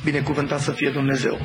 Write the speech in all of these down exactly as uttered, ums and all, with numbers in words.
Binecuvântat să fie Dumnezeu!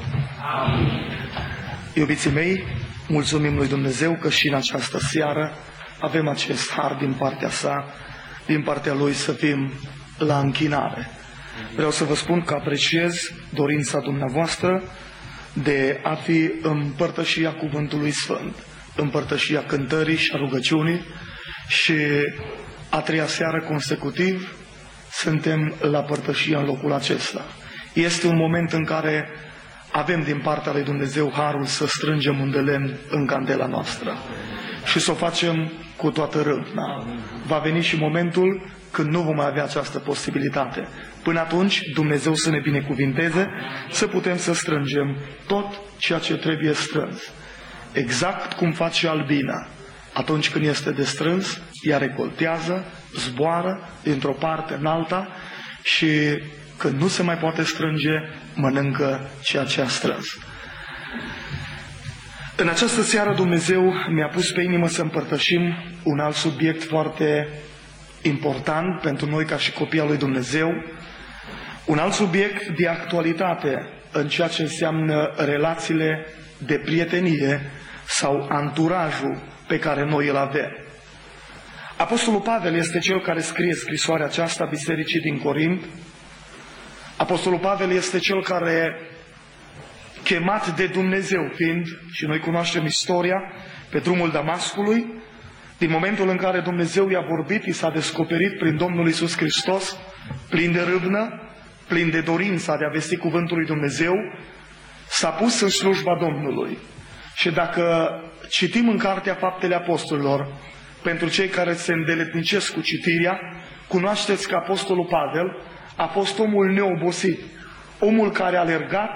Iubiții mei, mulțumim lui Dumnezeu că și în această seară avem acest har din partea sa, din partea Lui să fim la închinare. Vreau să vă spun că apreciez dorința dumneavoastră de a fi în părtășia Cuvântului Sfânt, în părtășia cântării și a rugăciunii, și a treia seară consecutiv suntem la părtășia în locul acesta. Este un moment în care avem din partea lui Dumnezeu harul să strângem un de lemn în candela noastră și să o facem cu toată râvna. Va veni și momentul când nu vom mai avea această posibilitate. Până atunci, Dumnezeu să ne binecuvinteze, să putem să strângem tot ceea ce trebuie strâns. Exact cum face albina. Atunci când este de strâns, ea recoltează, zboară dintr-o parte în alta și când nu se mai poate strânge, mănâncă ceea ce a strâns. În această seară Dumnezeu mi-a pus pe inimă să împărtășim un alt subiect foarte important pentru noi ca și copii al lui Dumnezeu, un alt subiect de actualitate în ceea ce înseamnă relațiile de prietenie sau anturajul pe care noi îl avem. Apostolul Pavel este cel care scrie scrisoarea aceasta bisericii din Corint. Apostolul Pavel este cel care, chemat de Dumnezeu fiind, și noi cunoaștem istoria, pe drumul Damascului, din momentul în care Dumnezeu i-a vorbit, i s-a descoperit prin Domnul Iisus Hristos, plin de râvnă, plin de dorința de a vesti cuvântul lui Dumnezeu, s-a pus în slujba Domnului. Și dacă citim în Cartea Faptele Apostolilor, pentru cei care se îndeletnicesc cu citirea, cunoașteți că Apostolul Pavel a fost omul neobosit, omul care a alergat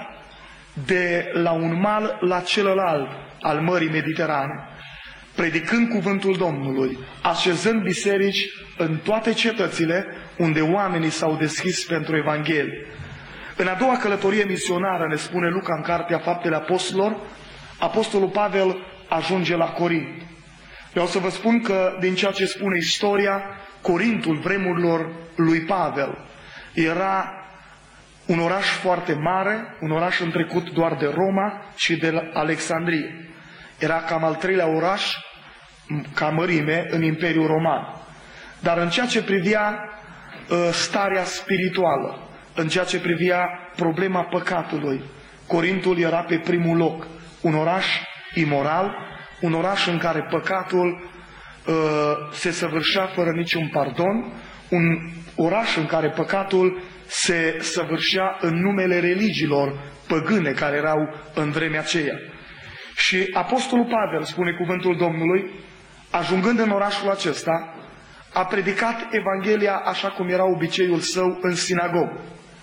de la un mal la celălalt al Mării Mediterane, predicând cuvântul Domnului, așezând biserici în toate cetățile unde oamenii s-au deschis pentru Evanghelie. În a doua călătorie misionară, ne spune Luca în Cartea Faptele Apostolilor, Apostolul Pavel ajunge la Corint. Vreau să vă spun că, din ceea ce spune istoria, Corintul vremurilor lui Pavel era un oraș foarte mare, un oraș întrecut doar de Roma și de Alexandrie. Era cam al treilea oraș ca mărime în Imperiul Roman. Dar în ceea ce privea uh, starea spirituală, în ceea ce privea problema păcatului, Corintul era pe primul loc. Un oraș imoral, un oraș în care păcatul uh, se săvârșea fără niciun pardon, un oraș în care păcatul se săvârșea în numele religiilor păgâne care erau în vremea aceea. Și Apostolul Pavel, spune cuvântul Domnului, ajungând în orașul acesta, a predicat Evanghelia așa cum era obiceiul său în sinagogă.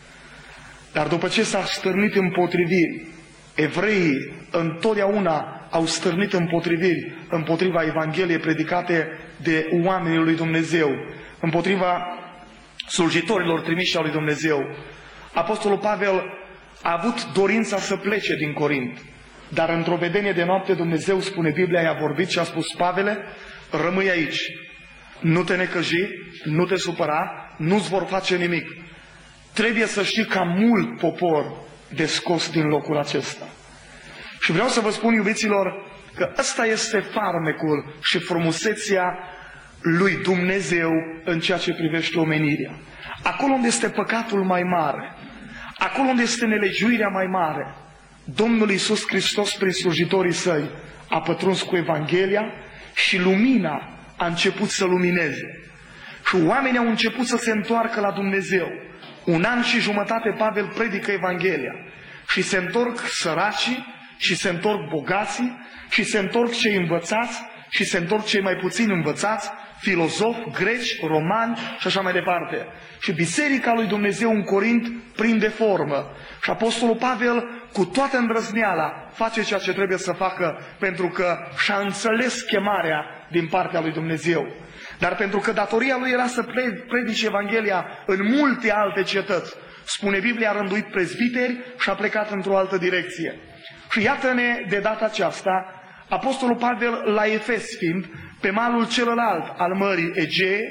Dar după ce s-a stârnit împotriviri, evreii întotdeauna au stârnit împotriviri împotriva Evangheliei predicate de oamenii lui Dumnezeu, împotriva slujitorilor trimiși al lui Dumnezeu. Apostolul Pavel a avut dorința să plece din Corint, dar într-o vedenie de noapte Dumnezeu, spune Biblia, i-a vorbit și a spus: Pavele, rămâi aici, nu te necăji, nu te supăra, nu-ți vor face nimic. Trebuie să știi că am mult popor de scos din locul acesta. Și vreau să vă spun, iubiților, că ăsta este farmecul și frumusețea lui Dumnezeu în ceea ce privește omenirea. Acolo unde este păcatul mai mare, acolo unde este nelegiuirea mai mare, Domnul Iisus Hristos, prin slujitorii săi, a pătruns cu Evanghelia și lumina a început să lumineze. Și oamenii au început să se întoarcă la Dumnezeu. Un an și jumătate Pavel predică Evanghelia și se întorc săracii și se întorc bogații și se întorc cei învățați și se întorc cei mai puțin învățați, filozofi, greci, romani și așa mai departe. Și biserica lui Dumnezeu în Corint prinde formă. Și Apostolul Pavel, cu toată îndrăzneala, face ceea ce trebuie să facă, pentru că și-a înțeles chemarea din partea lui Dumnezeu. Dar pentru că datoria lui era să predice Evanghelia în multe alte cetăți, spune Biblia, a rânduit prezbiteri și a plecat într-o altă direcție. Și iată-ne de data aceasta, Apostolul Pavel la Efes fiind, pe malul celălalt al Mării Egee,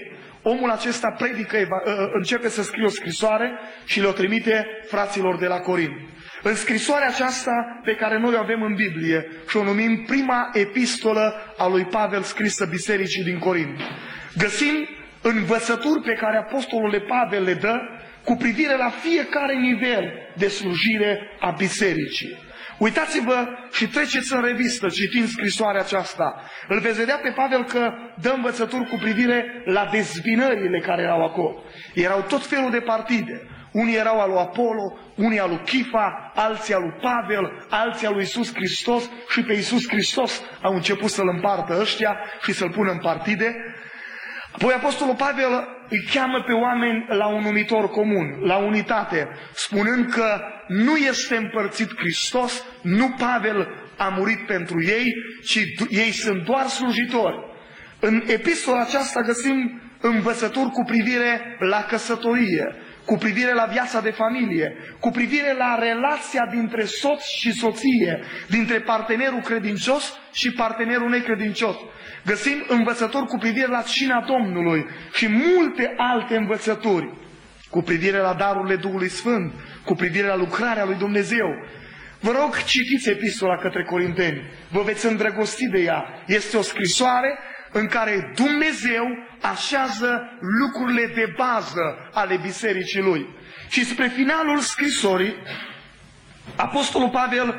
omul acesta predică, începe să scrie o scrisoare și le-o trimite fraților de la Corint. În scrisoarea aceasta pe care noi o avem în Biblie și o numim prima epistolă a lui Pavel scrisă bisericii din Corint, găsim învățături pe care apostolul de Pavel le dă cu privire la fiecare nivel de slujire a bisericii. Uitați-vă și treceți în revistă citind scrisoarea aceasta. Îl veți vedea pe Pavel că dă învățături cu privire la dezbinările care erau acolo. Erau tot felul de partide. Unii erau al lui Apollo, unii al lui Chifa, alții al lui Pavel, alții al lui Iisus Hristos și pe Iisus Hristos au început să-l împartă ăștia și să-l pună în partide. Apoi apostolul Pavel îi cheamă pe oameni la un numitor comun, la unitate, spunând că nu este împărțit Hristos, nu Pavel a murit pentru ei, ci ei sunt doar slujitori. În epistola aceasta găsim învățături cu privire la căsătorie, cu privire la viața de familie, cu privire la relația dintre soț și soție, dintre partenerul credincios și partenerul necredincios. Găsim învățături cu privire la cina Domnului și multe alte învățături cu privire la darurile Duhului Sfânt, cu privire la lucrarea lui Dumnezeu. Vă rog, citiți epistola către Corinteni, vă veți îndrăgosti de ea. Este o scrisoare în care Dumnezeu așează lucrurile de bază ale bisericii Lui. Și spre finalul scrisorii, apostolul Pavel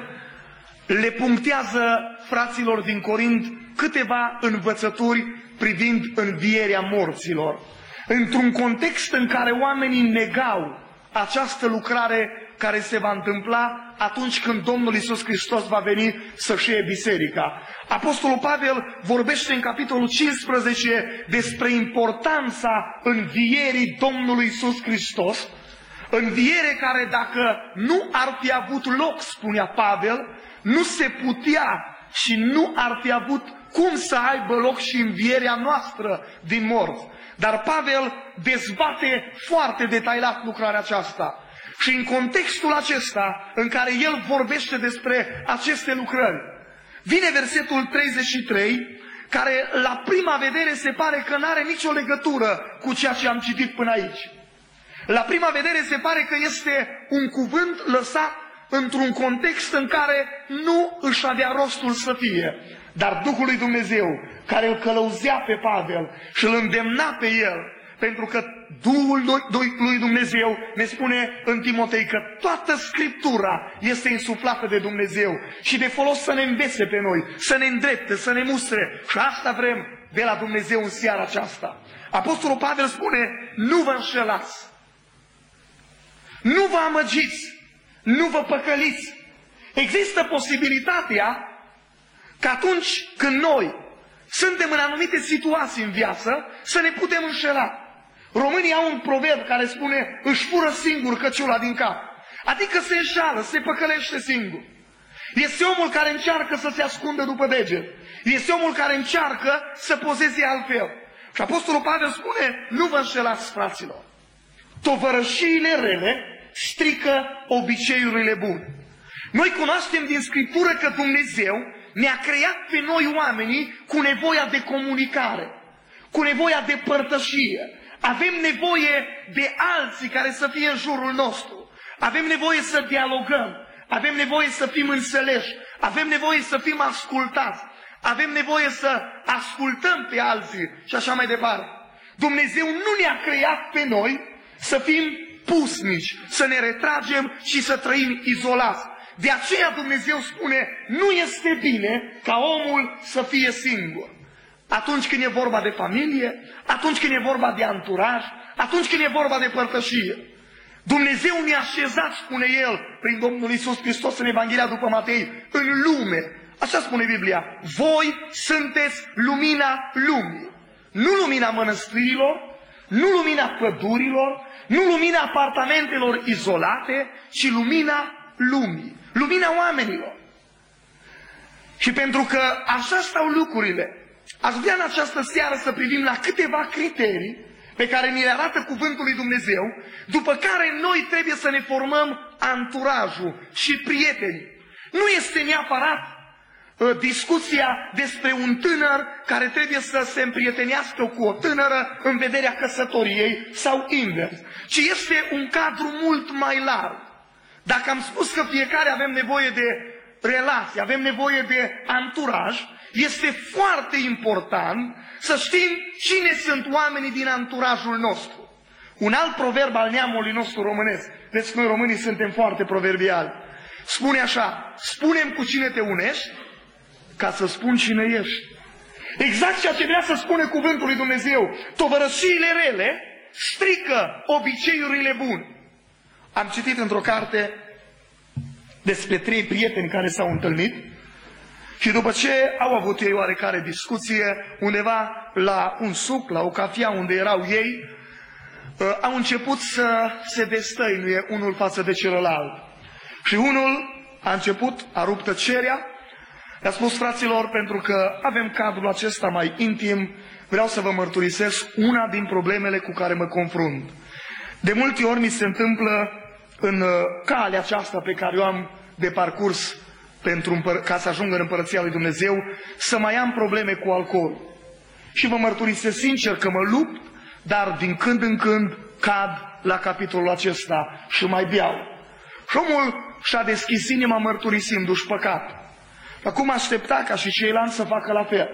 le punctează fraților din Corint câteva învățături privind învierea morților. Într-un context în care oamenii negau această lucrare care se va întâmpla atunci când Domnul Iisus Hristos va veni să-și iei biserica. Apostolul Pavel vorbește în capitolul cincisprezece despre importanța învierii Domnului Iisus Hristos, înviere care dacă nu ar fi avut loc, spunea Pavel, nu se putea și nu ar fi avut cum să aibă loc și învierea noastră din morți. Dar Pavel dezbate foarte detaliat lucrarea aceasta. Și în contextul acesta, în care el vorbește despre aceste lucrări, vine versetul treizeci și trei, care la prima vedere se pare că nu are nicio legătură cu ceea ce am citit până aici. La prima vedere se pare că este un cuvânt lăsat într-un context în care nu își avea rostul să fie. Dar Duhul lui Dumnezeu, care îl călăuzea pe Pavel și îl îndemna pe el, pentru că Duhul lui Dumnezeu ne spune în Timotei că toată Scriptura este insuflată de Dumnezeu și de folos să ne învețe pe noi, să ne îndrepte, să ne mustre. Și asta vrem de la Dumnezeu în seara aceasta. Apostolul Pavel spune, nu vă înșelați, nu vă amăgiți, nu vă păcăliți. Există posibilitatea că atunci când noi suntem în anumite situații în viață, să ne putem înșela. Românii au un proverb care spune, își fură singur căciula din cap. Adică se înșală, se păcălește singur. Este omul care încearcă să se ascundă după deget. Este omul care încearcă să pozeze altfel. Și Apostolul Pavel spune, nu vă înșelați, fraților. Tovărășiile rele strică obiceiurile bune. Noi cunoaștem din Scriptură că Dumnezeu ne-a creat pe noi oamenii cu nevoia de comunicare, cu nevoia de părtășie. Avem nevoie de alții care să fie în jurul nostru. Avem nevoie să dialogăm. Avem nevoie să fim înțeleși. Avem nevoie să fim ascultați. Avem nevoie să ascultăm pe alții și așa mai departe. Dumnezeu nu ne-a creat pe noi să fim pusnici, să ne retragem și să trăim izolați. De aceea Dumnezeu spune, nu este bine ca omul să fie singur. Atunci când e vorba de familie, atunci când e vorba de anturaj, atunci când e vorba de părtășie. Dumnezeu ne-a așezat, spune El, prin Domnul Iisus Hristos în Evanghelia după Matei, în lume. Așa spune Biblia, voi sunteți lumina lumii. Nu lumina mănăstirilor, nu lumina pădurilor, nu lumina apartamentelor izolate, ci lumina lumii, lumina oamenilor. Și pentru că așa stau lucrurile, aș vrea în această seară să privim la câteva criterii pe care ni le arată Cuvântul lui Dumnezeu, după care noi trebuie să ne formăm anturajul și prietenii. Nu este neapărat discuția despre un tânăr care trebuie să se împrietenească cu o tânără în vederea căsătoriei sau invers, ci este un cadru mult mai larg. Dacă am spus că fiecare avem nevoie de relație, avem nevoie de anturaj, este foarte important să știm cine sunt oamenii din anturajul nostru. Un alt proverb al neamului nostru românesc, deci noi românii suntem foarte proverbiali, spune așa: spune-mi cu cine te unești, ca să spun cine ești. Exact ceea ce vrea să spune cuvântul lui Dumnezeu. Tovărășiile rele strică obiceiurile bune. Am citit într-o carte despre trei prieteni care s-au întâlnit și după ce au avut ei oarecare discuție undeva la un suc, la o cafea unde erau ei, au început să se destăinuie unul față de celălalt. Și unul a început, a rupt tăcerea, le-a spus: fraților, pentru că avem cadrul acesta mai intim, vreau să vă mărturisesc una din problemele cu care mă confrunt. De multe ori mi se întâmplă în calea aceasta pe care o am de parcurs pentru ca să ajung în Împărăția lui Dumnezeu, să mai am probleme cu alcool. Și vă mărturisesc sincer că mă lupt, dar din când în când cad la capitolul acesta și mai beau. Și omul și-a deschis inima mărturisindu-și păcat. Acum aștepta ca și ceilalți să facă la fel.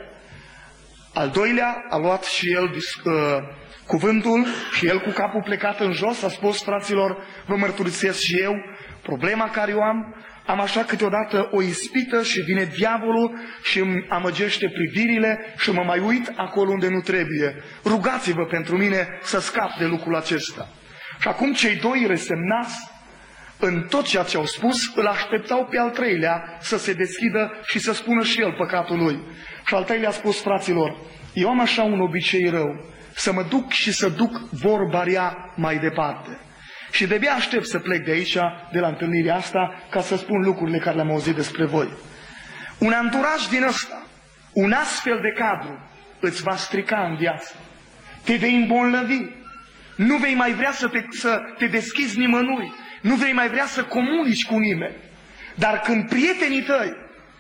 Al doilea a luat și el uh, cuvântul și el cu capul plecat în jos a spus: fraților, vă mărturisesc și eu problema care o am. Am așa câteodată o ispită și vine diavolul și îmi amăgește privirile și mă mai uit acolo unde nu trebuie. Rugați-vă pentru mine să scap de lucrul acesta. Și acum cei doi resemnați în tot ceea ce au spus, îl așteptau pe al treilea să se deschidă și să spună și el păcatul lui. Și al treilea a spus: fraților, eu am așa un obicei rău, să mă duc și să duc vorba rea mai departe. Și de-abia aștept să plec de aici, de la întâlnirea asta, ca să spun lucrurile care le-am auzit despre voi. Un anturaj din ăsta, un astfel de cadru, îți va strica în viață. Te vei îmbolnăvi. Nu vei mai vrea să te, să te deschizi nimănui. Nu vei mai vrea să comunici cu nimeni. Dar când prietenii tăi,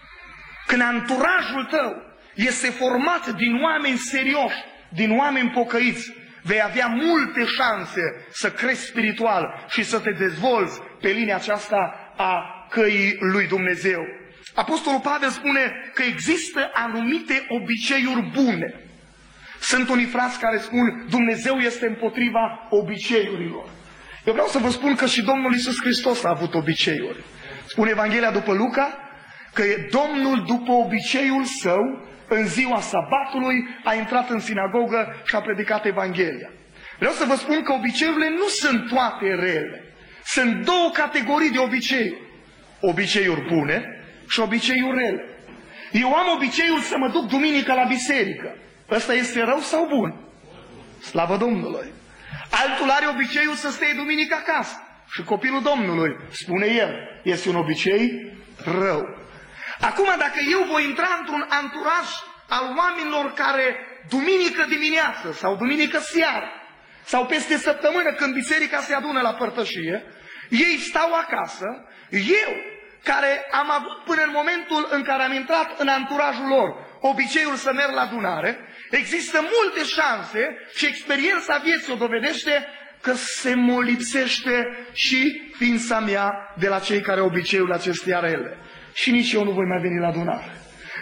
când anturajul tău este format din oameni serioși, din oameni pocăiți, vei avea multe șanse să crești spiritual și să te dezvolți pe linia aceasta a căii lui Dumnezeu. Apostolul Pavel spune că există anumite obiceiuri bune. Sunt unii frați care spun: Dumnezeu este împotriva obiceiurilor. Eu vreau să vă spun că și Domnul Iisus Hristos a avut obiceiuri. Spune Evanghelia după Luca că Domnul, după obiceiul său, în ziua sabatului, a intrat în sinagogă și a predicat Evanghelia. Vreau să vă spun că obiceiurile nu sunt toate rele. Sunt două categorii de obiceiuri. Obiceiuri bune și obiceiuri rele. Eu am obiceiul să mă duc duminică la biserică. Ăsta este rău sau bun? Slavă Domnului! Altul are obiceiul să stea duminică acasă. Și copilul Domnului, spune el, este un obicei rău. Acum, dacă eu voi intra într-un anturaj al oamenilor care duminică dimineață sau duminică seară sau peste săptămână când biserica se adună la părtășie, ei stau acasă, eu care am avut până în momentul în care am intrat în anturajul lor obiceiul să merg la adunare, există multe șanse și experiența vieții o dovedește că se mă lipsește și ființa mea de la cei care obiceiul acestea rele. Și nici eu nu voi mai veni la adunare.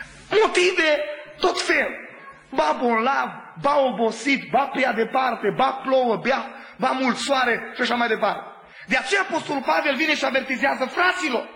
Motive tot fel. Ba bolnav, ba obosit, ba prea departe, ba plouă, ba, ba mult soare și așa mai departe. De aceea Apostolul Pavel vine și avertizează: fraților,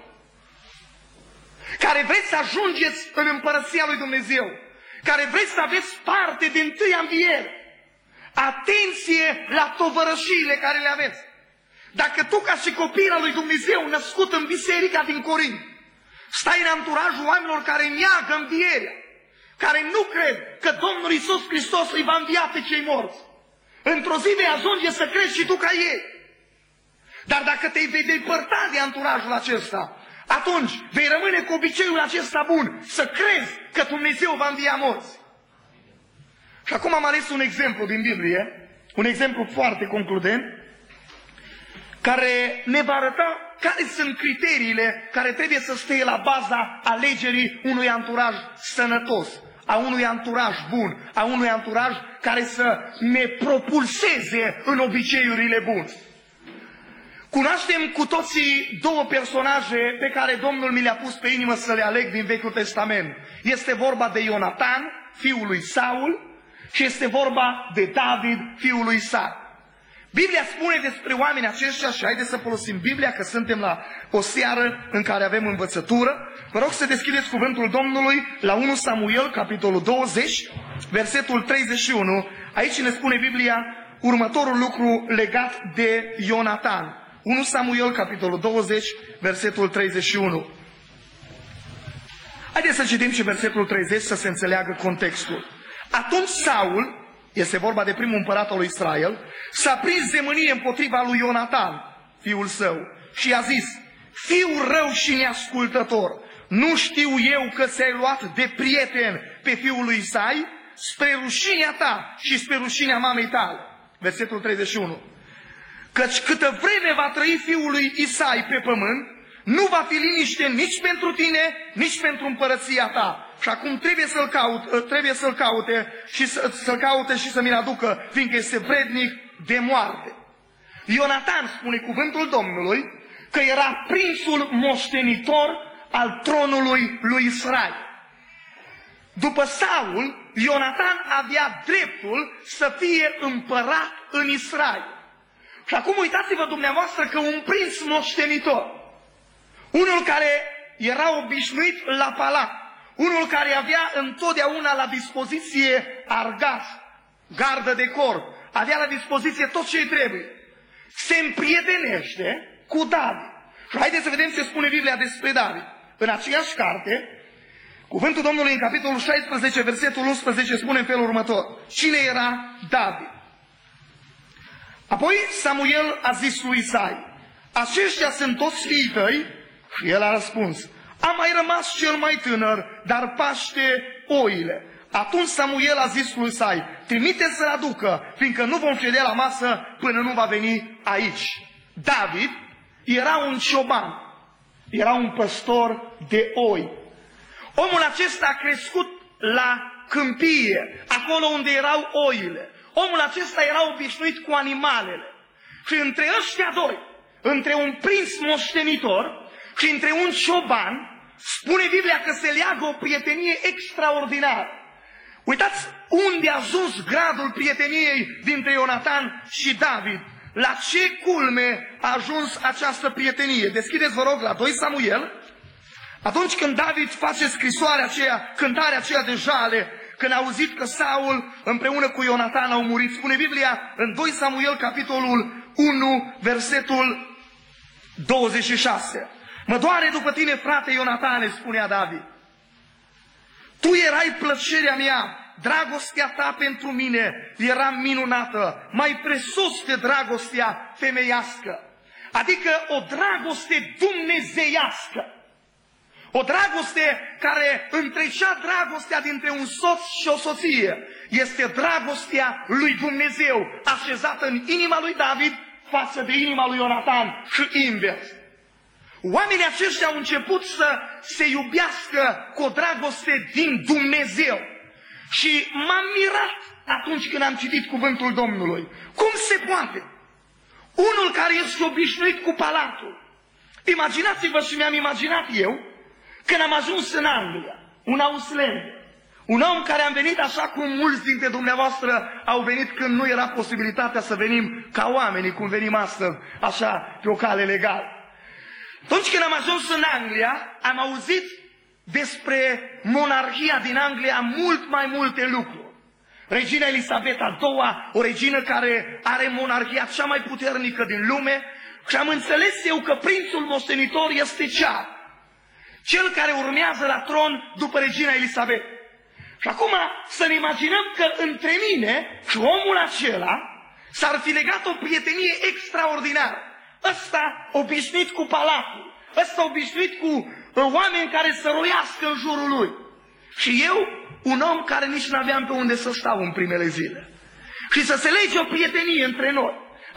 care vreți să ajungeți în Împărăția lui Dumnezeu, care vreți să aveți parte de întâia înviere, atenție la tovărășiile care le aveți. Dacă tu, ca și copil al lui Dumnezeu, născut în biserica din Corint, stai în anturajul oamenilor care neagă învierea, care nu cred că Domnul Iisus Hristos îi va învia pe cei morți, într-o zi vei ajunge să crezi și tu ca ei. Dar dacă te vei depărta de anturajul acesta, atunci vei rămâne cu obiceiul acesta bun, să crezi că Dumnezeu va învia morți. Și acum am ales un exemplu din Biblie, un exemplu foarte concludent, care ne va arăta care sunt criteriile care trebuie să stea la baza alegerii unui anturaj sănătos, a unui anturaj bun, a unui anturaj care să ne propulseze în obiceiurile bune. Cunoaștem cu toții două personaje pe care Domnul mi le-a pus pe inimă să le aleg din Vechiul Testament. Este vorba de Ionatan, fiul lui Saul, și este vorba de David, fiul lui Isai. Biblia spune despre oamenii aceștia, și haideți să folosim Biblia, că suntem la o seară în care avem învățătură. Vă rog să deschideți cuvântul Domnului la unu Samuel, capitolul douăzeci, versetul treizeci și unu. Aici ne spune Biblia următorul lucru legat de Ionatan. unu Samuel, capitolul douăzeci, versetul treizeci și unu. Haideți să citim și versetul treizeci să se înțeleagă contextul. Atunci Saul, este vorba de primul împărat al lui Israel, s-a prins de mânie împotriva lui Ionatan, fiul său, și a zis: fiu rău și neascultător, nu știu eu că ți-ai luat de prieten pe fiul lui Isai, spre rușinea ta și spre rușinea mamei tale. Versetul treizeci și unu. Căci câtă vreme va trăi fiul lui Isai pe pământ, nu va fi liniște nici pentru tine, nici pentru împărăția ta. Și acum trebuie să-l caute, trebuie să-l caute și să, să-l caute și să mi-l aducă, fiindcă este vrednic de moarte. Ionatan, spune cuvântul Domnului, că era prințul moștenitor al tronului lui Israel. După Saul, Ionatan avea dreptul să fie împărat în Israel. Și acum uitați-vă dumneavoastră că un prinț moștenitor, unul care era obișnuit la palat, unul care avea întotdeauna la dispoziție argaș, gardă de corp, avea la dispoziție tot ce-i trebuie, se împrietenește cu David. Și haideți să vedem ce spune Biblia despre David. În aceeași carte, cuvântul Domnului în capitolul șaisprezece, versetul unsprezece, spune în felul următor. Cine era David? Apoi Samuel a zis lui Isai: aceștia sunt toți fiii tăi? Și el a răspuns: a mai rămas cel mai tânăr, dar paște oile. Atunci Samuel a zis lui Isai: trimite să-l aducă, fiindcă nu vom ședea la masă până nu va veni aici. David era un cioban, era un păstor de oi. Omul acesta a crescut la câmpie, acolo unde erau oile. Omul acesta era obișnuit cu animalele. Și între ăștia doi, între un prinț moștenitor și între un cioban, spune Biblia că se leagă o prietenie extraordinară. Uitați unde a ajuns gradul prieteniei dintre Ionatan și David. La ce culme a ajuns această prietenie? Deschideți, vă rog, la doi Samuel. Atunci când David face scrisoarea aceea, cântarea aceea de jale, când a auzit că Saul împreună cu Ionatan au murit, spune Biblia în doi Samuel, capitolul unu, versetul douăzeci și șase. Mă doare după tine, frate Ionatane, spunea David. Tu erai plăcerea mea, dragostea ta pentru mine era minunată, mai presus de dragostea femeiască. Adică o dragoste dumnezeiască. O dragoste care întrecea dragostea dintre un soț și o soție. Este dragostea lui Dumnezeu așezată în inima lui David față de inima lui Ionatan și invers. Oamenii aceștia au început să se iubească cu o dragoste din Dumnezeu. Și m-am mirat atunci când am citit cuvântul Domnului. Cum se poate? Unul care este obișnuit cu palatul. Imaginați-vă, și mi-am imaginat eu, când am ajuns în Anglia, un auslender, un om care am venit așa cum mulți dintre dumneavoastră au venit când nu era posibilitatea să venim ca oamenii, cum venim astăzi, așa, pe o cale legală. Atunci când am ajuns în Anglia, am auzit despre monarhia din Anglia mult mai multe lucruri. Regina Elisabeta a doua, o regină care are monarhia cea mai puternică din lume, și am înțeles eu că prințul moștenitor este cea, cel care urmează la tron după regina Elisabeta. Și acum să ne imaginăm că între mine și omul acela s-ar fi legat o prietenie extraordinară. Ăsta obișnuit cu palatul, ăsta obișnuit cu oameni care să roiască în jurul lui. Și eu, un om care nici nu aveam pe unde să stau în primele zile. Și să se lege o prietenie între noi.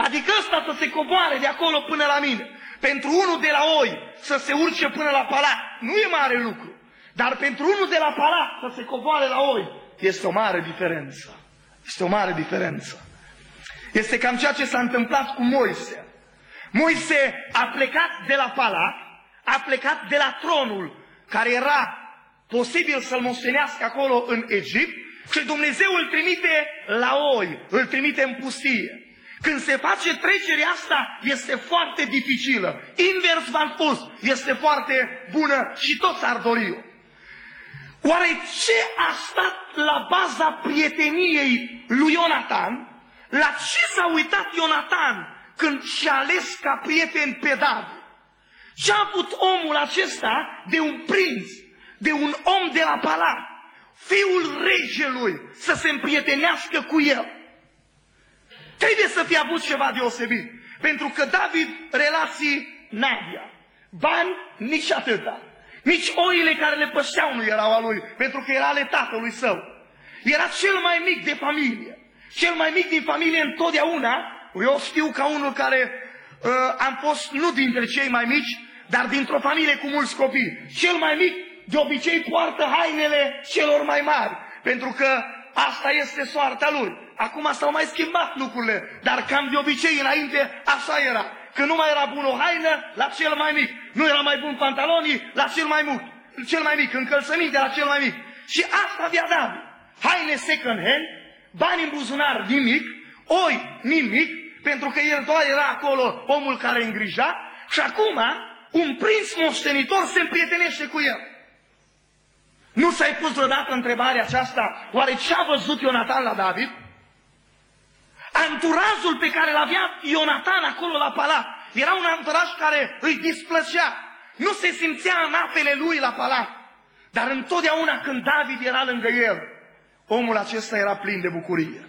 Adică ăsta să se coboare de acolo până la mine. Pentru unul de la Oi să se urce până la palat nu e mare lucru. Dar pentru unul de la palat să se coboare la Oi este o mare diferență. Este o mare diferență. Este cam ceea ce s-a întâmplat cu Moise. Moise a plecat de la palat, a plecat de la tronul care era posibil să-l moștenească acolo în Egipt și Dumnezeu îl trimite la Oi, îl trimite în pustie. Când se face trecerea asta, este foarte dificilă. Invers v-am spus, este foarte bună și toți ar dori-o. Oare ce a stat la baza prieteniei lui Ionatan? La ce s-a uitat Ionatan când și-a ales ca prieten pe David? Ce a avut omul acesta de un prinț, de un om de la palat, fiul regelui, să se împrietenească cu el? Trebuie să fie avut ceva deosebit. Pentru că David relații n-avea. Bani nici atâta. Nici oile care le pășeau nu erau a lui, pentru că era ale tatălui său. Era cel mai mic de familie. Cel mai mic din familie întotdeauna. Eu știu ca unul care uh, am fost nu dintre cei mai mici, dar dintr-o familie cu mulți copii. Cel mai mic de obicei poartă hainele celor mai mari, pentru că asta este soarta lui. Acum s-au mai schimbat lucrurile, dar cam de obicei înainte așa era. Că nu mai era bună o haină, la cel mai mic. Nu era mai bun pantalonii, la cel mai mic. Cel mai mic, încălțăminte la cel mai mic. Și asta avea David. Haine second hand, bani în buzunar nimic, oi nimic, pentru că el doar era acolo omul care îngrija. Și acum un prinț moștenitor se împrietenește cu el. Nu s-ai pus vreodată întrebarea aceasta? Oare ce a văzut Ionatan la David? Anturajul pe care l-avea Ionatan acolo la palat era un anturaj care îi displăcea. Nu se simțea în apele lui la palat. Dar întotdeauna când David era lângă el, omul acesta era plin de bucurie.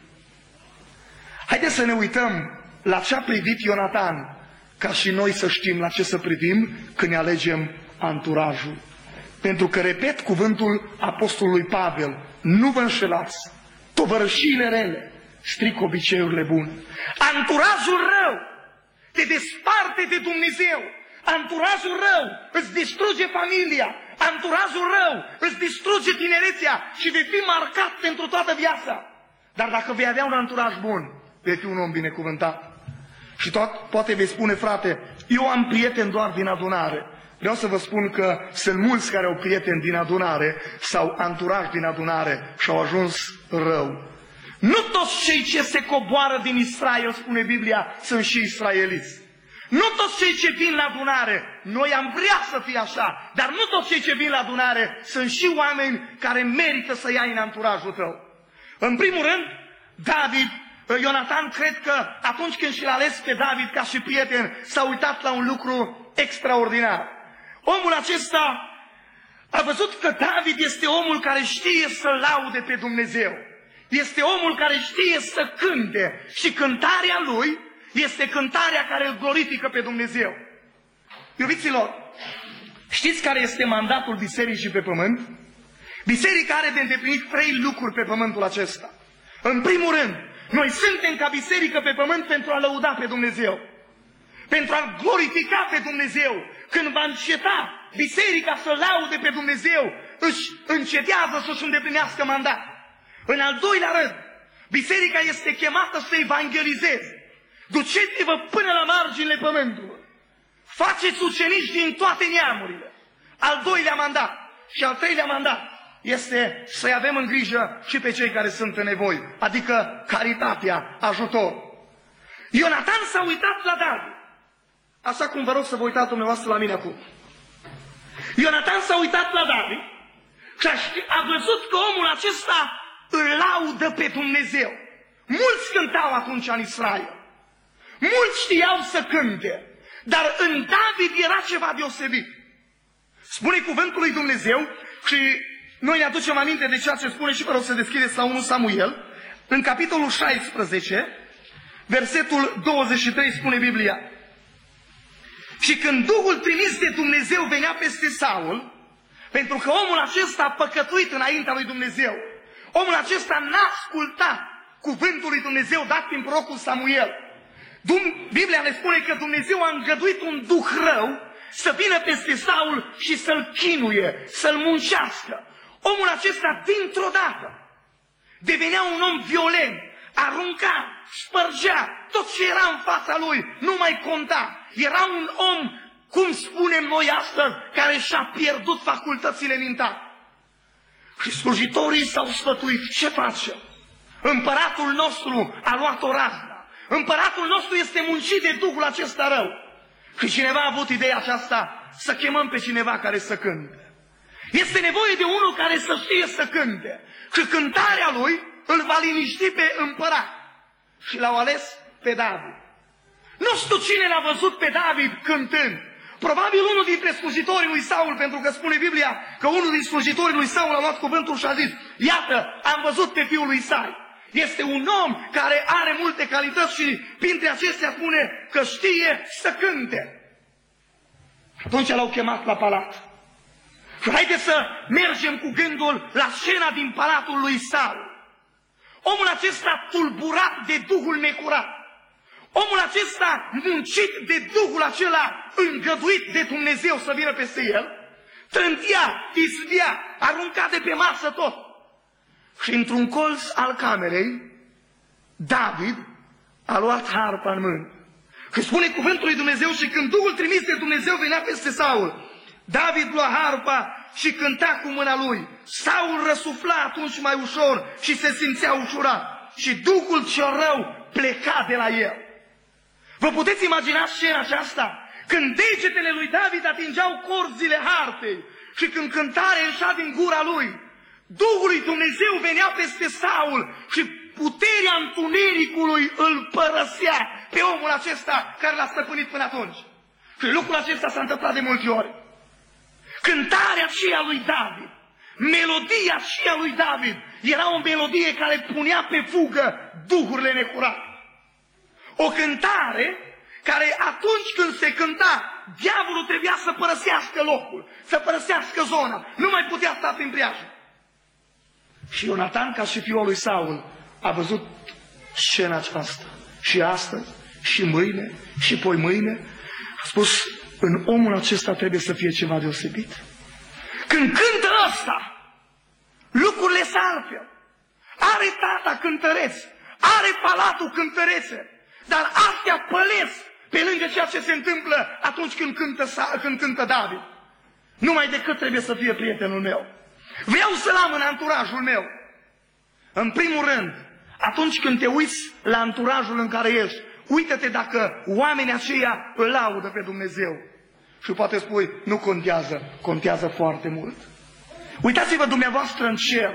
Haideți să ne uităm la ce a privit Ionatan, ca și noi să știm la ce să privim când ne alegem anturajul. Pentru că, repet cuvântul apostolului Pavel, nu vă înșelați, tovărășiile rele stric obiceiurile bune. Anturajul rău te desparte de Dumnezeu. Anturajul rău îți distruge familia. Anturajul rău îți distruge tinerețea și vei fi marcat pentru toată viața. Dar dacă vei avea un anturaj bun, vei fi un om binecuvântat. Și tot, poate vei spune, frate, eu am prieteni doar din adunare. Vreau să vă spun că sunt mulți care au prieteni din adunare sau anturaj din adunare și au ajuns rău. Nu toți cei ce se coboară din Israel, spune Biblia, sunt și israeliți. Nu toți cei ce vin la adunare, noi am vrea să fie așa, dar nu toți cei ce vin la adunare sunt și oameni care merită să iai în anturajul tău. În primul rând, David, Ionatan, cred că atunci când și l-a ales pe David ca și prieten, s-a uitat la un lucru extraordinar. Omul acesta a văzut că David este omul care știe să laude pe Dumnezeu. Este omul care știe să cânte și cântarea lui este cântarea care îl glorifică pe Dumnezeu. Iubiților, știți care este mandatul bisericii pe pământ? Biserica are de îndeplinit trei lucruri pe pământul acesta. În primul rând, noi suntem ca biserică pe pământ pentru a lăuda pe Dumnezeu, pentru a glorifica pe Dumnezeu. Când va înceta biserica să laude pe Dumnezeu, își încetează să-și îndeplinească mandatul. În al doilea rând, biserica este chemată să evangelizeze. Duceți-vă până la marginile pământului. Faceți ucenici din toate neamurile. Al doilea mandat și al treilea mandat este să-i avem în grijă și pe cei care sunt în nevoie, adică caritatea, ajutor. Ionatan s-a uitat la David, așa cum vă rog să vă uitați dumneavoastră la mine acum. Ionatan s-a uitat la David și a văzut că omul acesta îl laudă pe Dumnezeu. Mulți cântau atunci în Israel. Mulți știau să cânte, dar în David era ceva deosebit. Spune cuvântul lui Dumnezeu și noi ne aducem aminte de ceea ce spune și vă rog să deschideți la unu Samuel, în capitolul șaisprezece, versetul douăzeci și trei spune Biblia. Și când Duhul trimis de Dumnezeu venea peste Saul, pentru că omul acesta a păcătuit înaintea lui Dumnezeu, omul acesta n-a ascultat cuvântul lui Dumnezeu dat prin prorocul Samuel. Biblia ne spune că Dumnezeu a îngăduit un duh rău să vină peste Saul și să-l chinuie, să-l muncească. Omul acesta, dintr-o dată, devenea un om violent, arunca, spărgea, tot ce era în fața lui nu mai conta. Era un om, cum spunem noi astăzi, care și-a pierdut facultățile mentale. Și slujitorii s-au sfătuit, ce facem? Împăratul nostru a luat o razna. Împăratul nostru este muncit de duhul acesta rău. Și cineva a avut ideea aceasta să chemăm pe cineva care să cânte. Este nevoie de unul care să știe să cânte. Și cântarea lui îl va liniști pe împărat. Și l-au ales pe David. Nu știu cine l-a văzut pe David cântând. Probabil unul dintre slujitorii lui Saul, pentru că spune Biblia că unul din slujitorii lui Saul a luat cuvântul și a zis: iată, am văzut pe fiul lui Isai. Este un om care are multe calități și printre acestea spune că știe să cânte. Atunci l-au chemat la palat. Și haideți să mergem cu gândul la scena din palatul lui Saul. Omul acesta tulburat de duhul necurat. Omul acesta muncit de duhul acela îngăduit de Dumnezeu să vină peste el, trântia, izbia, arunca de pe masă tot. Și într-un colț al camerei, David a luat harpa în mână. Și spune cuvântul lui Dumnezeu: și când Duhul trimis de Dumnezeu venea peste Saul, David lua harpa și cânta cu mâna lui. Saul răsufla atunci mai ușor și se simțea ușurat. Și Duhul cel rău pleca de la el. Vă puteți imagina scena aceasta? Când degetele lui David atingeau corzile harpei și când cântarea ieșea din gura lui, Duhul lui Dumnezeu venea peste Saul și puterea întunericului îl părăsea pe omul acesta care l-a stăpânit până atunci. Și lucrul acesta s-a întâmplat de multe ori. Cântarea aceea lui David, melodia aceea lui David, era o melodie care punea pe fugă duhurile necurate. O cântare care atunci când se cânta, diavolul trebuia să părăsească locul, să părăsească zona, nu mai putea sta prin preajmă. Și Ionatan, ca și fiul lui Saul, a văzut scena aceasta. Și astăzi, și mâine, și poi mâine, a spus: în omul acesta trebuie să fie ceva deosebit. Când cântă ăsta, lucrurile se altfel. Are tata cântăreț, are palatul cântărețe, dar astea pălesc pe lângă ceea ce se întâmplă atunci când cântă, când cântă David. Numai decât trebuie să fie prietenul meu. Vreau să-l am în anturajul meu. În primul rând, atunci când te uiți la anturajul în care ești, uită-te dacă oamenii aceia îl laudă pe Dumnezeu. Și poate spui: nu contează, contează foarte mult. Uitați-vă dumneavoastră în cer.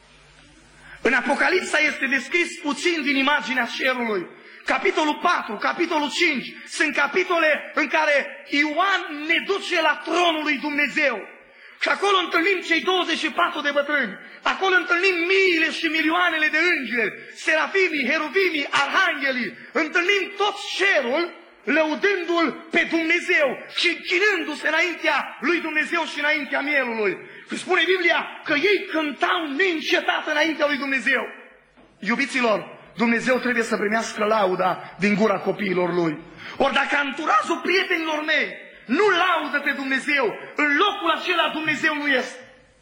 În Apocalipsa este descris puțin din imaginea cerului. Capitolul patru, capitolul cinci, sunt capitole în care Ioan ne duce la tronul lui Dumnezeu. Și acolo întâlnim cei douăzeci și patru de bătrâni. Acolo întâlnim miile și milioanele de îngeri, serafimii, heruvimii, arhanghelii. Întâlnim tot cerul lăudându-L pe Dumnezeu și închinându-se înaintea lui Dumnezeu și înaintea mielului. Și spune Biblia că ei cântau neîncetat înaintea lui Dumnezeu. Iubiților, Dumnezeu trebuie să primească lauda din gura copiilor Lui. Ori dacă anturajul prietenilor mei nu laudă pe Dumnezeu, în locul acela Dumnezeu nu este.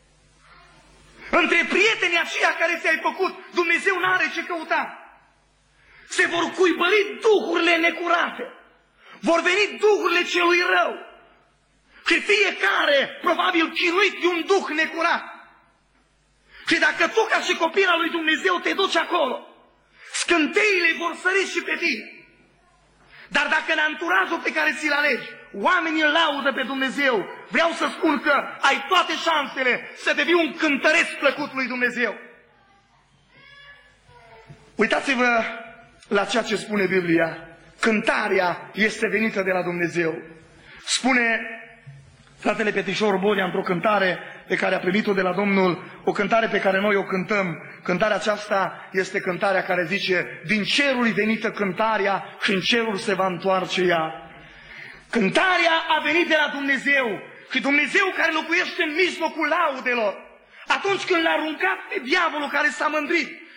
Între prietenii aceia care ți-ai făcut, Dumnezeu n-are ce căuta. Se vor cuibări duhurile necurate. Vor veni duhurile celui rău. Și fiecare, probabil chinuit de un duh necurat. Și dacă tu, ca și copil al lui Dumnezeu, te duci acolo, scânteile vor sări și pe tine. Dar dacă în anturajul pe care ți-l alegi, oamenii îl laudă pe Dumnezeu, vreau să spun că ai toate șansele să devii un cântăreț plăcut lui Dumnezeu. Uitați-vă la ceea ce spune Biblia. Cântarea este venită de la Dumnezeu. Spune fratele Petișor Boria într-o cântare pe care a primit-o de la Domnul, o cântare pe care noi o cântăm. Cântarea aceasta este cântarea care zice: din cerul e venită cântarea și în cerul se va întoarce ea. Cântarea a venit de la Dumnezeu și Dumnezeu care locuiește în mijlocul laudelor. Atunci când l-a aruncat pe diavolul care s-a mândrit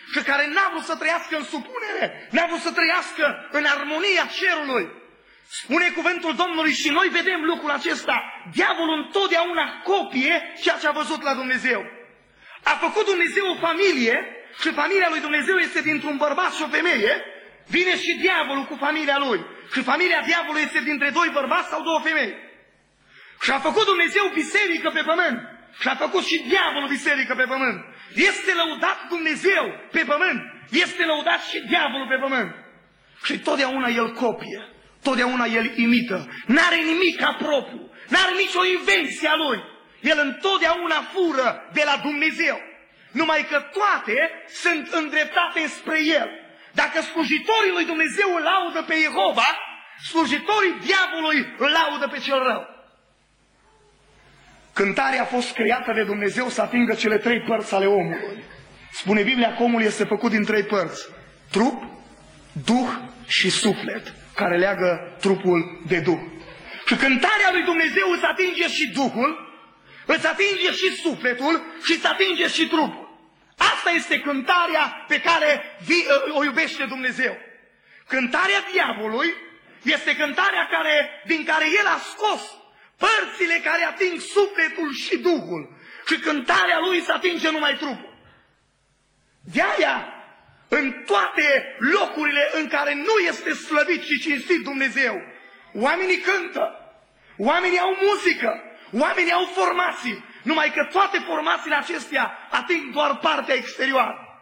și care n-a vrut să trăiască în supunere, n-a vrut să trăiască în armonia cerului. Spune cuvântul Domnului și noi vedem lucrul acesta. Diavolul întotdeauna copie ceea ce a văzut la Dumnezeu. A făcut Dumnezeu o familie și familia lui Dumnezeu este dintr-un bărbat și o femeie. Vine și diavolul cu familia lui. Și familia diavolului este dintre doi bărbați sau două femei. Și a făcut Dumnezeu biserică pe pământ. Și a făcut și diavolul biserică pe pământ. Este lăudat Dumnezeu pe pământ. Este lăudat și diavolul pe pământ. Și totdeauna el copie. Totdeauna el imită. N-are nimic ca propriu. N-are nicio invenție a lui. El întotdeauna fură de la Dumnezeu. Numai că toate sunt îndreptate spre el. Dacă slujitorii lui Dumnezeu îl laudă pe Jehova, slujitorii diavolului îl laudă pe cel rău. Cântarea a fost creată de Dumnezeu să atingă cele trei părți ale omului. Spune Biblia că omul este făcut din trei părți. Trup, duh și suflet, care leagă trupul de duh. Și cântarea lui Dumnezeu îți atinge și duhul, îți atinge și sufletul și îți atinge și trupul. Asta este cântarea pe care o iubește Dumnezeu. Cântarea diavolului este cântarea care, din care el a scos părțile care ating sufletul și duhul. Și cântarea lui se atinge numai trupul. De-aia, în toate locurile în care nu este slăvit și cinstit Dumnezeu, oamenii cântă, oamenii au muzică, oamenii au formații, numai că toate formațiile acestea ating doar partea exterioară.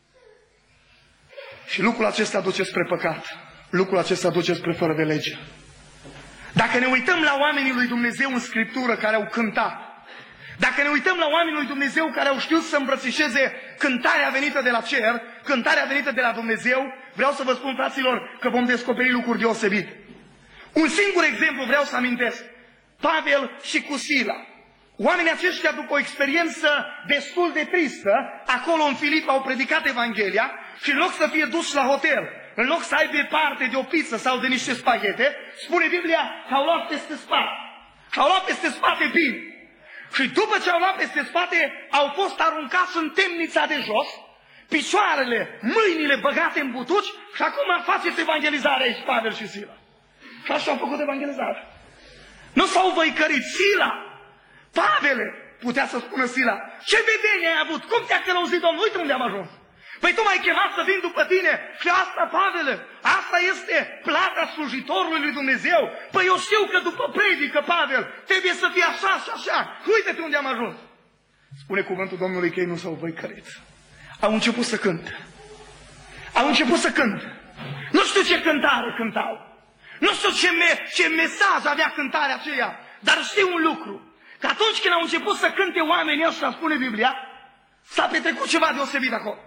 Și lucrul acesta duce spre păcat. Lucrul acesta duce spre fără de lege. Dacă ne uităm la oamenii lui Dumnezeu în Scriptură care au cântat, dacă ne uităm la oamenii lui Dumnezeu care au știut să îmbrățișeze cântarea venită de la cer, cântarea venită de la Dumnezeu, vreau să vă spun, fraților, că vom descoperi lucruri deosebite. Un singur exemplu vreau să amintesc. Pavel și cu Sila. Oamenii aceștia, după o experiență destul de tristă, acolo în Filip au predicat Evanghelia și în loc să fie dus la hotel, în loc să aibă parte de o pizza sau de niște spaghete, spune Biblia că au luat peste spate. Și au luat peste spate bine. Și după ce au luat peste spate, au fost aruncați în temnița de jos, picioarele, mâinile băgate în butuci și acum faceți evangelizarea aici, Pavel și Sila. Și așa au făcut evangelizarea. Nu s-au văicărit. Sila, Pavele, putea să spună Sila, ce vedenie ai avut? Cum te-a călăuzit Domnul? Uite unde am ajuns. Păi tu m-ai chemat să vin după tine și asta, Pavele, asta este plata slujitorului lui Dumnezeu. Păi eu știu că după predică, Pavel, trebuie să fie așa și așa. Uite-te unde am ajuns. Spune cuvântul Domnului că ei nu s-au văicărit. Au început să cânte. Au început să cânte. Nu știu ce cântare cântau. Nu știu ce, me ce mesaj avea cântarea aceea. Dar știu un lucru. Că atunci când au început să cânte oamenii ăștia, spune Biblia, s-a petrecut ceva deosebit acolo.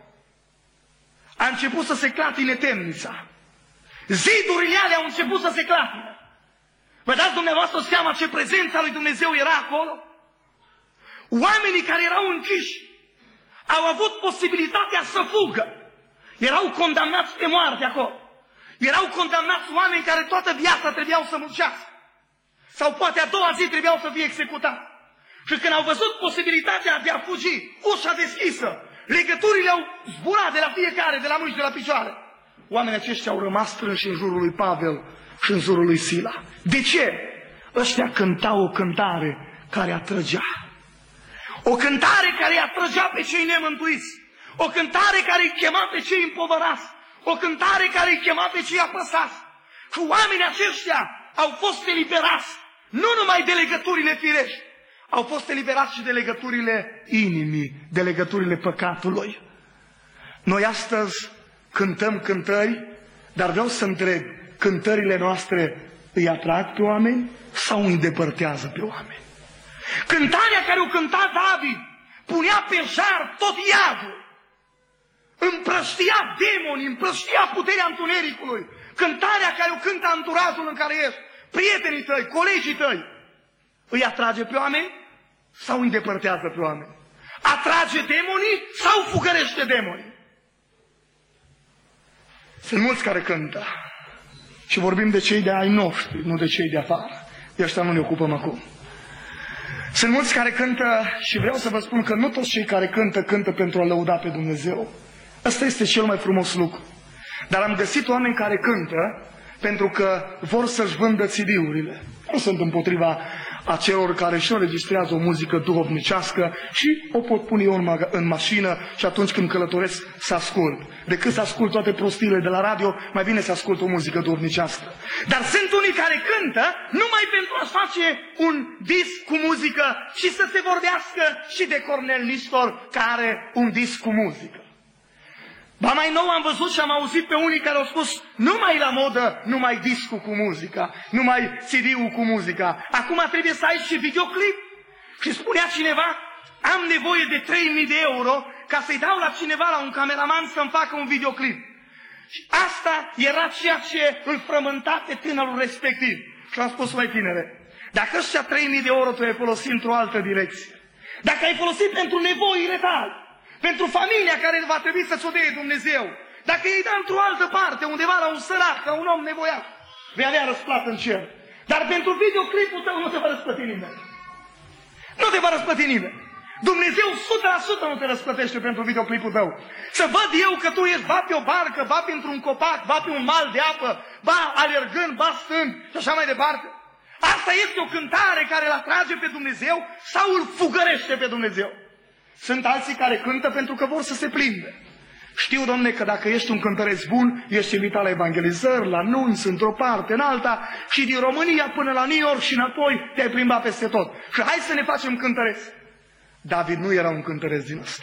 A început să se clatine temnița. Zidurile alea au început să se clatine. Vă dați dumneavoastră seama ce prezența lui Dumnezeu era acolo? Oamenii care erau închiși au avut posibilitatea să fugă. Erau condamnați de moarte acolo. Erau condamnați oameni care toată viața trebuiau să muncească. Sau poate a doua zi trebuiau să fie executați. Și când au văzut posibilitatea de a fugi, ușa deschisă, legăturile au zburat de la fiecare, de la mâini și de la picioare. Oamenii aceștia au rămas strânși în jurul lui Pavel și în jurul lui Sila. De ce? Ăștia cântau o cântare care atrăgea. O cântare care îi atrăgea pe cei nemântuiți. O cântare care îi chema pe cei împovărați. O cântare care îi chema pe cei apăsați. Și oamenii aceștia au fost eliberați, nu numai de legăturile firești, au fost eliberați și de legăturile inimii, de legăturile păcatului. Noi astăzi cântăm cântări, dar vreau să întreb, cântările noastre îi atrag pe oameni sau îi îndepărtează pe oameni? Cântarea care o cânta David punea pe jar tot iadul, împrăștia demonii, împrăștia puterea întunericului. Cântarea care o cântă anturajul în care ești, prietenii tăi, colegii tăi, îi atrage pe oameni sau îi îndepărtează pe oameni? Atrage demonii sau fugărește demonii? Sunt mulți care cântă. Și vorbim de cei de ai noștri, nu de cei de afară. De ăștia nu ne ocupăm acum. Sunt mulți care cântă și vreau să vă spun că nu toți cei care cântă, cântă pentru a lăuda pe Dumnezeu. Ăsta este cel mai frumos lucru. Dar am găsit oameni care cântă pentru că vor să-și vândă C D-urile. Nu sunt împotriva acelor care își înregistrează o muzică duhovnicească și o pot pune eu în, ma- în mașină și atunci când călătoresc să ascult. Decât să ascult toate prostiile de la radio, mai bine să ascult o muzică duhovnicească. Dar sunt unii care cântă numai pentru a face un disc cu muzică și să se vorbească și de Cornel Nistor, care are un disc cu muzică. Ba mai nou am văzut și am auzit pe unii care au spus nu mai la modă, numai discul cu muzica, numai C D-ul cu muzica. Acum trebuie să ai și videoclip. Și spunea cineva, am nevoie de trei mii de euro ca să-i dau la cineva, la un cameraman, să-mi facă un videoclip. Și asta era ceea ce îl frământa pe tânărul respectiv. Și am spus, mai tinere, dacă ăștia trei mii de euro tu ai folosit într-o altă direcție, dacă ai folosit pentru nevoile tale, pentru familia care va trebui să-ți o dea Dumnezeu, dacă ei da într-o altă parte, undeva la un sărac, la un om nevoiat, vei avea răsplată în cer. Dar pentru videoclipul tău nu te va răsplăti nimeni. Nu te va răsplăti nimeni. Dumnezeu o sută la sută nu te răsplătește pentru videoclipul tău. Să văd eu că tu ești ba pe o barcă, ba printr-un copac, ba pe un mal de apă, ba alergând, ba stând și așa mai departe. Asta este o cântare care îl atrage pe Dumnezeu sau îl fugărește pe Dumnezeu. Sunt alții care cântă pentru că vor să se plimbe. Știu, Domne, că dacă ești un cântăreț bun, ești invitat la evangelizări, la nunți, într-o parte, în alta, și din România până la New York și înapoi te-ai plimbat peste tot. Și hai să ne facem cântăreți. David nu era un cântăreț din ăsta.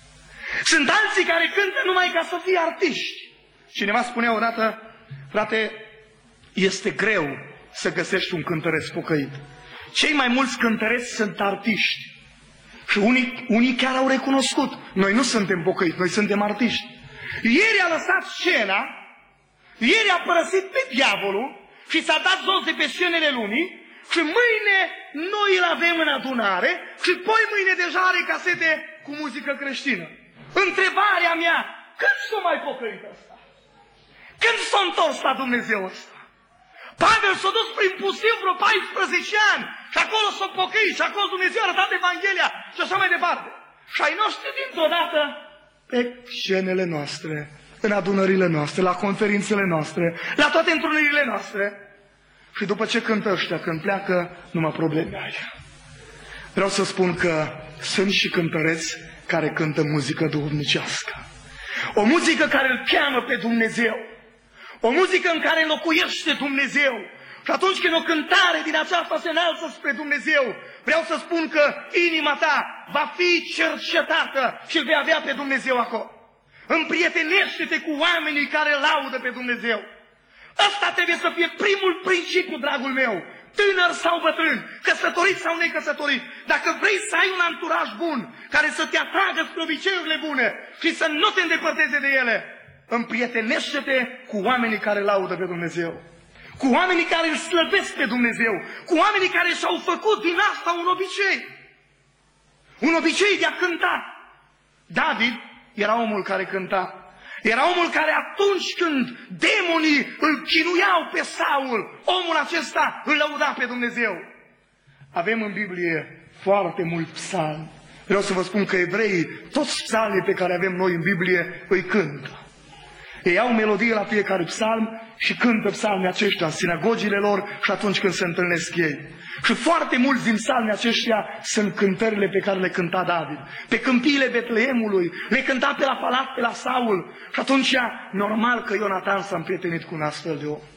Sunt alții care cântă numai ca să fie artiști. Cineva spunea odată, frate, este greu să găsești un cântăreț pocăit. Cei mai mulți cântăreți sunt artiști. Și unii, unii chiar au recunoscut. Noi nu suntem pocăiți, noi suntem artiști. Ieri a lăsat scena, ieri a părăsit pe diavolul și s-a dat jos de pe scenele lumii și mâine noi îl avem în adunare și poi mâine deja are casete cu muzică creștină. Întrebarea mea, când s-a mai pocăit ăsta? Când s-a întors la Dumnezeu ăsta? Pavel s-a dus prin pustiu vreo paisprezece ani și acolo s-a pocăit și acolo Dumnezeu a arătat Evanghelia și așa mai departe. Și ai noștri dintr-o dată pe scenele noastre, în adunările noastre, la conferințele noastre, la toate întrunirile noastre. Și după ce cântă ăștia, când pleacă, numai probleme ai. Vreau să spun că sunt și cântăreți care cântă muzică duhovnicească. O muzică care îl cheamă pe Dumnezeu. O muzică în care locuiește Dumnezeu. Și atunci când o cântare din aceasta se înalță spre Dumnezeu, vreau să spun că inima ta va fi cercetată și îl vei avea pe Dumnezeu acolo. Împrietenește-te cu oamenii care laudă pe Dumnezeu. Asta trebuie să fie primul principiu, dragul meu. Tânăr sau bătrân, căsătorit sau necăsătorit. Dacă vrei să ai un anturaj bun, care să te atragă spre obiceiurile bune și să nu te îndepărteze de ele, împrietenește-te cu oamenii care laudă pe Dumnezeu, cu oamenii care îl slăvesc pe Dumnezeu, cu oamenii care și-au făcut din asta un obicei. Un obicei de a cânta. David era omul care cânta. Era omul care atunci când demonii îl chinuiau pe Saul, omul acesta îl lăuda pe Dumnezeu. Avem în Biblie foarte mulți psalmi. Vreau să vă spun că evreii, toți psalmii pe care avem noi în Biblie, îi cântă. Ei au melodie la fiecare psalm și cântă psalmii aceștia în sinagogile lor și atunci când se întâlnesc ei. Și foarte mulți din psalmii aceștia sunt cântările pe care le cânta David. Pe câmpiile Betleemului, le cânta pe la palat, pe la Saul. Și atunci, normal că Ionatan s-a împrietenit cu un astfel de om.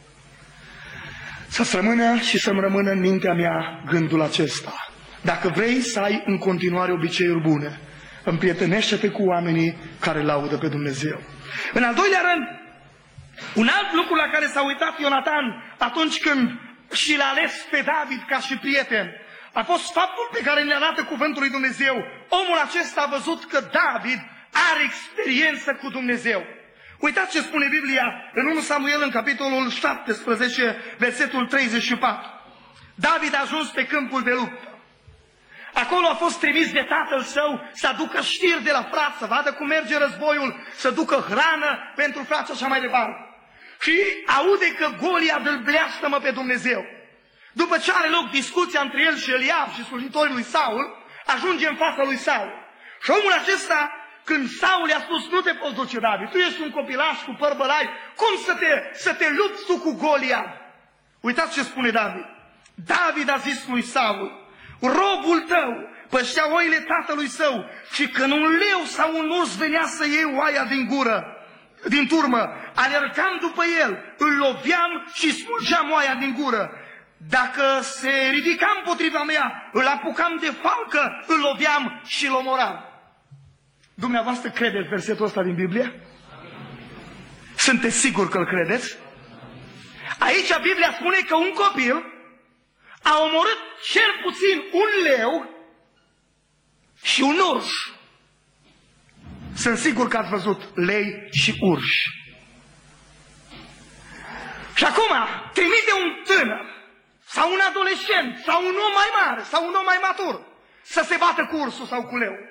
Să-ți rămână și să-mi rămână în mintea mea gândul acesta. Dacă vrei să ai în continuare obiceiuri bune, împrietenește-te cu oamenii care laudă pe Dumnezeu. În al doilea rând, un alt lucru la care s-a uitat Ionatan atunci când și l-a ales pe David ca și prieten, a fost faptul pe care ne arată cuvântul lui Dumnezeu. Omul acesta a văzut că David are experiență cu Dumnezeu. Uitați ce spune Biblia în întâi Samuel, în capitolul șaptesprezece, versetul treizeci și patru. David a ajuns pe câmpul de luptă. Acolo a fost trimis de tatăl său să aducă știri de la frați, să vadă cum merge războiul, să ducă hrană pentru frați și așa mai departe. Și aude că Goliat îl bleastămă pe Dumnezeu. După ce are loc discuția între el și Eliab și slujitorii lui Saul, ajunge în fața lui Saul. Și omul acesta când Saul i-a spus, nu te poți duce, David, tu ești un copilaș cu păr bălai, cum să te, să te lupți tu cu Goliat? Uitați ce spune David. David a zis lui Saul, robul tău păștea oile tatălui său și când un leu sau un urs venea să iei oaia din gură, din turmă, alergam după el, îl loveam și smulgeam oaia din gură. Dacă se ridica împotriva mea, îl apucam de falcă, îl loveam și îl omoram. Dumneavoastră credeți versetul ăsta din Biblie? Sunteți siguri că îl credeți? Aici Biblia spune că un copil a omorât cel puțin un leu și un urs. Sunt sigur că ați văzut lei și urși. Și acum trimite un tânăr sau un adolescent sau un om mai mare sau un om mai matur să se bată cu ursul sau cu leu.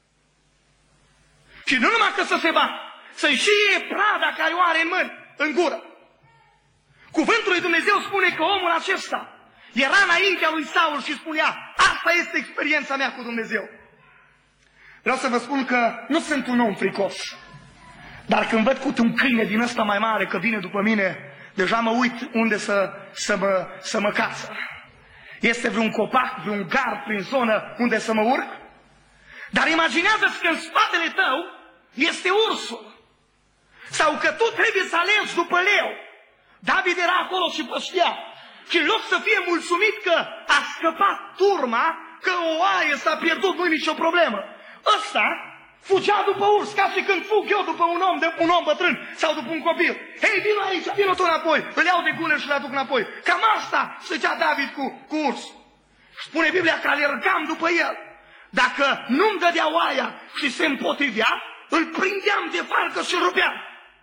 Și nu numai că să se bată, să-i și iei prada care o are în mâini, în gură. Cuvântul lui Dumnezeu spune că omul acesta era înaintea lui Saul și spunea, asta este experiența mea cu Dumnezeu. Vreau să vă spun că nu sunt un om fricos, dar când văd cu un câine din ăsta mai mare că vine după mine, deja mă uit unde să, să, mă, să mă cață. Este vreun copac, vreun gard prin zonă unde să mă urc? Dar imaginează-ți că în spatele tău este ursul. Sau că tu trebuie să alegi după leu. David era acolo și păștea. Și în loc să fie mulțumit că a scăpat turma, că o oaie s-a pierdut, nu-i nicio problemă. Ăsta fugea după urs, ca și când fug eu după un om, de, un om bătrân sau după un copil. Hei, vino aici, vino tu înapoi. Îl iau de gură și îl aduc înapoi. Cam asta zicea David cu, cu urs. Spune Biblia că alergam după el. Dacă nu-mi dădea oaia și se împotrivea, îl prindeam de falcă și îl rupeam.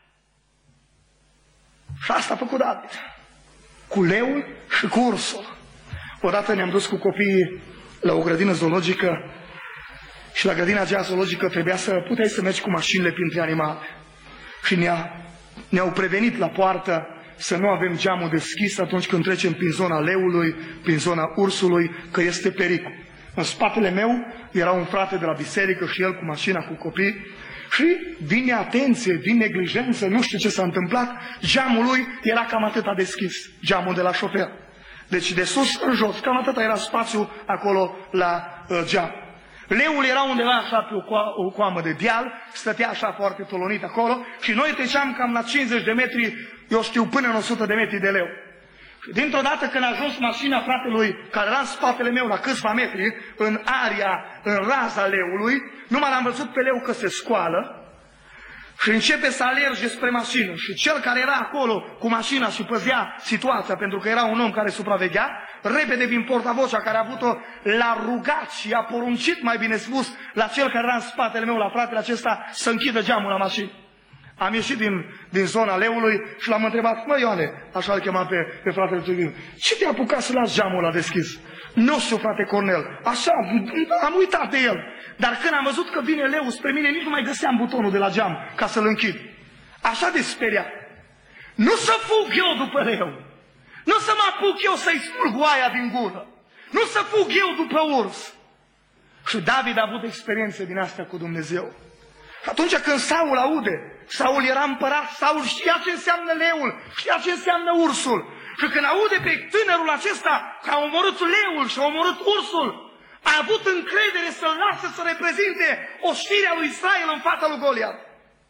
Și asta a făcut David. Cu leul și cu ursul. Odată ne-am dus cu copiii la o grădină zoologică și la grădina aceea zoologică trebuia să puteai să mergi cu mașinile printre animale. Și ne-a, ne-au prevenit la poartă să nu avem geamul deschis atunci când trecem prin zona leului, prin zona ursului, că este pericol. În spatele meu era un frate de la biserică și el cu mașina cu copii și din neatenție, din neglijență, nu știu ce s-a întâmplat, geamul lui era cam atâta deschis, geamul de la șofer. Deci de sus în jos, cam atâta era spațiu acolo la uh, geam. Leul era undeva așa pe o, co- o coamă de deal, stătea așa foarte tolonit acolo și noi treceam cam la cincizeci de metri, eu știu, până în o sută de metri de leu. Și dintr-o dată când a ajuns mașina fratelui, care era în spatele meu la câțiva metri, în aria, în raza leului, numai l-am văzut pe leu că se scoală și începe să alerge spre mașină. Și cel care era acolo cu mașina și păzea situația, pentru că era un om care supraveghea, repede din portavocea care a avut-o, l-a rugat și a poruncit, mai bine spus, la cel care era în spatele meu, la fratele acesta, să închidă geamul la mașină. Am ieșit din, din zona leului și l-am întrebat, mă Ioane, așa îl chema pe, pe fratele tău, ce te-a apucat să lași geamul ăla deschis? Nu știu, frate Cornel, așa, am uitat de el. Dar când am văzut că vine leu spre mine, nici nu mai găseam butonul de la geam ca să-l închid. Așa de speriat. Nu să fug eu după leu. Nu să mă apuc eu să-i smulg oaia din gură. Nu să fug eu după urs. Și David a avut experiențe din astea cu Dumnezeu. Și atunci când Saul aude, Saul era împărat, Saul știa ce înseamnă leul, știa ce înseamnă ursul. Și când aude pe tânărul acesta că a omorât leul și a omorât ursul, a avut încredere să-l lasă să reprezinte oștirea lui Israel în fața lui Goliat.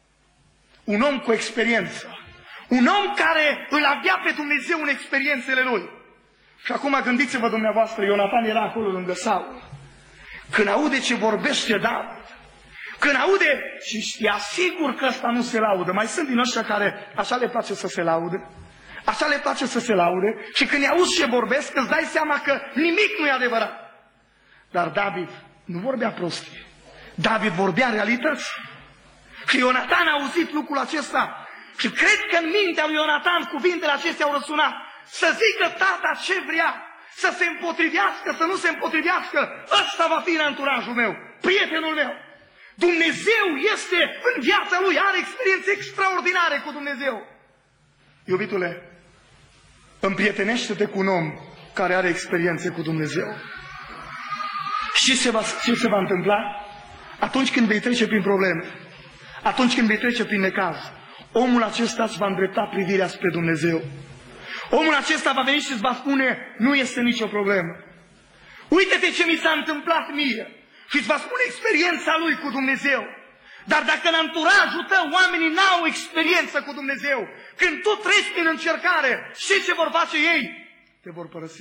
Un om cu experiență. Un om care îl avea pe Dumnezeu în experiențele lui. Și acum gândiți-vă dumneavoastră, Ionatan era acolo lângă Saul. Când aude ce vorbește David, când aude și știa sigur că ăsta nu se laudă, mai sunt din ăștia care așa le place să se laude, așa le place să se laude și când îi auzi ce vorbesc, îți dai seama că nimic nu e adevărat. Dar David nu vorbea prostie. David vorbea realități. Și Ionatan a auzit lucrul acesta. Și cred că în mintea lui Ionatan cuvintele acestea au răsunat. Să zică tata ce vrea, să se împotrivească, să nu se împotrivească. Ăsta va fi în anturajul meu, prietenul meu. Dumnezeu este în viața lui, are experiențe extraordinare cu Dumnezeu. Iubitule, împrietenește-te cu un om care are experiențe cu Dumnezeu. Și ce se va, ce se va întâmpla? Atunci când vei trece prin probleme, atunci când vei trece prin necaz, omul acesta îți va îndrepta privirea spre Dumnezeu. Omul acesta va veni și îți va spune, nu este nicio problemă. Uite-te ce mi s-a întâmplat mie. Și îți va spune experiența lui cu Dumnezeu. Dar dacă în anturajul tău oamenii n-au experiență cu Dumnezeu, când tu treci prin încercare, știi ce vor face ei? Te vor părăsi.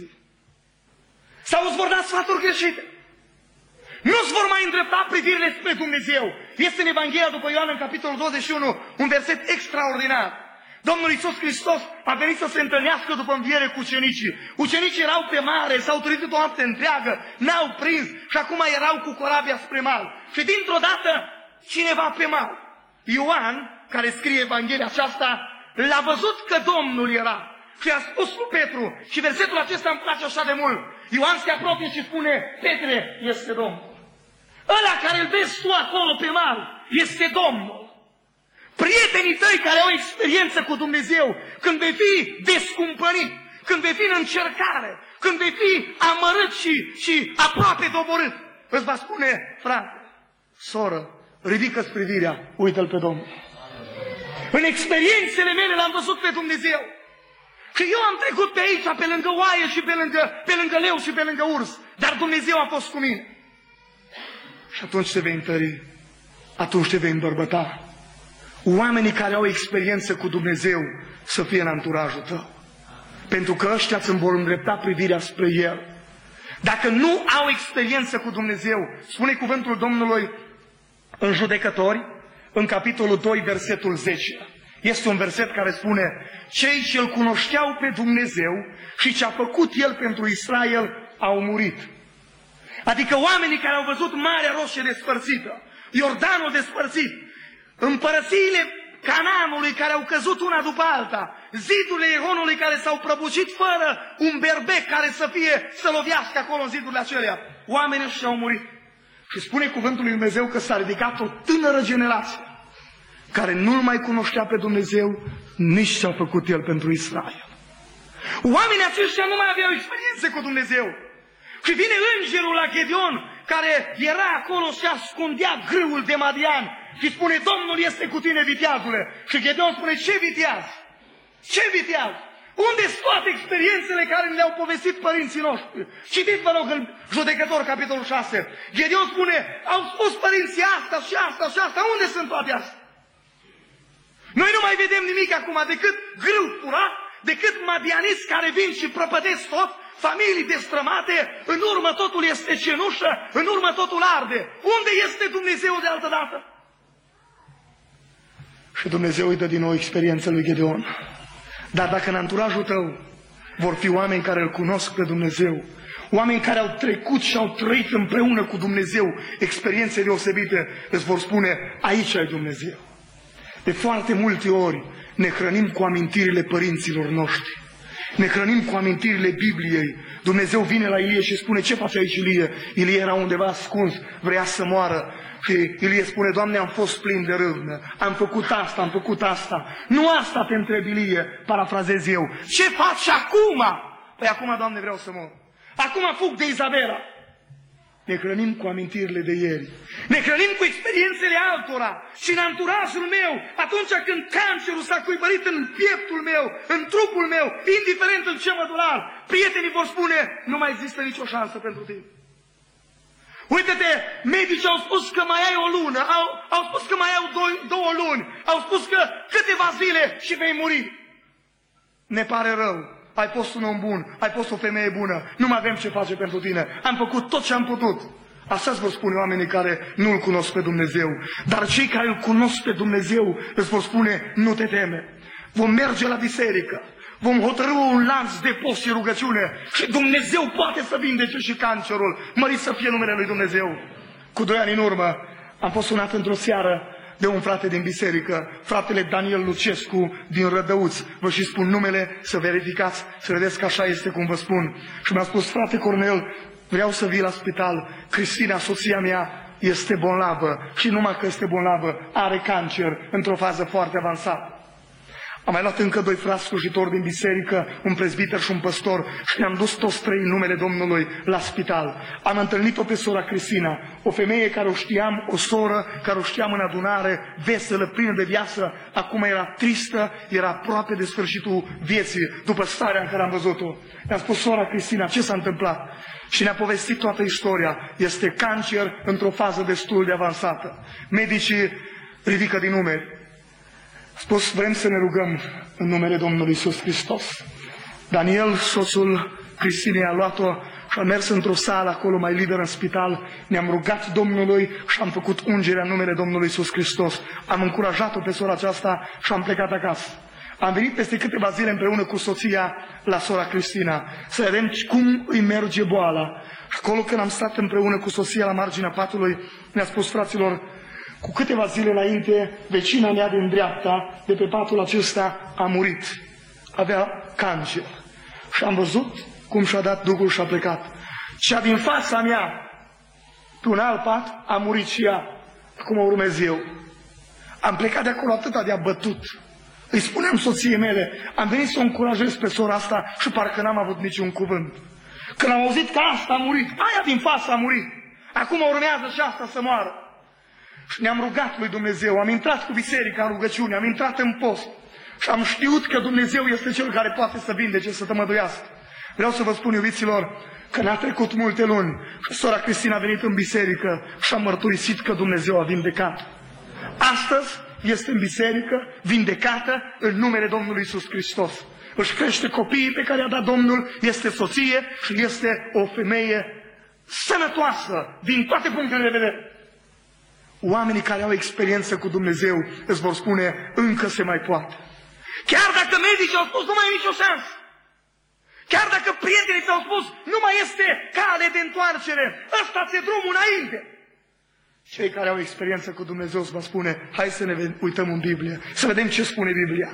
Sau îți vor da sfaturi greșite. Nu-ți vor mai îndrepta privirile spre Dumnezeu. Este în Evanghelia după Ioan, în capitolul douăzeci și unu, un verset extraordinar. Domnul Iisus Hristos a venit să se întâlnească după înviere cu ucenicii. Ucenicii erau pe mare, s-au trezit o noapte întreagă, n-au prins și acum erau cu corabia spre mal. Și dintr-o dată, cineva pe mal, Ioan, care scrie Evanghelia aceasta, l-a văzut că Domnul era și a spus lui Petru, și versetul acesta îmi place așa de mult, Ioan se apropie și spune, Petre, este Domnul. Ăla care îl vezi tu acolo pe mal, este Domnul. Prietenii tăi care au experiență cu Dumnezeu, când vei fi descumpănit, când vei fi în încercare, când vei fi amărât și, și aproape doborât, îți va spune, frate, soră, ridică-ți privirea, uită-L pe Domnul. În experiențele mele l-am văzut pe Dumnezeu. Și eu am trecut pe aici, pe lângă oaie și pe lângă, pe lângă leu și pe lângă urs, dar Dumnezeu a fost cu mine. Și atunci te vei întări, atunci te vei îmbărbăta. Oamenii care au experiență cu Dumnezeu să fie în anturajul tău. Pentru că ăștia îți vor îndrepta privirea spre El. Dacă nu au experiență cu Dumnezeu, spune cuvântul Domnului în Judecători, în capitolul doi, versetul zece. Este un verset care spune, cei ce îl cunoșteau pe Dumnezeu și ce a făcut El pentru Israel au murit. Adică oamenii care au văzut Marea Roșie despărțită, Iordanul despărțit, împărățiile Canaanului care au căzut una după alta, zidurile Ieronului care s-au prăbușit fără un berbec care să fie, să lovească acolo în zidurile acelea. Oamenii ăștia au murit. Și spune cuvântul lui Dumnezeu că s-a ridicat o tânără generație care nu-L mai cunoștea pe Dumnezeu, nici ce-a făcut El pentru Israel. Oamenii aceștia nu mai aveau experiențe cu Dumnezeu. Și vine îngerul la Gedeon, care era acolo și ascundea grâul de Madian, și spune, Domnul este cu tine, viteazule. Și Gedeon spune, ce viteaz? Ce viteaz? Unde-s toate experiențele care le-au povestit părinții noștri? Citiți, vă rog, în Judecător, capitolul șase. Gedeon spune, au spus părinții asta și asta și asta. Unde sunt toate astea? Noi nu mai vedem nimic acum decât grâu furat, decât madianiți care vin și prăpădesc tot, familii destrămate, în urmă totul este cenușă, în urmă totul arde. Unde este Dumnezeu de altă dată? Și Dumnezeu îi dă din nou experiența lui Gedeon. Dar dacă în anturajul tău vor fi oameni care îl cunosc pe Dumnezeu, oameni care au trecut și au trăit împreună cu Dumnezeu experiențe deosebite, îți vor spune, aici ai Dumnezeu. De foarte multe ori ne hrănim cu amintirile părinților noștri. Ne hrănim cu amintirile Bibliei. Dumnezeu vine la Ilie și spune, ce face aici Ilie? Ilie era undeva ascuns, vrea să moară. Și Ilie spune, Doamne, am fost plin de râvnă, am făcut asta, am făcut asta. Nu asta te întreb, Ilie, parafrazez eu. Ce faci acum? Păi acum, Doamne, vreau să mor. Acum fug de Izabela. Ne hrănim cu amintirile de ieri. Ne hrănim cu experiențele altora. Și în anturajul meu, atunci când cancerul s-a cuibărit în pieptul meu, în trupul meu, indiferent în ce mădular, prietenii vor spune, nu mai există nicio șansă pentru tine. Uite-te, medicii au spus că mai ai o lună, au, au spus că mai au doi, două luni, au spus că câteva zile și vei muri. Ne pare rău. Ai fost un om bun, ai fost o femeie bună, nu mai avem ce face pentru tine. Am făcut tot ce am putut. Așa îți vor spune oamenii care nu-L cunosc pe Dumnezeu. Dar cei care îl cunosc pe Dumnezeu îți vor spune, nu te teme. Vom merge la biserică, vom hotărâ un lanț de post și rugăciune și Dumnezeu poate să vindece și cancerul. Mărit să fie numele lui Dumnezeu. Cu doi ani în urmă am fost sunat într-o seară de un frate din biserică, fratele Daniel Lucescu din Rădăuț. Vă și spun numele, să verificați, să vedeți că așa este cum vă spun. Și mi-a spus, frate Cornel, vreau să vii la spital, Cristina, soția mea, este bolnavă și numai că este bolnavă, are cancer într-o fază foarte avansată. Am mai luat încă doi frați slujitori din biserică, un prezbiter și un păstor, și ne-am dus toți trei în numele Domnului la spital. Am întâlnit-o pe sora Cristina, o femeie care o știam, o soră care o știam în adunare, veselă, plină de viață, acum era tristă, era aproape de sfârșitul vieții, după starea în care am văzut-o. I-am spus: sora Cristina, ce s-a întâmplat? Și ne-a povestit toată istoria. Este cancer într-o fază destul de avansată. Medicii ridică din numeri. A spus: vrem să ne rugăm în numele Domnului Iisus Hristos. Daniel, soțul Cristinei, a luat-o și a mers într-o sală acolo mai liber în spital. Ne-am rugat Domnului și am făcut ungerea în numele Domnului Iisus Hristos. Am încurajat-o pe sora aceasta și am plecat acasă. Am venit peste câteva zile împreună cu soția la sora Cristina să vedem cum îi merge boala. Acolo, când am stat împreună cu soția la marginea patului, ne-a spus: fraților, cu câteva zile înainte, vecina mea din dreapta, de pe patul acesta, a murit. Avea cancer. Și am văzut cum și-a dat duhul și a plecat. Cea din fața mea, pe un alt pat, a murit și ea. Acum urmez eu. Am plecat de acolo atâta de abătut. Îi spuneam soției mele: am venit să o încurajez pe sora asta și parcă n-am avut niciun cuvânt. Când am auzit că asta a murit, aia din față a murit, acum urmează și asta să moară. Și ne-am rugat lui Dumnezeu, am intrat cu biserica în rugăciune, am intrat în post și am știut că Dumnezeu este Cel care poate să vindece, să tămăduiască. Vreau să vă spun, iubiților, că n-a trecut multe luni și sora Cristina a venit în biserică și a mărturisit că Dumnezeu a vindecat. Astăzi este în biserică, vindecată în numele Domnului Iisus Hristos. Își crește copiii pe care i-a dat Domnul, este soție și este o femeie sănătoasă din toate punctele de vedere. Oamenii care au experiență cu Dumnezeu îți vor spune: încă se mai poate. Chiar dacă medicii au spus nu mai e nicio șansă, chiar dacă prietenii ți-au spus nu mai este cale de întoarcere, ăsta ți-e drumul înainte, cei care au experiență cu Dumnezeu îți va spune: hai să ne uităm în Biblie, să vedem ce spune Biblia.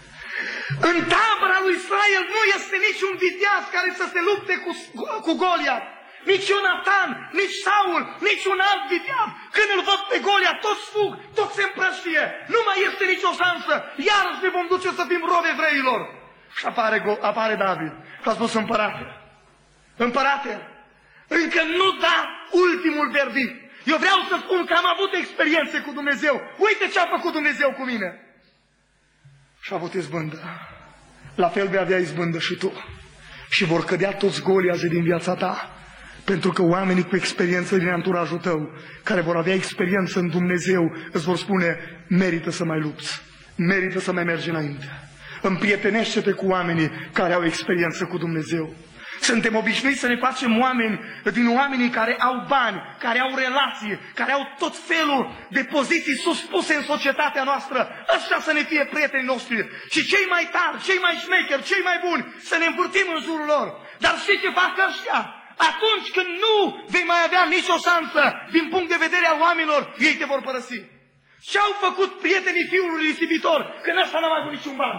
În tabăra lui Israel nu este niciun viteaz care să se lupte cu, cu Goliat. Nici Ionatan, nici Saul, nici un alt viteaz. Când îl văd pe Goliat, toți fug, toți se împrăștie. Nu mai este nicio șansă. Iarăși ne vom duce să fim robe evreilor. Și apare, apare David și a spus: împărate, împărate, încă nu da ultimul verdict. Eu vreau să spun că am avut experiențe cu Dumnezeu. Uite ce a făcut Dumnezeu cu mine. Și a avut izbândă. La fel vei avea izbândă și tu. Și vor cădea toți goliazii din viața ta. Pentru că oamenii cu experiență din anturajul tău, care vor avea experiență în Dumnezeu, îți vor spune: merită să mai lupți, merită să mai mergi înainte. Împrietenește-te cu oamenii care au experiență cu Dumnezeu. Suntem obișnuiți să ne facem oameni din oamenii care au bani, care au relații, care au tot felul de poziții suspuse în societatea noastră. Ăștia să ne fie prietenii noștri. Și cei mai tari, cei mai șmecheri, cei mai buni, să ne învârtim în jurul lor. Dar știi ce fac ăștia? Atunci când nu vei mai avea nicio șansă din punct de vedere al oamenilor, ei te vor părăsi. Ce-au făcut prietenii fiului risipitor când ăsta n-a mai avut niciun ban?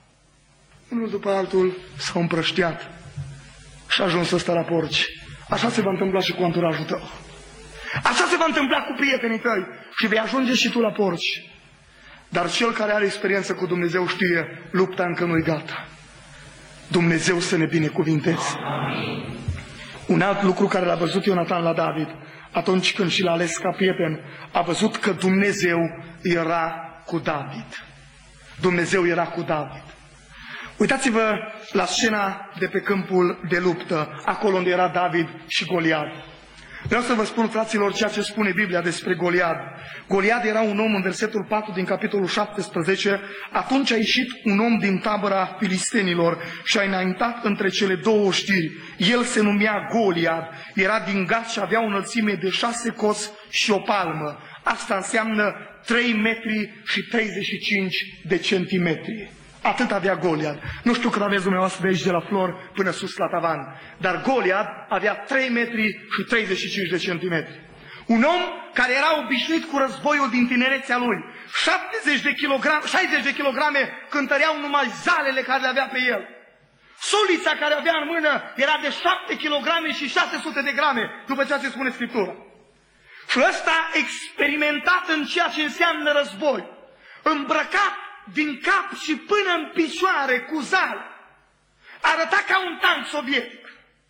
Unul după altul s-au împrăștiat și a ajuns să stă la porci. Așa se va întâmpla și cu anturajul tău. Așa se va întâmpla cu prietenii tăi și vei ajunge și tu la porci. Dar cel care are experiență cu Dumnezeu știe: lupta încă nu-i gata. Dumnezeu să ne binecuvinteze. Amin. Un alt lucru care l-a văzut Ionatan la David, atunci când și l-a ales ca prieten, a văzut că Dumnezeu era cu David. Dumnezeu era cu David. Uitați-vă la scena de pe câmpul de luptă, acolo unde era David și Goliat. Vreau să vă spun, fraților, ceea ce spune Biblia despre Goliat. Goliat era un om, în versetul patru din capitolul șaptesprezece, atunci a ieșit un om din tabăra filistenilor și a înaintat între cele două știri. El se numea Goliat, era din Gat și avea o înălțime de șase coți și o palmă. Asta înseamnă trei metri și treizeci și cinci de centimetri. Atât avea Goliat. Nu știu cât aveți dumneavoastră de aici de la flor până sus la tavan, dar Goliat avea trei metri și treizeci și cinci de centimetri. Un om care era obișnuit cu războiul din tinerețea lui. șaptezeci de kilograme, șaizeci de kilograme cântăreau numai zalele care le avea pe el. Sulița care avea în mână era de șapte kilograme și șase sute de grame, după ceea ce spune Scriptura. Și ăsta experimentat în ceea ce înseamnă război, îmbrăcat din cap și până în picioare cu zale. Arăta ca un tank sovietic.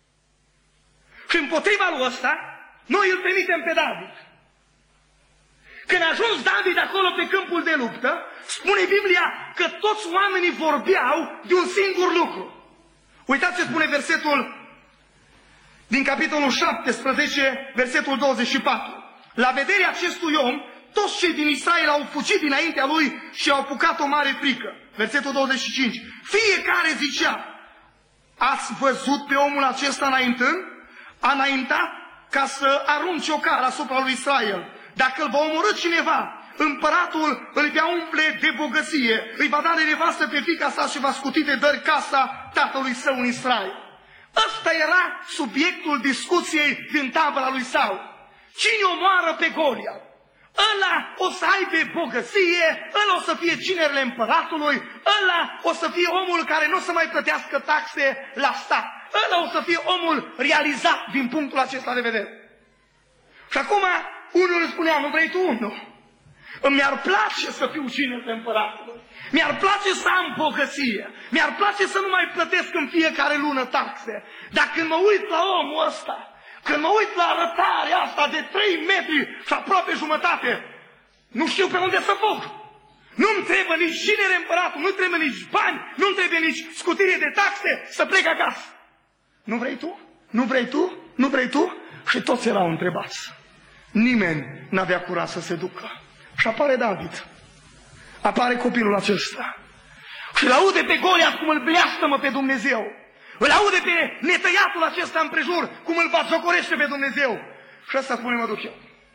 Și împotriva lui ăsta, noi îl trimitem pe David. Când a ajuns David acolo pe câmpul de luptă, spune Biblia că toți oamenii vorbeau de un singur lucru. Uitați ce spune versetul din capitolul șaptesprezece, versetul douăzeci și patru. La vederea acestui om, toți cei din Israel au fugit dinaintea lui și au apucat o mare frică. Versetul douăzeci și cinci. Fiecare zicea, ați văzut pe omul acesta înaintând? A înaintat ca să arunce o cară asupra lui Israel. Dacă îl va omorâ cineva, împăratul îl va umple de bogăție, îi va da de nevastă pe fiica sa și va scuti de dări casa tatălui său în Israel. Ăsta era subiectul discuției din tabăra lui Saul. Cine omoară pe Goliat? Ăla o să aibă bogăție, ăla o să fie ginerele împăratului, ăla o să fie omul care nu o să mai plătească taxe la stat. Ăla o să fie omul realizat din punctul acesta de vedere. Și acum unul îmi spunea, nu vrei tu unul? Mi-ar place să fiu ginerele împăratului. Mi-ar place să am bogăție. Mi-ar place să nu mai plătesc în fiecare lună taxe. Dar când mă uit la omul ăsta, când mă uit la arătarea asta de trei metri și aproape jumătate, nu știu pe unde să fug. Nu-mi trebuie nici ginere împăratul, nu-mi trebuie nici bani, nu-mi trebuie nici scutire de taxe să plec acasă. Nu vrei tu? Nu vrei tu? Nu vrei tu? Și toți erau întrebați. Nimeni n-avea curaj să se ducă. Și apare David. Apare copilul acesta. Și îl aude pe Goliat cum îl bleastămă pe Dumnezeu. Îl aude pe netăiatul acesta împrejur cum îl batjocorește pe Dumnezeu. Și ăsta spune, mă duc eu.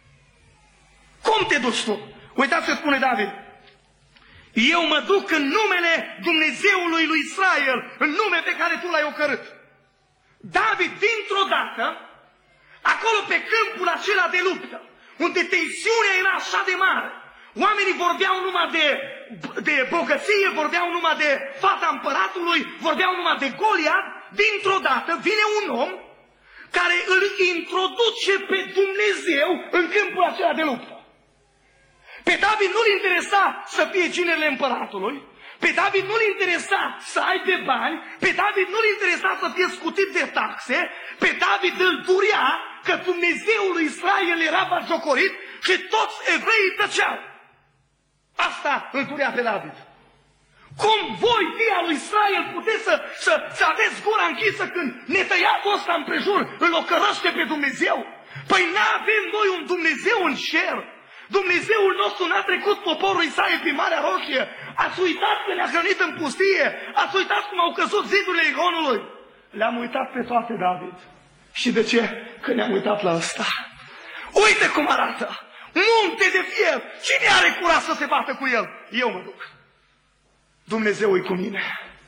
Cum te duci tu? Uitați ce spune David. Eu mă duc în numele Dumnezeului lui Israel, în nume pe care tu l-ai ocărât. David, dintr-o dată, acolo pe câmpul acela de luptă, unde tensiunea era așa de mare, oamenii vorbeau numai de, de bogăție, vorbeau numai de fata împăratului, vorbeau numai de Goliat, dintr-o dată vine un om care îl introduce pe Dumnezeu în câmpul acela de luptă. Pe David nu-l interesa să fie ginerele împăratului, pe David nu-l interesa să aibă bani, pe David nu-l interesa să fie scutit de taxe, pe David îl durea că Dumnezeul lui Israel era batjocorit și toți evreii tăceau. Asta îl durea pe David. Cum voi, fii al lui Israel, puteți să, să, să aveți gura închisă când netăiatul ăsta împrejur îl ocărăște pe Dumnezeu? Păi n-avem noi un Dumnezeu în cer. Dumnezeul nostru n-a trecut poporul Israel prin Marea Roșie. Ați uitat că ne-a hrănit în pustie? Ați uitat cum au căzut zidurile Iconului? Le-am uitat pe toate, David. Și de ce? Că ne-am uitat la ăsta. Uite cum arată! Munte de fier! Cine are curaj să se bată cu el? Eu mă duc. Dumnezeu e cu mine.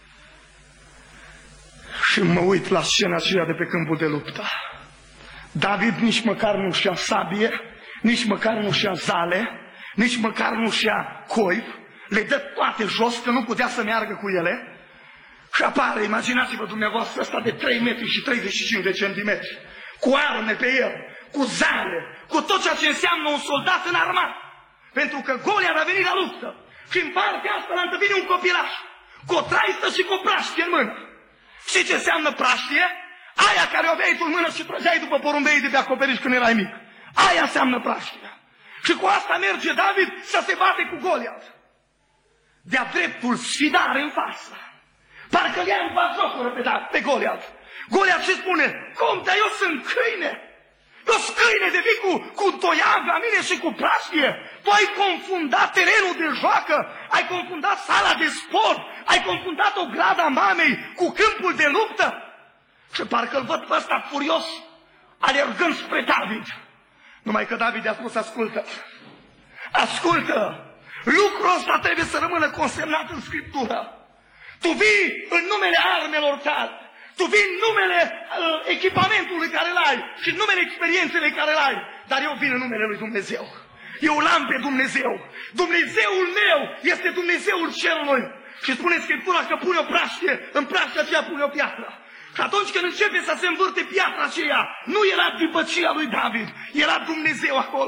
Și mă uit la scena aceea de pe câmpul de luptă. David nici măcar nu și-a sabie, nici măcar nu și-a zale, nici măcar nu și-a coif, le dă toate jos, că nu putea să meargă cu ele. Și apare, imaginați-vă dumneavoastră, ăsta de trei metri și treizeci și cinci de centimetri, cu arme pe el, cu zale, cu tot ceea ce înseamnă un soldat în armat. Pentru că Goliat a venit la luptă. Și în partea asta la întâlnire un copilaș, cu o traistă și cu o praștie în mână. Și ce înseamnă praștie? Aia care o aveai tu în mână și trăgeai după porumbeii de pe acoperiș când erai mic. Aia înseamnă praștie. Și cu asta merge David să se bate cu Goliat. De-a dreptul sfidare în față. Parcă le-a în batjocură pe, pe Goliat. Goliat ce spune? Cum, dar eu sunt câine. Eu sunt câine de vii cu, cu toiag la mine și cu praștie. Tu ai confundat terenul de joacă, ai confundat sala de sport, ai confundat o grada mamei cu câmpul de luptă. Și parcă-l văd pe ăsta furios, alergând spre David. Numai că David i-a spus, ascultă, ascultă, lucrul ăsta trebuie să rămână consemnat în Scriptură. Tu vii în numele armelor tale, tu vii în numele uh, echipamentului care l-ai și în numele experienței care l-ai, dar eu vin în numele lui Dumnezeu. Eu l-am pe Dumnezeu. Dumnezeul meu este Dumnezeul cerului. Și spune Scriptura că pune o praștie, în praștia aceea pune o piatră. Și atunci când începe să se învârte piatra aceea, nu era dibăcia lui David, era Dumnezeu acolo.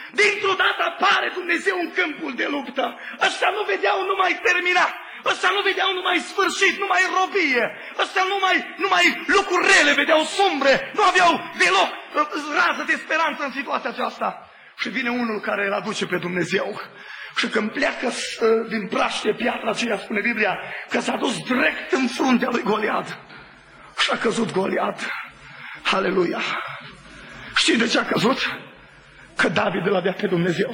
Dintr-o dată apare Dumnezeu în câmpul de luptă. Ăștia nu vedeau numai terminat. Ăștia nu vedeau numai sfârșit, numai robie. Ăștia numai, numai lucruri rele, vedeau sumbre. Nu aveau deloc rază de speranță în situația aceasta. Și vine unul care îl aduce pe Dumnezeu. Și când pleacă din praște piatra aceea, spune Biblia, că s-a dus direct în fruntea lui Goliat. Și a căzut Goliat. Aleluia! Știi de ce a căzut? Că David îl avea pe Dumnezeu.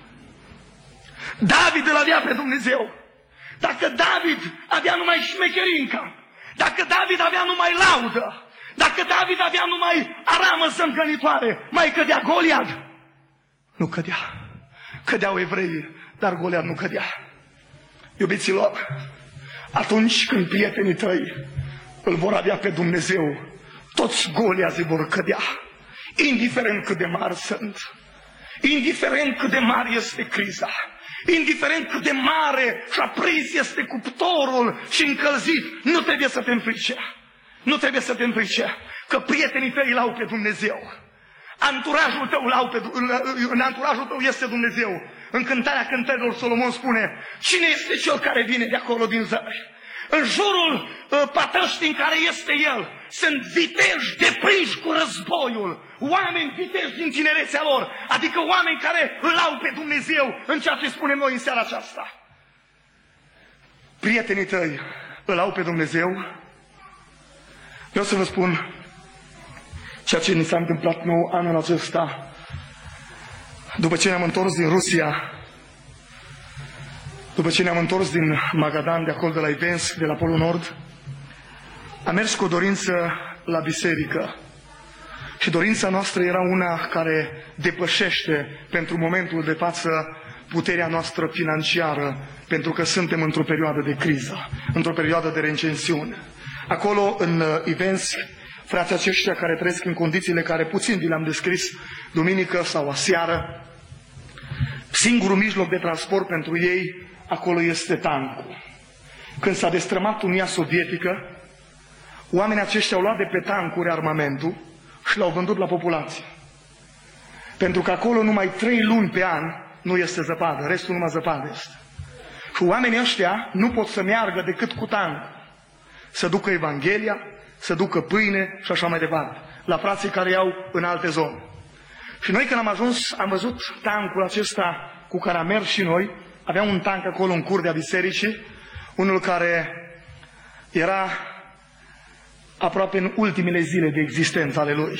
David îl avea pe Dumnezeu. Dacă David avea numai șmecherinca, dacă David avea numai laudă, dacă David avea numai aramă zângănitoare, mai cădea Goliat? Nu cădea. Cădeau evreii, dar Goliat nu cădea. Iubiților, atunci când prietenii tăi îl vor avea pe Dumnezeu, toți Goliații vor cădea. Indiferent cât de mari sunt, indiferent cât de mare este criza, indiferent cât de mare și aprins este cuptorul și încălzit, nu trebuie să te înfrice. Nu trebuie să te înfrice, că prietenii tăi îl au pe Dumnezeu. Anturajul tău, l-au pe, în anturajul tău este Dumnezeu. În Cântarea Cântărilor Solomon spune: cine este cel care vine de acolo din zări? În jurul uh, patăștii în care este el sunt viteji deprinși cu războiul, oameni viteji din tinerețea lor, adică oameni care îl au pe Dumnezeu în ceea ce spunem noi în seara aceasta. Prietenii tăi îl au pe Dumnezeu. Vreau să vă spun ceea ce ni s-a întâmplat nou anul acesta. După ce ne-am întors din Rusia, după ce ne-am întors din Magadan, de acolo de la Ivensk, de la Polul Nord, am mers cu o dorință la biserică. Și dorința noastră era una care depășește pentru momentul de față puterea noastră financiară, pentru că suntem într-o perioadă de criză, într-o perioadă de recensiune. Acolo, în Ivensk, frații aceștia care trăiesc în condițiile care puțin vi le-am descris duminică sau aseară, singurul mijloc de transport pentru ei acolo este tancul. Când s-a destrămat Unia Sovietică, oamenii aceștia au luat de pe tancuri armamentul și l-au vândut la populație. Pentru că acolo numai trei luni pe an nu este zăpadă, restul numai zăpadă este. Și oamenii ăștia nu pot să meargă decât cu tancul. Să ducă Evanghelia, să ducă pâine și așa mai departe, la frații care iau în alte zone. Și noi când am ajuns, am văzut tancul acesta cu care am mers și noi. Avea un tank acolo în curtea bisericii, unul care era aproape în ultimele zile de existență ale lui.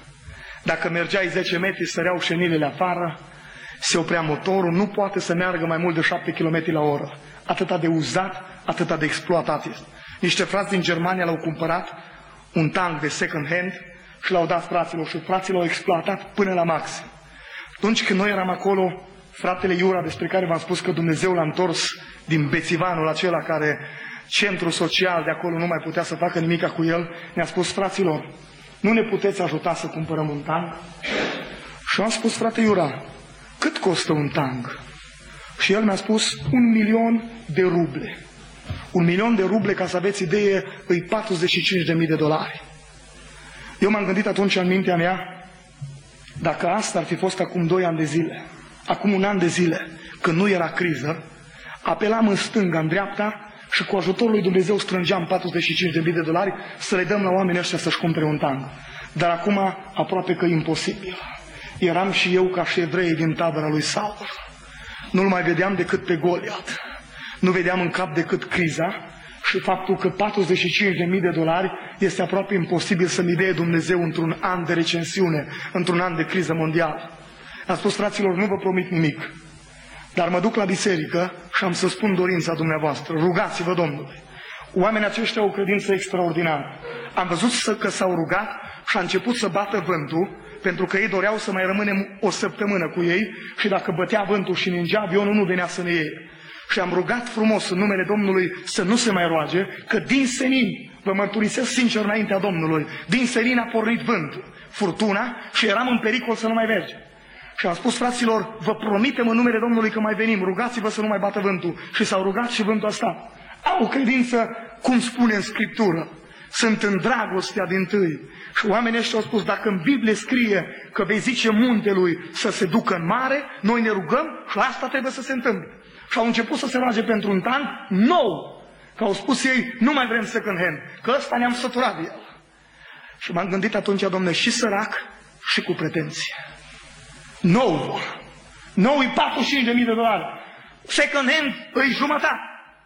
Dacă mergeai zece metri, săreau șenilele afară, se oprea motorul, nu poate să meargă mai mult de șapte kilometri la oră. Atâta de uzat, atâta de exploatat este. Niște frați din Germania l-au cumpărat, un tank de second hand, și l-au dat fraților și frații l-au exploatat până la maxim. Atunci când noi eram acolo, fratele Iura, despre care v-am spus că Dumnezeu l-a întors din bețivanul acela care centrul social de acolo nu mai putea să facă nimica cu el, ne-a spus: fraților, nu ne puteți ajuta să cumpărăm un tank? Și am spus: frate Iura, cât costă un tank? Și el mi-a spus: un milion de ruble. Un milion de ruble, ca să aveți idee, îi patruzeci și cinci de mii de dolari. Eu m-am gândit atunci în mintea mea, dacă asta ar fi fost acum doi ani de zile, acum un an de zile, când nu era criză, apelam în stânga, în dreapta și cu ajutorul lui Dumnezeu strângeam patruzeci și cinci de mii de dolari să le dăm la oamenii ăștia să-și cumpere un tank. Dar acum aproape că imposibil. Eram și eu ca și evreii din tabăra lui Saul. Nu-l mai vedeam decât pe Goliat. Nu vedeam în cap decât criza și faptul că patruzeci și cinci de mii de dolari este aproape imposibil să-mi dea Dumnezeu într-un an de recensiune, într-un an de criză mondială. Am spus: fraților, nu vă promit nimic, dar mă duc la biserică și am să spun dorința dumneavoastră. Rugați-vă Domnului. Oamenii aceștia au o credință extraordinară. Am văzut că s-au rugat și a început să bată vântul, pentru că ei doreau să mai rămânem o săptămână cu ei și dacă bătea vântul și ningea, avionul nu venea să ne iei. Și am rugat frumos în numele Domnului să nu se mai roage, că din senin, vă mărturisesc sincer înaintea Domnului, din senin a pornit vântul, furtuna, și eram în pericol să nu mai mergem. Și am spus: fraților, vă promitem în numele Domnului că mai venim, rugați-vă să nu mai bată vântul. Și s-au rugat și vântul a stat. Au o credință, cum spune în Scriptură, sunt în dragostea dintâi. Și oamenii ăștia au spus, dacă în Biblie scrie că vei zice muntelui să se ducă în mare, noi ne rugăm și asta trebuie să se întâmple. Și au început să se roage pentru un tank nou. Că au spus ei, nu mai vrem second hand, că ăsta ne-am săturat de el. Și m-am gândit atunci, domne, și sărac și cu pretenție. Nou. Nou e patruzeci și cinci de mii de dolari. Second hand îi jumătate.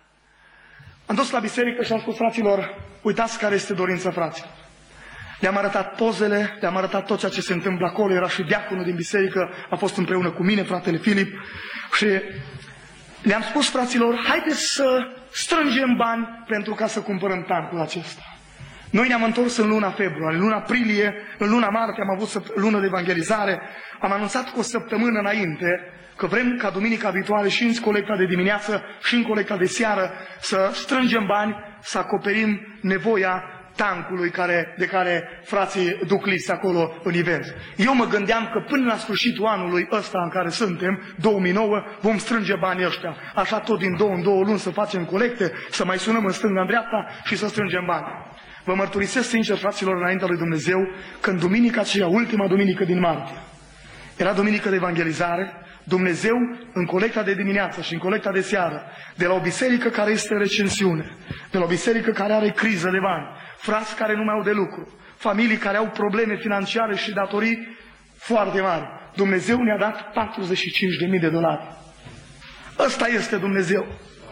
Am dus la biserică și am spus, fraților, uitați care este dorința fraților. Le-am arătat pozele, le-am arătat tot ceea ce se întâmplă acolo. Era și diaconul din biserică, a fost împreună cu mine, fratele Filip. Și le-am spus, fraților, haideți să strângem bani pentru ca să cumpărăm tancul acesta. Noi ne-am întors în luna februarie, în luna aprilie, în luna martie am avut lună de evangelizare. Am anunțat cu o săptămână înainte că vrem ca duminica viitoare și în colecta de dimineață și în colecta de seară să strângem bani, să acoperim nevoia tancului care, de care frații duc liste acolo în Ivers. Eu mă gândeam că până la sfârșitul anului ăsta în care suntem, două mii nouă, vom strânge banii ăștia. Așa tot din două în două luni să facem colecte, să mai sunăm în stânga, în dreapta și să strângem bani. Vă mărturisesc sincer, fraților, înaintea lui Dumnezeu, că în duminica aceea, ultima duminică din martie, era duminică de evangelizare, Dumnezeu, în colecta de dimineață și în colecta de seară, de la o biserică care este în recensiune, de la o biserică care are criză de bani, frați care nu mai au de lucru, familii care au probleme financiare și datorii foarte mari, Dumnezeu ne-a dat patruzeci și cinci de mii de dolari. Ăsta este Dumnezeu.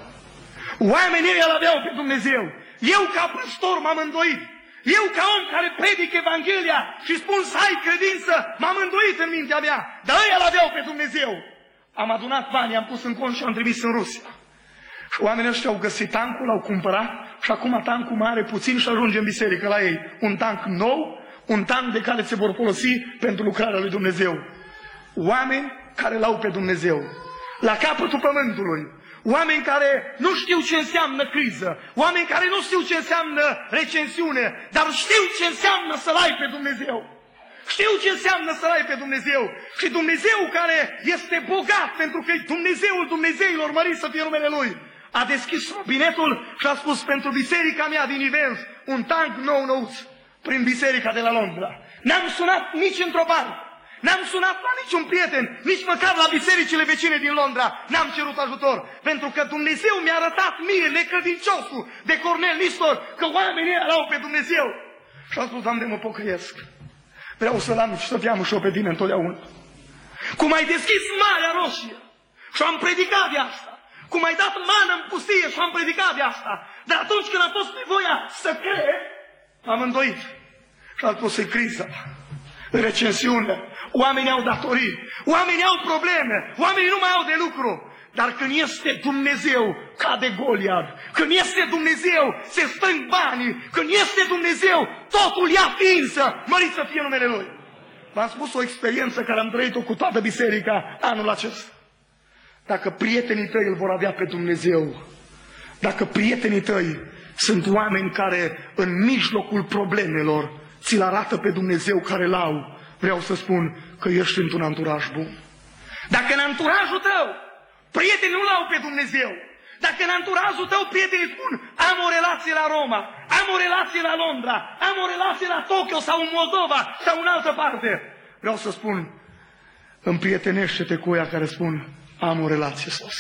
Oamenii îl aveau pe Dumnezeu. Eu ca păstor m-am îndoit. Eu ca om care predic Evanghelia și spun să ai credință, m-am îndoit în mintea mea. Dar ei îl aveau pe Dumnezeu. Am adunat bani, am pus în cont și am trimis în Rusia. Și oamenii ăștia au găsit tancul, l-au cumpărat și acum tancul mai are puțin și ajunge în biserică la ei. Un tank nou, un tank de care se vor folosi pentru lucrarea lui Dumnezeu. Oameni care l-au pe Dumnezeu. La capătul pământului. Oameni care nu știu ce înseamnă criză, oameni care nu știu ce înseamnă recensiune, dar știu ce înseamnă să-L ai pe Dumnezeu. Știu ce înseamnă să-L ai pe Dumnezeu. Și Dumnezeu care este bogat, pentru că e Dumnezeul Dumnezeilor, mărit să fie numele Lui, a deschis robinetul și a spus, pentru biserica mea din Ivens, un tank nou nouț, prin biserica de la Londra. N-am sunat nici într-o parte. N-am sunat la niciun prieten, nici măcar la bisericile vecine din Londra. N-am cerut ajutor, pentru că Dumnezeu mi-a arătat mie, necredinciosul de Cornel Nistor, că oamenii erau pe Dumnezeu. Și am spus, Doamne, mă pocăiesc. Vreau să-L am și să te am și eu pe tine întotdeauna. Cum ai deschis Marea Roșie și am predicat de asta. Cum ai dat mană în pustie și am predicat de asta. Dar atunci când a fost nevoia să cred, am îndoit. Și am spus, e criza. Recensiune, oamenii au datorii, oamenii au probleme, oamenii nu mai au de lucru. Dar când este Dumnezeu, cade Goliat. Când este Dumnezeu, se strâng banii. Când este Dumnezeu, totul ia ființă, mărit să fie numele Lui. V-am spus o experiență care am trăit-o cu toată biserica anul acesta. Dacă prietenii tăi îl vor avea pe Dumnezeu, dacă prietenii tăi sunt oameni care în mijlocul problemelor ți-l arată pe Dumnezeu care l-au, vreau să spun că ești într-un anturaj bun. Dacă în anturajul tău prietenii nu l-au pe Dumnezeu, dacă în anturajul tău prietenii spun, am o relație la Roma, am o relație la Londra, am o relație la Tokyo sau în Moldova sau în altă parte, vreau să spun, împrietenește-te cu ea care spun, am o relație sus.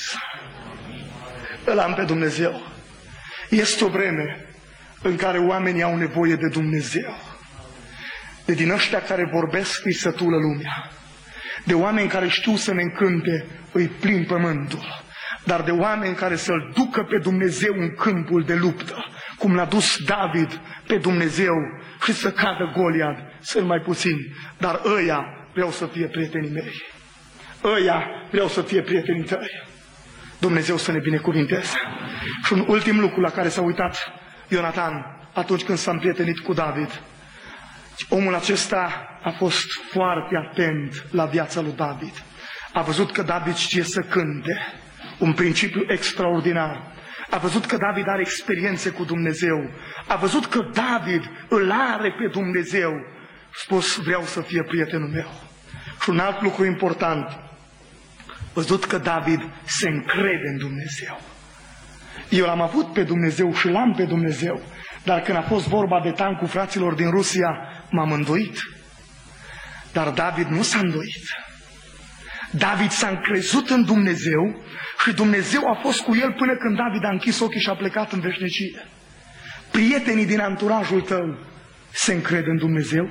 Îl am pe Dumnezeu. Este o vreme în care oamenii au nevoie de Dumnezeu. De din ăștia care vorbesc îi sătulă lumea. De oameni care știu să ne încânte îi plin pământul. Dar de oameni care să-L ducă pe Dumnezeu în câmpul de luptă, cum l-a dus David pe Dumnezeu și să cadă Goliat, sunt mai puțini. Dar ăia vreau să fie prietenii mei. Ăia vreau să fie prietenii tăi. Dumnezeu să ne binecuvinteze. Și un ultim lucru la care s-a uitat Ionatan atunci când s-a împrietenit cu David. Omul acesta a fost foarte atent la viața lui David. A văzut că David știe să cânte, un principiu extraordinar. A văzut că David are experiențe cu Dumnezeu. A văzut că David îl are pe Dumnezeu. A spus, vreau să fie prietenul meu. Și un alt lucru important. A văzut că David se încrede în Dumnezeu. Eu l-am avut pe Dumnezeu și l-am pe Dumnezeu. Dar când a fost vorba de tancul fraților din Rusia, m-am îndoit. Dar David nu s-a îndoit. David s-a încrezut în Dumnezeu și Dumnezeu a fost cu el până când David a închis ochii și a plecat în veșnicie. Prietenii din anturajul tău se încred în Dumnezeu?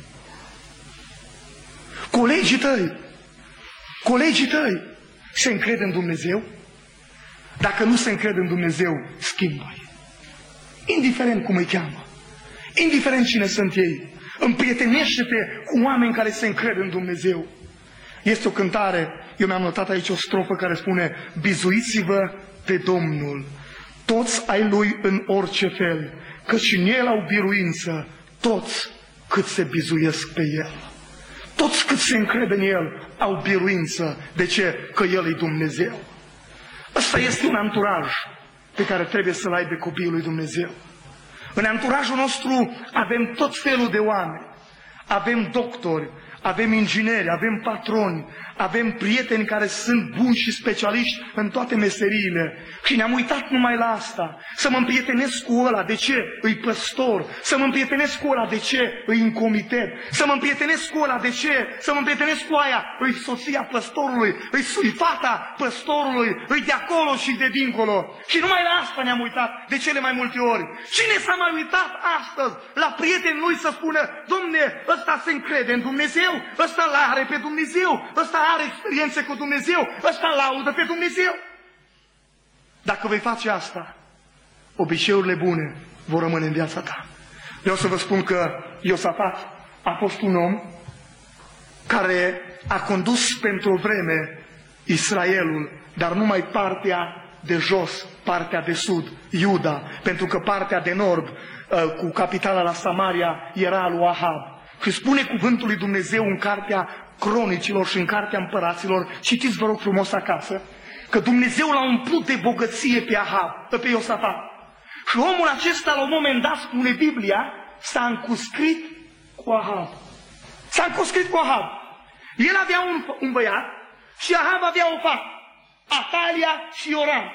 Colegii tăi, colegii tăi se încred în Dumnezeu? Dacă nu se încred în Dumnezeu, schimbă-i. Indiferent cum îi cheamă, indiferent cine sunt ei, împrietenește-te cu oameni care se încred în Dumnezeu. Este o cântare, eu mi-am notat aici o strofă care spune: bizuiți-vă pe Domnul, toți ai Lui în orice fel, căci în El au biruință toți cât se bizuiesc pe El. Toți cât se încred în El au biruință. De ce? Că El e Dumnezeu. Ăsta este un anturaj pe care trebuie să-l ai pe copiii lui Dumnezeu. În anturajul nostru avem tot felul de oameni. Avem doctori, avem ingineri, avem patroni, avem prieteni care sunt buni și specialiști în toate meseriile. Și ne-am uitat numai la asta. Să mă împrietenesc cu ăla, de ce? Îi păstor. Să mă împrietenesc cu ăla, de ce? Îi în comitet. Să mă împrietenesc cu ăla, de ce? Să mă împrietenesc cu aia, îi soția păstorului, îi suifata păstorului, îi de acolo și de dincolo. Și numai la asta ne-am uitat de cele mai multe ori. Cine s-a mai uitat astăzi la prietenii lui să spună: Dom'le, ăsta se încrede în Dumnezeu, ăsta l-are pe Dumnezeu, ăsta are experiențe cu Dumnezeu, ăsta laudă pe Dumnezeu? Dacă vei face asta, obiceiurile bune vor rămâne în viața ta. Vreau să vă spun că Iosafat a fost un om care a condus pentru o vreme Israelul, dar numai partea de jos, partea de sud, Iuda, pentru că partea de nord, cu capitala la Samaria, era al lui Ahab. Și spune cuvântul lui Dumnezeu în cartea Cronicilor și în cartea Împăraților, citiți vă rog frumos acasă, că Dumnezeu l-a umplut de bogăție pe Ahab, pe Iosafat. Și omul acesta, la un moment dat, spune Biblia, s-a încuscrit cu Ahab. S-a încuscrit cu Ahab. El avea un, un băiat și Ahab avea o fată, Atalia și Ioram.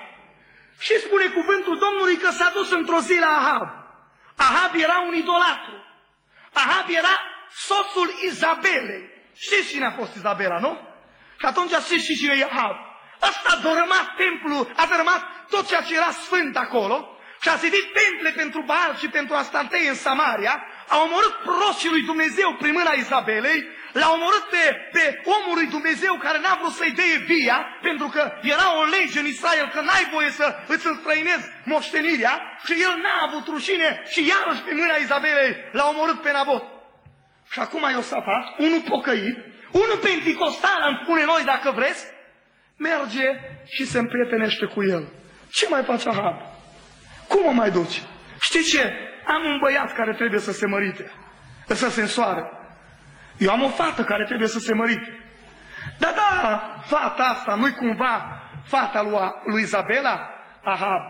Și spune cuvântul Domnului că s-a dus într-o zi la Ahab. Ahab era un idolatru. Ahab era soțul Izabelei. Știți cine a fost Izabela, nu? Și atunci știți și cine e Ahab. Ăsta a dărâmat templul, a dărâmat tot ceea ce era sfânt acolo și a zidit temple pentru Baal și pentru Astarte în Samaria, a omorât proștii lui Dumnezeu prin mâna Izabelei, l-a omorât pe, pe omul lui Dumnezeu care n-a vrut să-i dea via, pentru că era o lege în Israel că n-ai voie să îți înstrăinezi moștenirea, și el n-a avut rușine și iarăși pe mâna Izabelei l-a omorât pe Nabot. Și acum Iosafat, unul pocăit, unul penticostal, îmi spune noi dacă vreți, merge și se împrietenește cu el. Ce mai face Ahab? Cum o mai duci? Știi ce? Am un băiat care trebuie să se mărite, să se însoare. Eu am o fată care trebuie să se mărite. Dar da, fata asta nu-i cumva fata lui, lui Izabela? Ahab.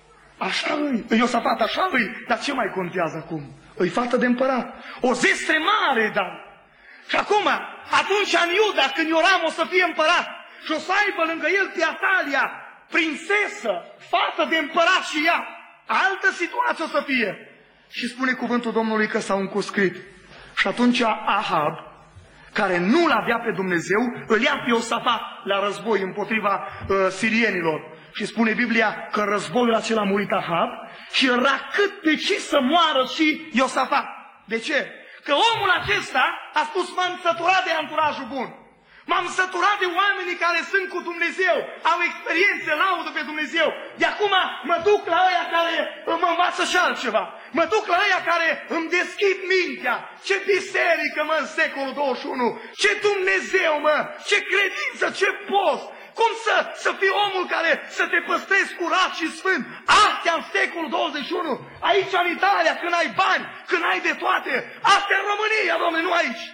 Așa îi, Iosafat, așa îi, dar ce mai contează acum? Îi fată de împărat. O zestre mare, dar. Și acum, atunci în Iuda, când Ioram o să fie împărat și o să aibă lângă el pe Atalia, prințesă, fată de împărat și ea, altă situație o să fie. Și spune cuvântul Domnului că s-au încuscrit. Și atunci Ahab, care nu-l avea pe Dumnezeu, îl ia pe Iosafat la război împotriva uh, sirienilor. Și spune Biblia că în războiul acela a murit Ahab și era cât de ce să moară și Iosafat. De ce? Că omul acesta a spus: m-am săturat de anturajul bun. M-am săturat de oamenii care sunt cu Dumnezeu, au experiențe, laudă pe Dumnezeu. De acum mă duc la ăia care mă învață și altceva. Mă duc la ăia care îmi deschid mintea. Ce biserică, mă, în secolul douăzeci și unu! Ce Dumnezeu, mă! Ce credință, ce post! Cum să, să fii omul care să te păstrezi curat și sfânt? Astea în secolul douăzeci și unu, aici în Italia, când ai bani, când ai de toate. Astea în România, Doamne, nu aici.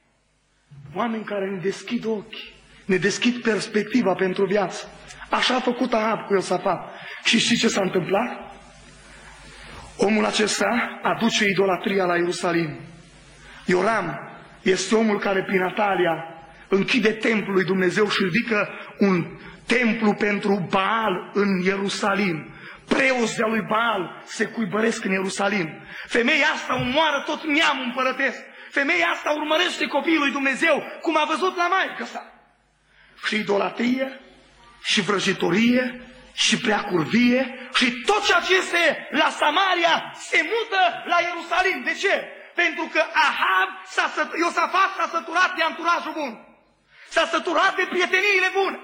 Oameni care ne deschid ochii, ne deschid perspectiva pentru viață. Așa a făcut Ahab cu Iosafat. Și știți ce s-a întâmplat? Omul acesta aduce idolatria la Ierusalim. Ioram este omul care prin Atalia închide templul lui Dumnezeu și ridică un templu pentru Baal în Ierusalim. preoți de-a lui Baal se cuibăresc în Ierusalim. Femeia asta omoară tot neamul împărătesc. Femeia asta urmărește copiii lui Dumnezeu, cum a văzut la maică sa. Și idolatrie, și vrăjitorie, și preacurvie, și tot ceea ce este la Samaria se mută la Ierusalim. De ce? Pentru că Ahab, Iosafat s-a săturat de anturajul bun. S-a săturat de prieteniile bune.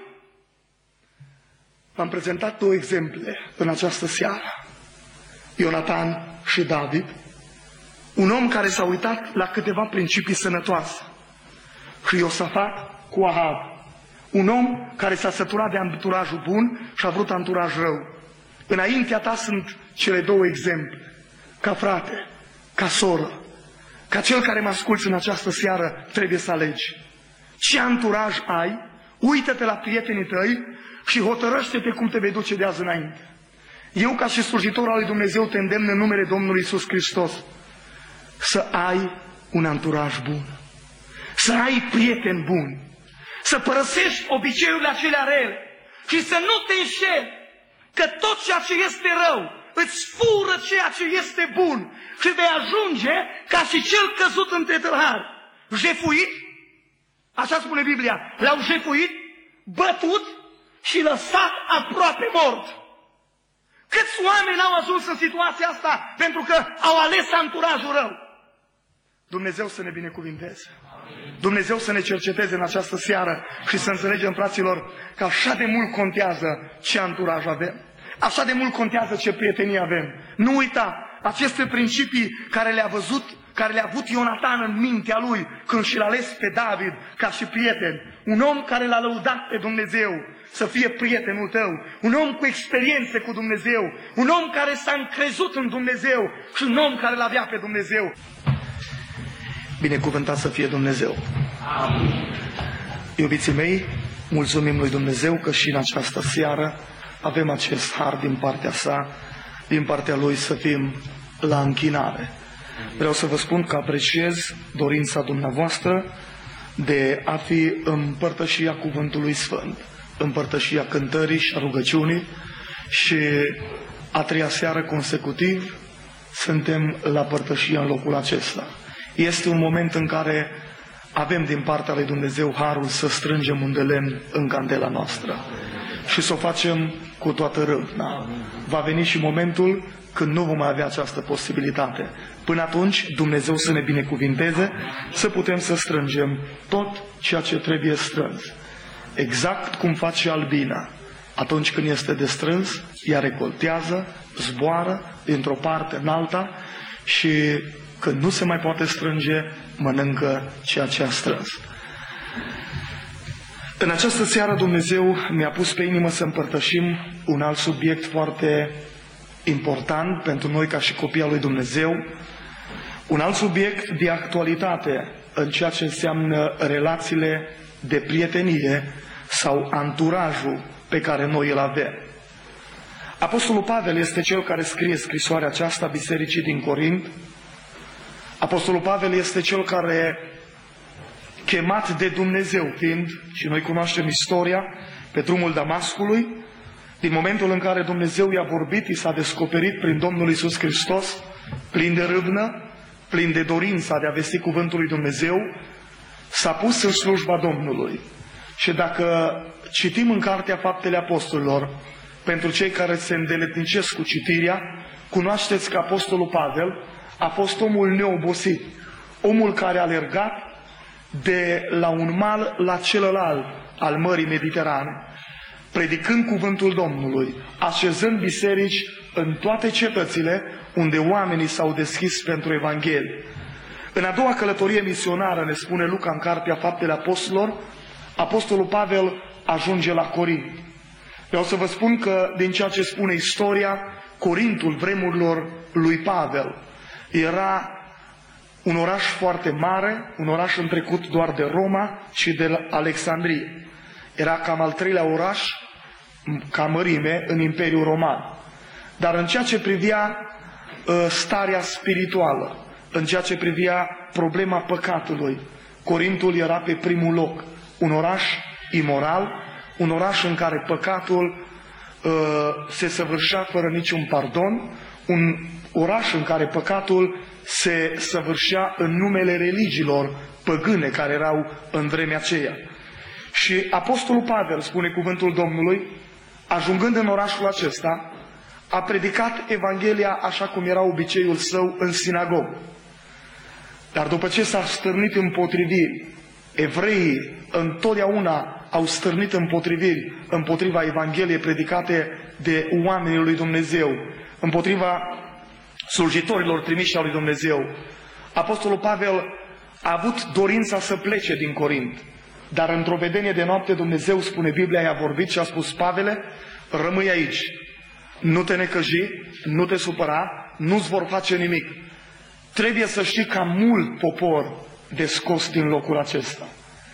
V-am prezentat două exemple în această seară. Ionatan și David. Un om care s-a uitat la câteva principii sănătoase. Și Iosafat cu Ahab. Un om care s-a săturat de anturajul bun și a vrut anturaj rău. Înaintea ta sunt cele două exemple. Ca frate, ca soră, ca cel care mă asculți în această seară, trebuie să alegi. Ce anturaj ai? Uită-te la prietenii tăi și hotărăște-te cum te vei duce de azi înainte. Eu, ca și slujitor al lui Dumnezeu, te îndemn în numele Domnului Iisus Hristos să ai un anturaj bun, să ai prieteni buni, să părăsești obiceiurile acelea rele și să nu te înșeli că tot ceea ce este rău îți fură ceea ce este bun și vei ajunge ca și cel căzut între tâlhari, jefuit, așa spune Biblia, l-au jefuit, bătut și lăsat aproape mort. Câți oameni au ajuns în situația asta pentru că au ales anturajul rău? Dumnezeu să ne binecuvinteze. Dumnezeu să ne cerceteze în această seară și să înțelegem, fraților, că așa de mult contează ce anturaj avem. Așa de mult contează ce prietenie avem. Nu uita, aceste principii care le-a văzut, care le-a avut Ionatan în mintea lui când și-l ales pe David ca și prieten. Un om care l-a lăudat pe Dumnezeu să fie prietenul tău. Un om cu experiențe cu Dumnezeu. Un om care s-a încrezut în Dumnezeu și un om care l-avea pe Dumnezeu. Binecuvântat să fie Dumnezeu. Amin. Iubiții mei, mulțumim lui Dumnezeu că și în această seară avem acest har din partea sa, din partea lui să fim la închinare. Vreau să vă spun că apreciez dorința dumneavoastră de a fi în părtășia Cuvântului Sfânt, în părtășia cântării și a rugăciunii, și a treia seară consecutiv suntem la părtășia în locul acesta. Este un moment în care avem din partea lui Dumnezeu harul să strângem un de lemn în candela noastră și să o facem cu toată râvna. Va veni și momentul când nu vom mai avea această posibilitate. Până atunci, Dumnezeu să ne binecuvinteze, să putem să strângem tot ceea ce trebuie strâns. Exact cum face albina. Atunci când este de strâns, ea recoltează, zboară dintr-o parte în alta și când nu se mai poate strânge, mănâncă ceea ce a strâns. În această seară Dumnezeu mi-a pus pe inimă să împărtășim un alt subiect foarte important pentru noi ca și copii al lui Dumnezeu, un alt subiect de actualitate în ceea ce înseamnă relațiile de prietenie sau anturajul pe care noi îl avem. Apostolul Pavel este cel care scrie scrisoarea aceasta bisericii din Corint. Apostolul Pavel este cel care, chemat de Dumnezeu fiind, și noi cunoaștem istoria, pe drumul Damascului, din momentul în care Dumnezeu i-a vorbit, i s-a descoperit prin Domnul Iisus Hristos, plin de râvnă, plin de dorința de a vesti cuvântul lui Dumnezeu, s-a pus în slujba Domnului. Și dacă citim în Cartea Faptele Apostolilor, pentru cei care se îndeletnicesc cu citirea, cunoașteți că Apostolul Pavel a fost omul neobosit, omul care a alergat de la un mal la celălalt al Mării Mediterane, predicând cuvântul Domnului, așezând biserici în toate cetățile unde oamenii s-au deschis pentru Evanghelie. În a doua călătorie misionară, ne spune Luca în Cartea Faptele Apostolilor, Apostolul Pavel ajunge la Corint. Vreau să vă spun că, din ceea ce spune istoria, Corintul vremurilor lui Pavel era un oraș foarte mare, un oraș întrecut doar de Roma și de Alexandrie. Era cam al treilea oraș ca mărime în Imperiul Roman. Dar în ceea ce privea uh, starea spirituală, în ceea ce privea problema păcatului, Corintul era pe primul loc. Un oraș imoral, un oraș în care păcatul se săvârșea fără niciun pardon, un oraș în care păcatul se săvârșea în numele religiilor păgâne care erau în vremea aceea. Și Apostolul Pavel, spune cuvântul Domnului, ajungând în orașul acesta, a predicat Evanghelia așa cum era obiceiul său în sinagogă. Dar după ce s-a stârnit împotriviri, evreii întotdeauna au stârnit împotriviri împotriva Evangheliei predicate de oamenii lui Dumnezeu, împotriva slujitorilor trimiși al lui Dumnezeu. Apostolul Pavel a avut dorința să plece din Corint, dar într-o vedenie de noapte Dumnezeu, spune Biblia, i-a vorbit și a spus: Pavele, rămâi aici, nu te necăji, nu te supăra, nu-ți vor face nimic. Trebuie să știi că am mult popor de scos din locul acesta.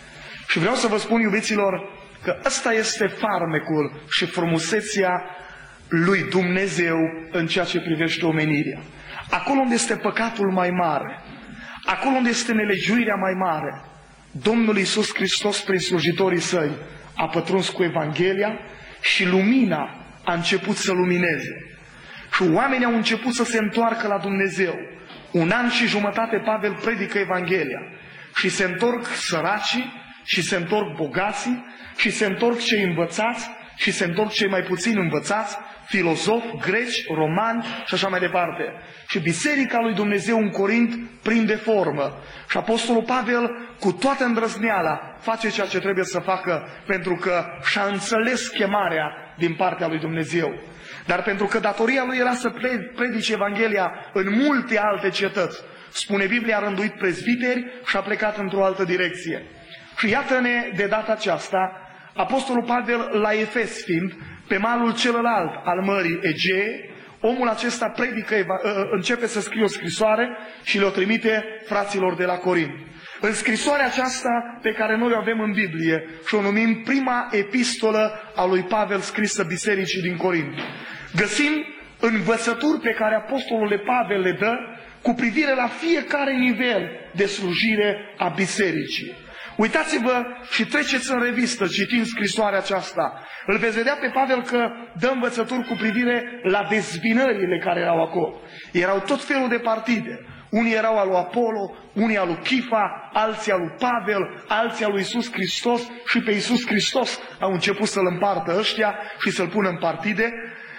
Și vreau să vă spun, iubiților, că ăsta este farmecul și frumusețea lui Dumnezeu în ceea ce privește omenirea. Acolo unde este păcatul mai mare, acolo unde este nelegiuirea mai mare, Domnul Iisus Hristos, prin slujitorii săi, a pătruns cu Evanghelia și lumina a început să lumineze. Și oamenii au început să se întoarcă la Dumnezeu. Un an și jumătate Pavel predică Evanghelia și se întorc săracii și se întorc bogații și se întorc cei învățați și se întorc cei mai puțin învățați, filozofi, greci, romani și așa mai departe. Și biserica lui Dumnezeu în Corint prinde formă. Și Apostolul Pavel, cu toată îndrăzneala, face ceea ce trebuie să facă, pentru că și-a înțeles chemarea din partea lui Dumnezeu. Dar pentru că datoria lui era să predice Evanghelia în multe alte cetăți, spune Biblia, a rânduit prezbiteri și a plecat într-o altă direcție. Și iată-ne de data aceasta, Apostolul Pavel, la Efes fiind, pe malul celălalt al Mării Egee, omul acesta predică, începe să scrie o scrisoare și le-o trimite fraților de la Corint. În scrisoarea aceasta pe care noi o avem în Biblie și o numim prima epistolă a lui Pavel scrisă bisericii din Corint, găsim învățături pe care apostolul Pavel le dă cu privire la fiecare nivel de slujire a bisericii. Uitați-vă și treceți în revistă citind scrisoarea aceasta. Îl veți vedea pe Pavel că dă învățături cu privire la dezbinările care erau acolo. Erau tot felul de partide. Unii erau al lui Apollo, unii al lui Chifa, alții al lui Pavel, alții al lui Iisus Hristos, și pe Iisus Hristos au început să-l împartă ăștia și să-l pună în partide.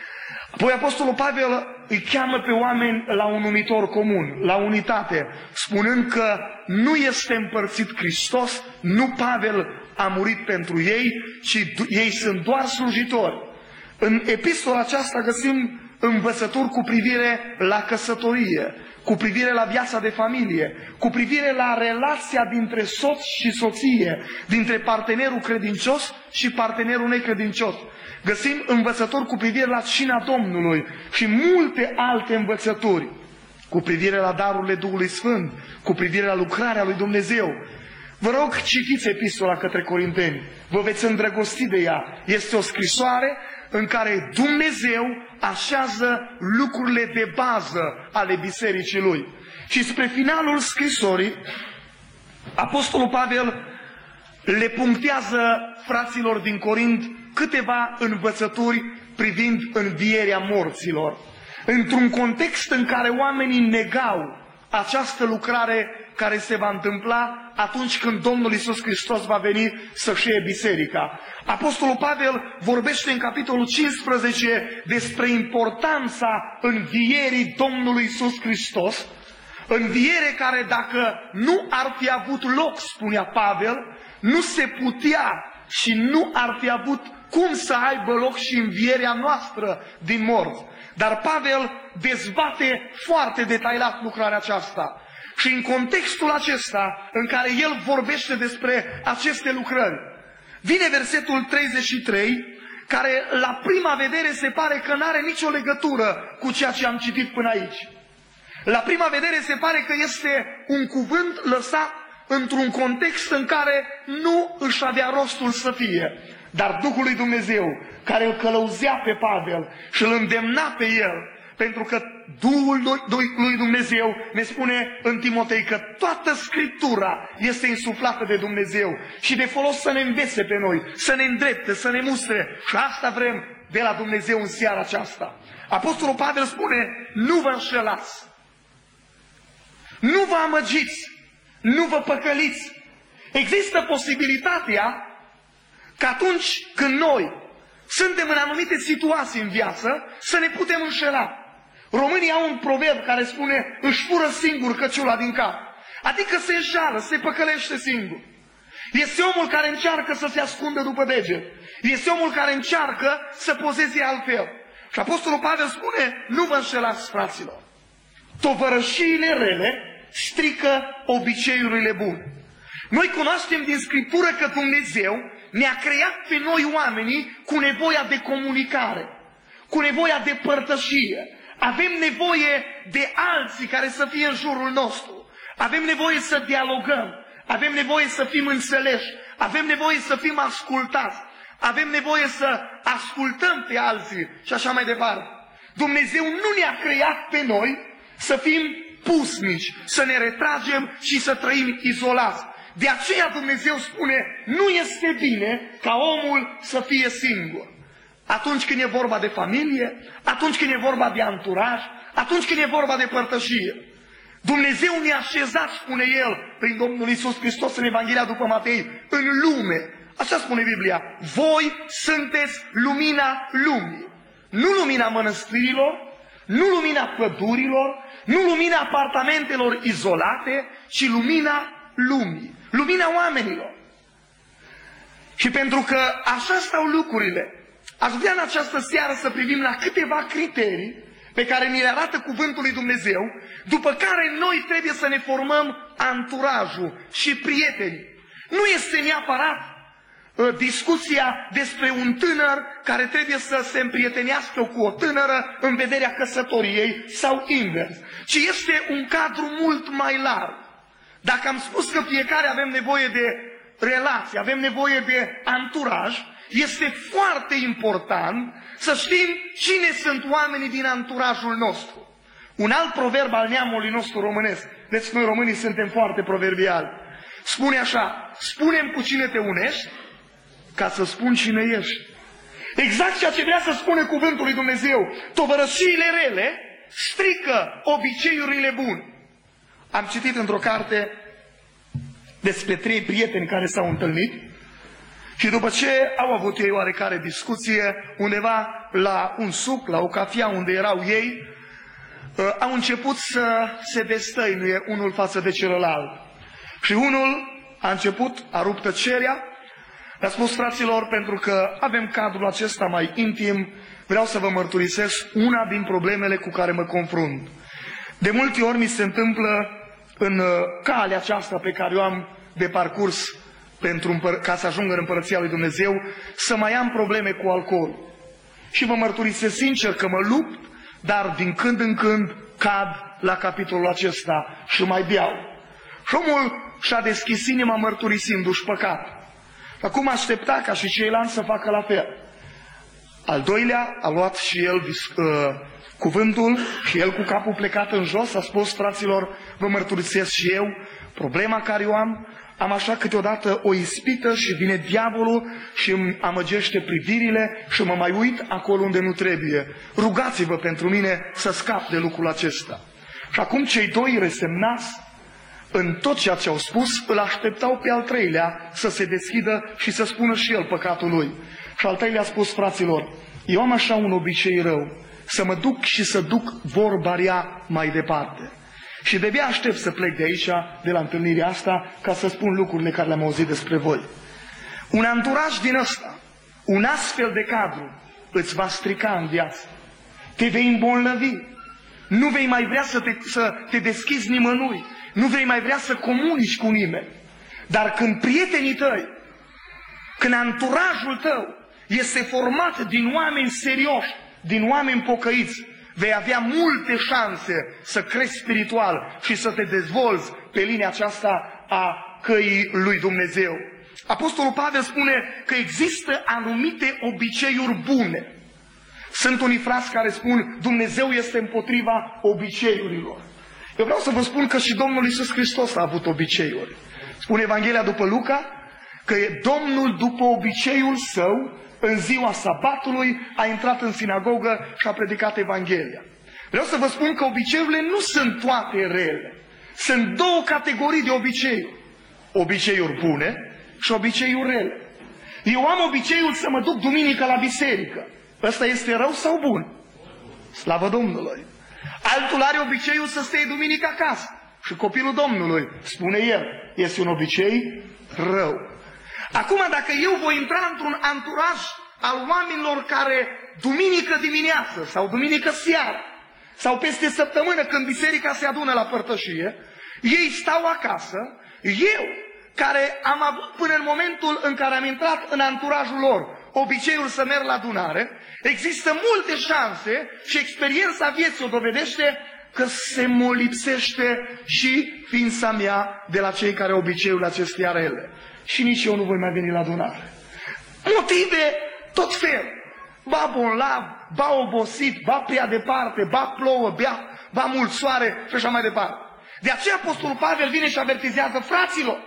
Apoi Apostolul Pavel îi cheamă pe oameni la un numitor comun, la unitate, spunând că nu este împărțit Hristos, nu Pavel a murit pentru ei, ci ei sunt doar slujitori. În epistola aceasta găsim învățături cu privire la căsătorie, cu privire la viața de familie, cu privire la relația dintre soț și soție, dintre partenerul credincios și partenerul necredincios. Găsim învățături cu privire la cina Domnului și multe alte învățături cu privire la darurile Duhului Sfânt, cu privire la lucrarea lui Dumnezeu. Vă rog, citiți epistola către Corinteni, vă veți îndrăgosti de ea. Este o scrisoare în care Dumnezeu așează lucrurile de bază ale bisericii lui. Și spre finalul scrisorii, Apostolul Pavel le punctează fraților din Corint câteva învățături privind învierea morților. Într-un context în care oamenii negau această lucrare care se va întâmpla atunci când Domnul Iisus Hristos va veni să-și iei biserica. Apostolul Pavel vorbește în capitolul cincisprezece despre importanța învierii Domnului Iisus Hristos, înviere care, dacă nu ar fi avut loc, spunea Pavel, nu se putea și nu ar fi avut cum să aibă loc și învierea noastră din morți. Dar Pavel dezbate foarte detaliat lucrarea aceasta. Și în contextul acesta, în care el vorbește despre aceste lucrări, vine versetul treizeci și trei, care la prima vedere se pare că nu are nicio legătură cu ceea ce am citit până aici. La prima vedere se pare că este un cuvânt lăsat într-un context în care nu își avea rostul să fie. Dar Duhul lui Dumnezeu, care îl călăuzea pe Pavel și îl îndemna pe el, pentru că Duhul lui Dumnezeu ne spune în Timotei că toată Scriptura este insuflată de Dumnezeu și de folos să ne învețe pe noi, să ne îndrepte, să ne mustre. Și asta vrem de la Dumnezeu în seara aceasta. Apostolul Pavel spune, nu vă înșelați, nu vă amăgiți, nu vă păcăliți. Există posibilitatea că atunci când noi suntem în anumite situații în viață, să ne putem înșela. Românii au un proverb care spune, își fură singur căciula din cap. Adică se înșală, se păcălește singur. Este omul care încearcă să se ascundă după deget. Este omul care încearcă să pozeze altfel. Și Apostolul Pavel spune, nu vă înșelați, fraților. Tovărășiile rele strică obiceiurile bune. Noi cunoaștem din Scriptură că Dumnezeu ne-a creat pe noi oamenii cu nevoia de comunicare, cu nevoia de părtășie. Avem nevoie de alții care să fie în jurul nostru. Avem nevoie să dialogăm. Avem nevoie să fim înțeleși. Avem nevoie să fim ascultați. Avem nevoie să ascultăm pe alții și așa mai departe. Dumnezeu nu ne-a creat pe noi să fim pusnici, să ne retragem și să trăim izolați. De aceea Dumnezeu spune, nu este bine ca omul să fie singur. Atunci când e vorba de familie, atunci când e vorba de anturaj, atunci când e vorba de părtășie. Dumnezeu ne-a așezat, spune El, prin Domnul Iisus Hristos în Evanghelia după Matei, în lume. Așa spune Biblia, voi sunteți lumina lumii. Nu lumina mănăstirilor, nu lumina pădurilor, nu lumina apartamentelor izolate, ci lumina lumii, lumina oamenilor. Și pentru că așa stau lucrurile, aș vrea în această seară să privim la câteva criterii pe care ni le arată Cuvântul lui Dumnezeu, după care noi trebuie să ne formăm anturajul și prietenii. Nu este neapărat uh, discuția despre un tânăr care trebuie să se împrietenească cu o tânără în vederea căsătoriei sau invers, ci este un cadru mult mai larg. Dacă am spus că fiecare avem nevoie de relație, avem nevoie de anturaj, este foarte important să știm cine sunt oamenii din anturajul nostru. Un alt proverb al neamului nostru românesc, deci noi românii suntem foarte proverbiali, spune așa, spune-mi cu cine te unești, ca să spun cine ești. Exact ceea ce vrea să spune Cuvântul lui Dumnezeu. Tovărășiile rele strică obiceiurile bune. Am citit într-o carte despre trei prieteni care s-au întâlnit și după ce au avut ei oarecare discuție undeva la un suc, la o cafea unde erau ei, au început să se destăinuie unul față de celălalt. Și unul a început, a rupt tăcerea, le-a spus, fraților, pentru că avem cadrul acesta mai intim, vreau să vă mărturisesc una din problemele cu care mă confrunt. De multe ori mi se întâmplă în calea aceasta pe care o am de parcurs pentru ca să ajung în Împărăția lui Dumnezeu, să mai am probleme cu alcool. Și vă mărturisesc sincer că mă lupt, dar din când în când cad la capitolul acesta și mai beau. Și omul și-a deschis inima mărturisindu-și păcat. Acum aștepta ca și ceilalți să facă la fel. Al doilea a luat și el uh, cuvântul și el cu capul plecat în jos a spus, fraților, vă mărturisesc și eu problema care o am, am așa câteodată o ispită și vine diavolul și îmi amăgește privirile și mă mai uit acolo unde nu trebuie. Rugați-vă pentru mine să scap de lucrul acesta. Și acum cei doi resemnați în tot ceea ce au spus, îl așteptau pe al treilea să se deschidă și să spună și el păcatul lui. Și al treilea a spus, fraților, eu am așa un obicei rău, să mă duc și să duc vorba rea mai departe. Și de-abia aștept să plec de aici, de la întâlnirea asta, ca să spun lucrurile care le-am auzit despre voi. Un anturaj din ăsta, un astfel de cadru, îți va strica în viață. Te vei îmbolnăvi. Nu vei mai vrea să te, să te deschizi nimănui. Nu vei mai vrea să comunici cu nimeni. Dar când prietenii tăi, când anturajul tău este format din oameni serioși, din oameni pocăiți, vei avea multe șanse să crești spiritual și să te dezvolți pe linia aceasta a căii lui Dumnezeu. Apostolul Pavel spune că există anumite obiceiuri bune. Sunt unii frați care spun Dumnezeu este împotriva obiceiurilor. Eu vreau să vă spun că și Domnul Iisus Hristos a avut obiceiuri. Spune Evanghelia după Luca că Domnul după obiceiul său în ziua sabatului, a intrat în sinagogă și a predicat Evanghelia. Vreau să vă spun că obiceiurile nu sunt toate rele. Sunt două categorii de obiceiuri. Obiceiuri bune și obiceiuri rele. Eu am obiceiul să mă duc duminică la biserică. Ăsta este rău sau bun? Slavă Domnului! Altul are obiceiul să stea duminică acasă. Și copilul Domnului, spune el, este un obicei rău. Acum, dacă eu voi intra într-un anturaj al oamenilor care duminică dimineață sau duminică seara sau peste săptămână când biserica se adună la părtășie, ei stau acasă, eu, care am avut până în momentul în care am intrat în anturajul lor obiceiul să merg la adunare, există multe șanse și experiența vieții o dovedește că se mă lipsește și ființa mea de la cei care obiceiul acestea rele. Și nici eu nu voi mai veni la adunare. Motive tot fel. Ba bolnav, ba obosit, ba prea departe, ba plouă, ba, ba mult soare și așa mai departe. De aceea Apostolul Pavel vine și avertizează: fraților,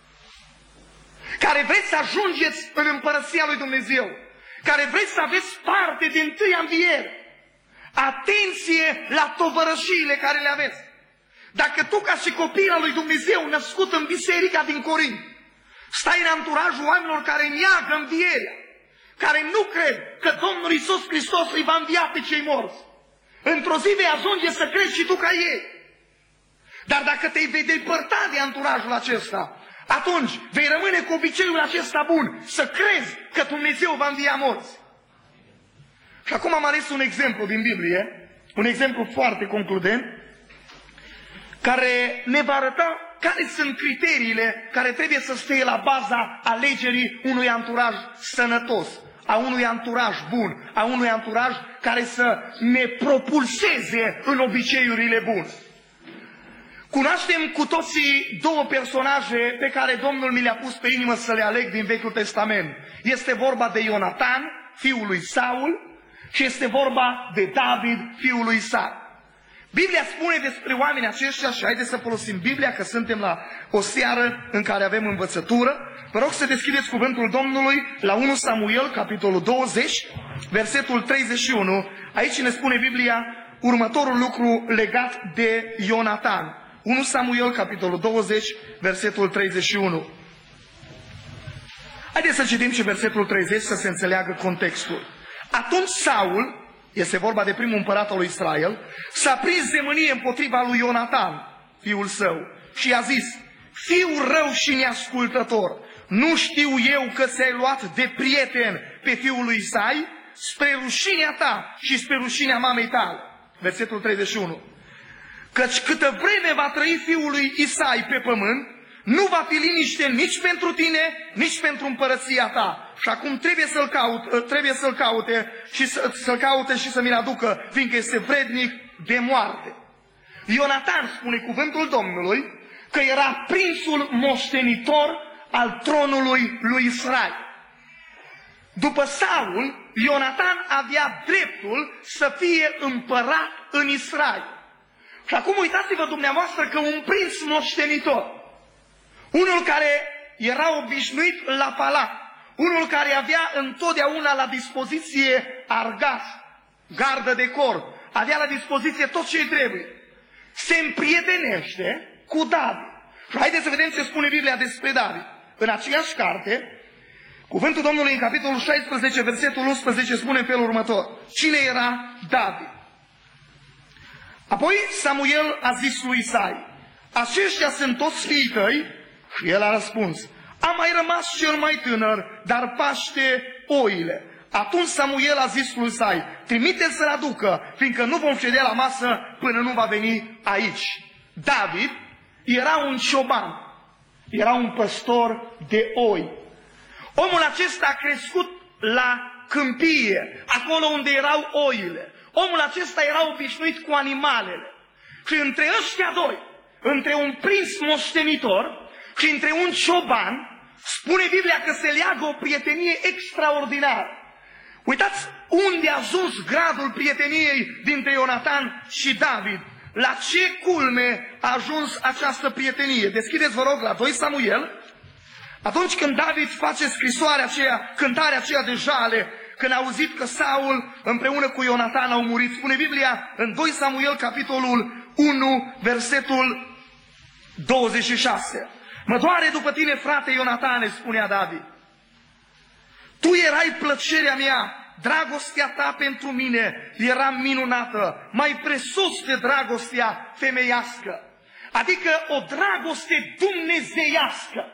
care vreți să ajungeți în împărăția lui Dumnezeu, care vreți să aveți parte de întâia înviere, atenție la tovărășiile care le aveți. Dacă tu, ca și copil al lui Dumnezeu, născut în biserica din Corint, stai în anturajul oamenilor care neagă învierea, care nu cred că Domnul Iisus Hristos îi va învia pe cei morți, într-o zi vei ajunge să crezi și tu ca ei. Dar dacă te vei depărta de anturajul acesta, atunci vei rămâne cu obiceiul acesta bun, să crezi că Dumnezeu va învia morți. Și acum am ales un exemplu din Biblie, un exemplu foarte concludent, care ne va arăta care sunt criteriile care trebuie să stea la baza alegerii unui anturaj sănătos, a unui anturaj bun, a unui anturaj care să ne propulseze în obiceiurile bune. Cunoaștem cu toții două personaje pe care Domnul mi le-a pus pe inimă să le aleg din Vechiul Testament. Este vorba de Ionatan, fiul lui Saul, și este vorba de David, fiul lui Isai. Biblia spune despre oamenii aceștia, și haideți să folosim Biblia, că suntem la o seară în care avem învățătură. Vă rog să deschideți cuvântul Domnului la unu Samuel, capitolul douăzeci, versetul treizeci și unu. Aici ne spune Biblia următorul lucru legat de Ionatan. unu Samuel, capitolul douăzeci, versetul treizeci și unu. Haideți să citim și versetul treizeci să se înțeleagă contextul. Atunci Saul, este vorba de primul împărat al lui Israel, s-a prins de mânie împotriva lui Ionatan, fiul său, și i-a zis: fiu rău și neascultător, nu știu eu că ți-ai luat de prieten pe fiul lui Isai, spre rușinea ta și spre rușinea mamei tale. Versetul treizeci și unu. Căci câtă vreme va trăi fiul lui Isai pe pământ, nu va fi liniște nici pentru tine, nici pentru împărăția ta. Și acum trebuie să-l caute, trebuie să-l caute și să, să-l caute și să mi-l aducă, fiindcă este vrednic de moarte. Ionatan, spune cuvântul Domnului, că era prințul moștenitor al tronului lui Israel. După Saul, Ionatan avea dreptul să fie împărat în Israel. Și acum uitați-vă dumneavoastră că un prinț moștenitor, unul care era obișnuit la palat, unul care avea întotdeauna la dispoziție argaș, gardă de corp, avea la dispoziție tot ce trebuie, se împrietenește cu David. Și haideți să vedem ce spune Biblia despre David. În aceeași carte, cuvântul Domnului în capitolul șaisprezece, versetul unsprezece, spune în felul următor: cine era David? Apoi Samuel a zis lui Isai: aceștia sunt toți fiii tăi? Și el a răspuns: a mai rămas cel mai tânăr, dar paște oile. Atunci Samuel a zis lui Isai: trimite-l să-l aducă, fiindcă nu vom ședea la masă până nu va veni aici. David era un cioban, era un păstor de oi. Omul acesta a crescut la câmpie, acolo unde erau oile. Omul acesta era obișnuit cu animalele. Și între ăștia doi, între un prinț moștenitor și între un cioban, spune Biblia că se leagă o prietenie extraordinară. Uitați unde a ajuns gradul prieteniei dintre Ionatan și David. La ce culme a ajuns această prietenie? Deschideți, vă rog, la doi Samuel, Atunci când David face scrisoarea aceea, cântarea aceea de jale, când a auzit că Saul împreună cu Ionatan au murit, spune Biblia în doi Samuel, capitolul unu, versetul douăzeci și șase. Mă doare după tine, frate Ionatane, spunea David. Tu erai plăcerea mea, dragostea ta pentru mine era minunată, mai presus de dragostea femeiască. Adică o dragoste dumnezeiască.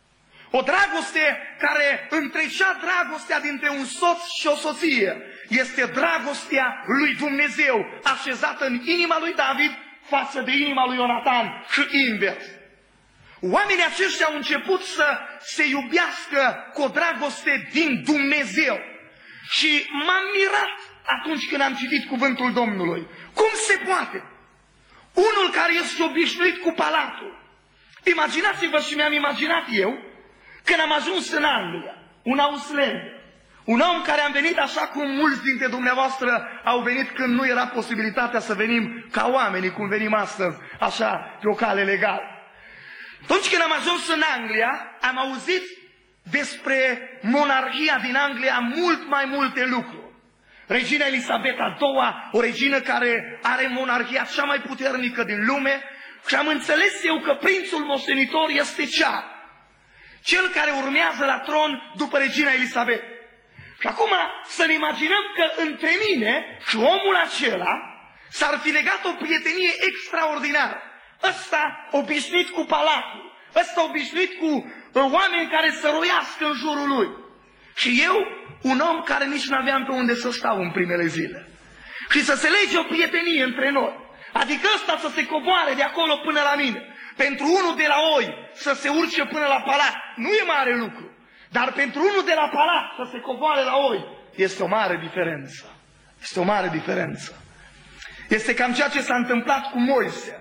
O dragoste care întrecea dragostea dintre un soț și o soție. Este dragostea lui Dumnezeu așezată în inima lui David față de inima lui Ionatan și invers. Oamenii aceștia au început să se iubească cu o dragoste din Dumnezeu. Și m-am mirat atunci când am citit cuvântul Domnului. Cum se poate? Unul care este obișnuit cu palatul. Imaginați-vă și mi-am imaginat eu când am ajuns în Anglia, un Auslander, un om care am venit așa cum mulți dintre dumneavoastră au venit când nu era posibilitatea să venim ca oamenii cum venim astăzi, așa pe o cale legală. Atunci când am ajuns în Anglia, am auzit despre monarhia din Anglia mult mai multe lucruri. Regina Elisabeta a doua, o regină care are monarhia cea mai puternică din lume, și am înțeles eu că prințul moștenitor este cea, cel care urmează la tron după regina Elisabeta. Și acum să ne imaginăm că între mine și omul acela s-ar fi legat o prietenie extraordinară. Ăsta obișnuit cu palatul, ăsta obișnuit cu oameni care să roiască în jurul lui. Și eu, un om care nici nu aveam pe unde să stau în primele zile. Și să se lege o prietenie între noi. Adică ăsta să se coboare de acolo până la mine. Pentru unul de la Oi să se urce până la palat nu e mare lucru. Dar pentru unul de la palat să se coboare la Oi este o mare diferență. Este o mare diferență. Este cam ceea ce s-a întâmplat cu Moise.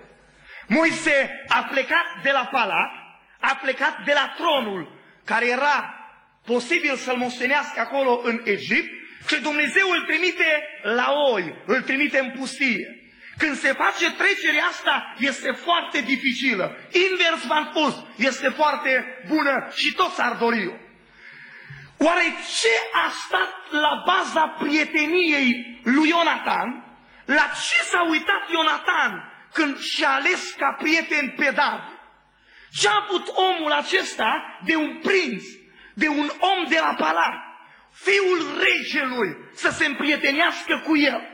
Moise a plecat de la palat, a plecat de la tronul care era posibil să-l moștenească acolo în Egipt și Dumnezeu îl trimite la Oi, îl trimite în pustie. Când se face trecerea asta, este foarte dificilă. Invers v-am spus, este foarte bună și toți ar dori-o. Oare ce a stat la baza prieteniei lui Ionatan? La ce s-a uitat Ionatan când și-a ales ca prieten pe David? Ce a avut omul acesta de un prinț, de un om de la palat, fiul regelui, să se împrietenească cu el?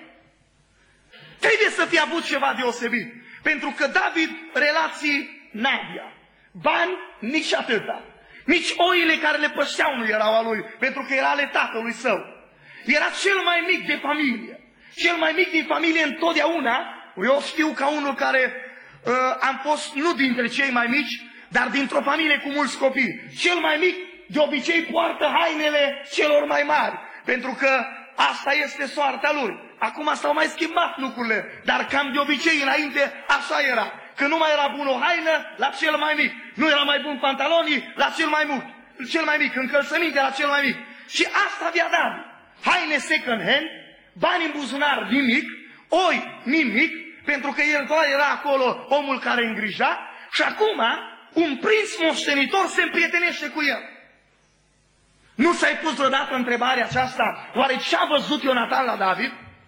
Trebuie să fie avut ceva deosebit. Pentru că David relații n-avea. Bani nici atâta. Nici oile care le pășeau nu erau a lui, pentru că era ale tatălui său. Era cel mai mic de familie. Cel mai mic din familie întotdeauna. Eu știu ca unul care uh, am fost nu dintre cei mai mici, dar dintr-o familie cu mulți copii. Cel mai mic de obicei poartă hainele celor mai mari, pentru că asta este soarta lui. Acum s-au mai schimbat lucrurile, dar cam de obicei înainte așa era. Că nu mai era bun o haină, la cel mai mic. Nu era mai bun pantalonii, la cel mai mic. Cel mai mic, încălțăminte la cel mai mic. Și asta avea David. Haine second hand, bani în buzunar nimic, oi nimic, pentru că el doar era acolo omul care îngrija. Și acum un prinț moștenitor se împrietenește cu el. Nu ți-ai pus vreodată întrebarea aceasta? Oare ce-a văzut Ionatan la David?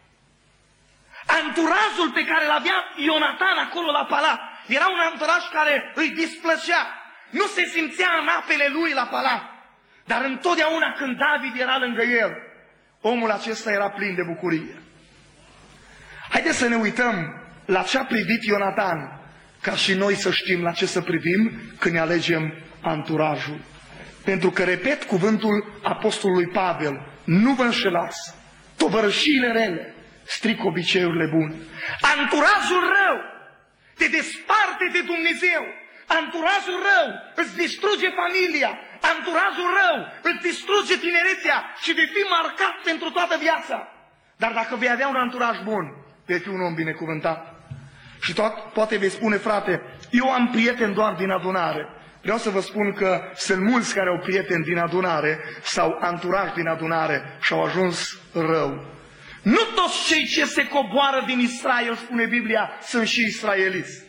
Anturajul pe care l-avea Ionatan acolo la palat era un anturaj care îi displăcea. Nu se simțea în apele lui la palat. Dar întotdeauna când David era lângă el, omul acesta era plin de bucurie. Haideți să ne uităm la ce a privit Ionatan, ca și noi să știm la ce să privim când ne alegem anturajul. Pentru că, repet cuvântul apostolului Pavel, nu vă înșelați, tovărășiile rele stric obiceiurile bune. Anturajul rău te desparte de Dumnezeu. Anturajul rău îți distruge familia. Anturajul rău îți distruge tinerețea și vei fi marcat pentru toată viața. Dar dacă vei avea un anturaj bun, vei fi un om binecuvântat. Și tot, poate vei spune, frate, eu am prieteni doar din adunare. Vreau să vă spun că sunt mulți care au prieteni din adunare sau anturaj din adunare și au ajuns rău. Nu toți cei ce se coboară din Israel, spune Biblia, sunt și israeliți.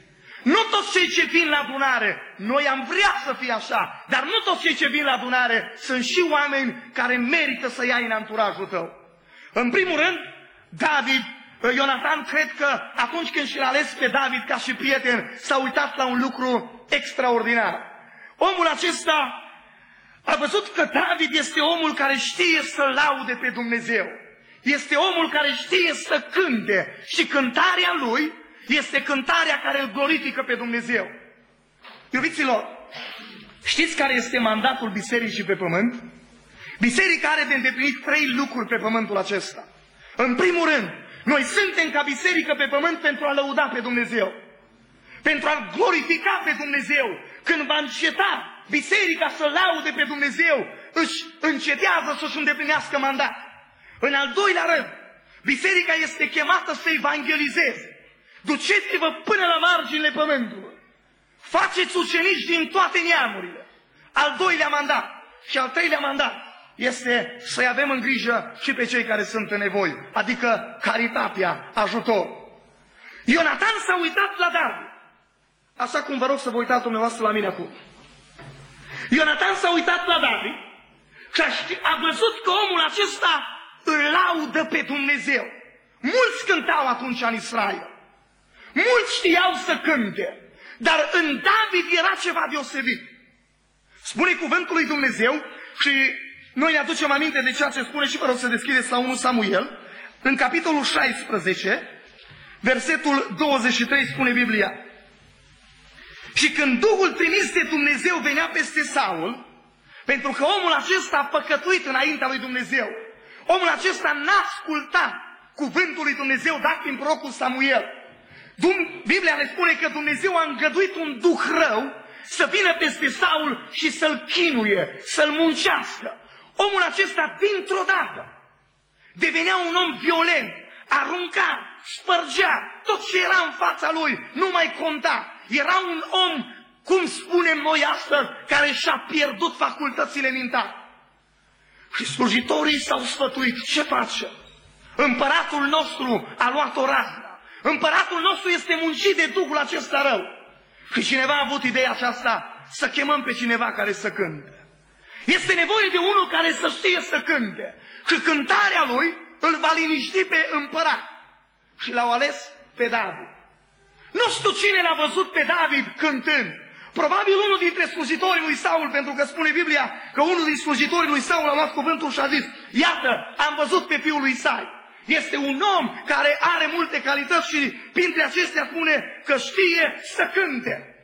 Nu toți cei ce vin la adunare, noi am vrea să fie așa, dar nu toți cei ce vin la adunare sunt și oameni care merită să iai în anturajul tău. În primul rând, David, Ionatan, cred că atunci când și-l ales pe David ca și prieten, s-a uitat la un lucru extraordinar. Omul acesta a văzut că David este omul care știe să laude pe Dumnezeu. Este omul care știe să cânte și cântarea lui este cântarea care îl glorifică pe Dumnezeu. Iubiților, știți care este mandatul bisericii pe pământ? Biserica are de îndeplinit trei lucruri pe pământul acesta. În primul rând, noi suntem ca biserică pe pământ pentru a lăuda pe Dumnezeu, pentru a glorifica pe Dumnezeu. Când va înceta biserica să laude pe Dumnezeu, își încetează să-și îndeplinească mandat. În al doilea rând, biserica este chemată să evangelizeze. Duceți-vă până la marginile pământului. Faceți ucenici din toate neamurile. Al doilea mandat și al treilea mandat este să-i avem în grijă și pe cei care sunt în nevoie, adică caritatea, ajutor. Ionatan s-a uitat la David, așa cum vă rog să vă uitați dumneavoastră la mine acum. Ionatan s-a uitat la David și a văzut că omul acesta îl laudă pe Dumnezeu. Mulți cântau atunci în Israel. Mulți știau să cânte, dar în David era ceva deosebit. Spune cuvântul lui Dumnezeu și noi ne aducem aminte de ceea ce spune și vă rog să deschideți la unu Samuel, în capitolul șaisprezece, versetul douăzeci și trei spune Biblia. Și când Duhul trimis de Dumnezeu venea peste Saul, pentru că omul acesta a păcătuit înaintea lui Dumnezeu, omul acesta n-a ascultat cuvântul lui Dumnezeu dat prin prorocul Samuel. Biblia ne spune că Dumnezeu a îngăduit un duh rău să vină peste Saul și să-l chinuie, să-l muncească. Omul acesta, dintr-o dată, devenea un om violent, arunca, spărgea, tot ce era în fața lui nu mai conta. Era un om, cum spunem noi astăzi, care și-a pierdut facultățile mentale. Și slujitorii s-au sfătuit, ce face? Împăratul nostru a luat o razna. Împăratul nostru este muncit de duhul acesta rău. Și cineva a avut ideea aceasta, să chemăm pe cineva care să cânte. Este nevoie de unul care să știe să cânte. Și cântarea lui îl va liniști pe împărat. Și l-au ales pe David. Nu știu cine l-a văzut pe David cântând. Probabil unul dintre slujitorii lui Saul, pentru că spune Biblia că unul din slujitorii lui Saul a luat cuvântul și a zis: iată, am văzut pe fiul lui Isai. Este un om care are multe calități și printre acestea spune că știe să cânte.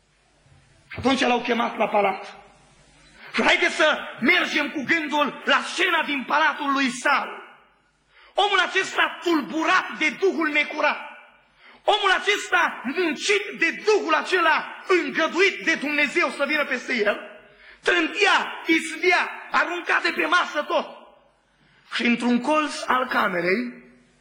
Atunci l-au chemat la palat. Și haideți să mergem cu gândul la scena din palatul lui Saul. Omul acesta tulburat de duhul necurat. Omul acesta muncit de duhul acela îngăduit de Dumnezeu să vină peste el, trântia, izbia, arunca de pe masă tot. Și într-un colț al camerei,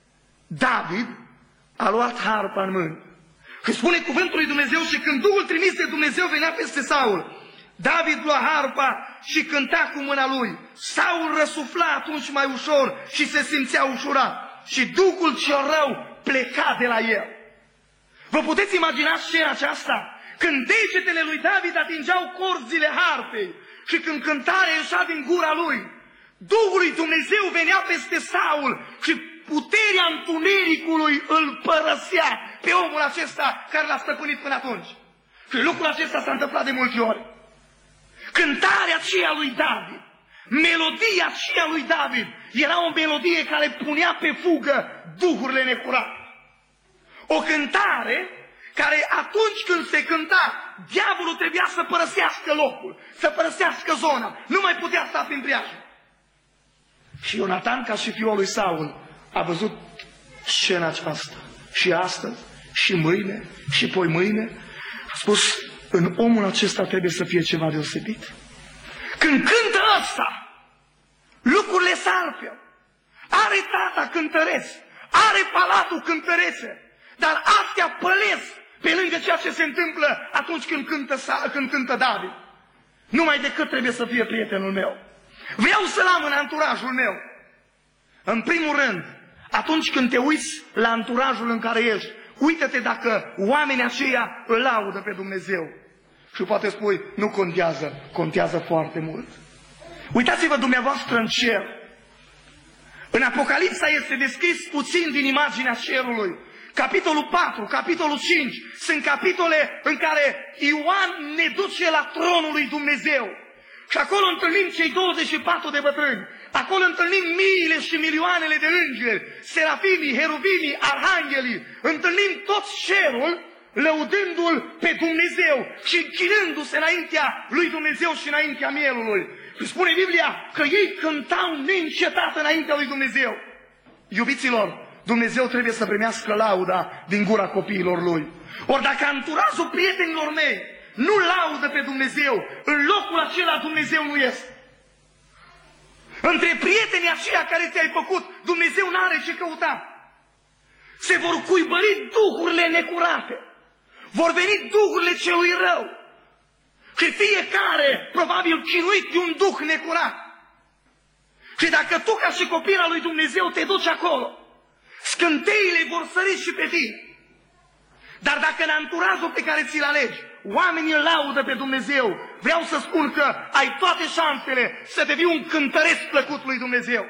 David a luat harpa în mână. Și spune cuvântul lui Dumnezeu, și când Duhul trimis de Dumnezeu venea peste Saul, David lua harpa și cânta cu mâna lui. Saul răsufla atunci mai ușor și se simțea ușurat. Și Duhul cel rău pleca de la el. Vă puteți imagina scena aceasta? Când degetele lui David atingeau corzile harpei și când cântarea ieșea din gura lui, Duhul lui Dumnezeu venea peste Saul și puterea întunericului îl părăsea pe omul acesta care l-a stăpânit până atunci. Și lucrul acesta s-a întâmplat de multe ori. Cântarea aceea lui David, melodia aceea lui David, era o melodie care punea pe fugă duhurile necurate. O cântare care atunci când se cânta, diavolul trebuia să părăsească locul, să părăsească zona, nu mai putea sta prin preajmă. Și Ionatan, ca și fiul lui Saul, a văzut scena aceasta. Și astăzi, și mâine, și poi mâine, a spus: în omul acesta trebuie să fie ceva deosebit. Când cântă ăsta, lucrurile se altfel. Are tata cântăresc, are palatul cântărețe, dar astea pălesc pe lângă ceea ce se întâmplă atunci când cântă, când cântă David. Numai decât trebuie să fie prietenul meu. Vreau să-l am în anturajul meu. În primul rând, atunci când te uiți la anturajul în care ești, Uită-te dacă oamenii aceia îl laudă pe Dumnezeu. Și poate spui, nu contează, contează foarte mult. Uitați-vă dumneavoastră în cer. În Apocalipsa este descris puțin din imaginea cerului. Capitolul patru, capitolul cinci, sunt capitole în care Ioan ne duce la tronul lui Dumnezeu. Și acolo întâlnim cei douăzeci și patru de bătrâni. Acolo întâlnim miile și milioanele de îngeri, serafimii, heruvimii, arhanghelii. Întâlnim tot cerul lăudându-L pe Dumnezeu și închinându-se înaintea lui Dumnezeu și înaintea mielului. Și spune Biblia că ei cântau neîncetat înaintea lui Dumnezeu. Iubiților, Dumnezeu trebuie să primească lauda din gura copiilor Lui. Ori dacă anturazul prietenilor mei nu laudă pe Dumnezeu, în locul acela Dumnezeu nu este. Între prietenii aceia care ți-ai făcut, Dumnezeu n-are ce căuta. Se vor cuibări duhurile necurate. Vor veni duhurile celui rău. Și fiecare, probabil, chinuit de un duh necurat. Și dacă tu, ca și copil al lui Dumnezeu, te duci acolo, scânteile vor sări și pe tine. Dar dacă în anturazul pe care ți-l alegi, oamenii îl laudă pe Dumnezeu, vreau să spun că ai toate șansele să devii un cântăreț plăcut lui Dumnezeu.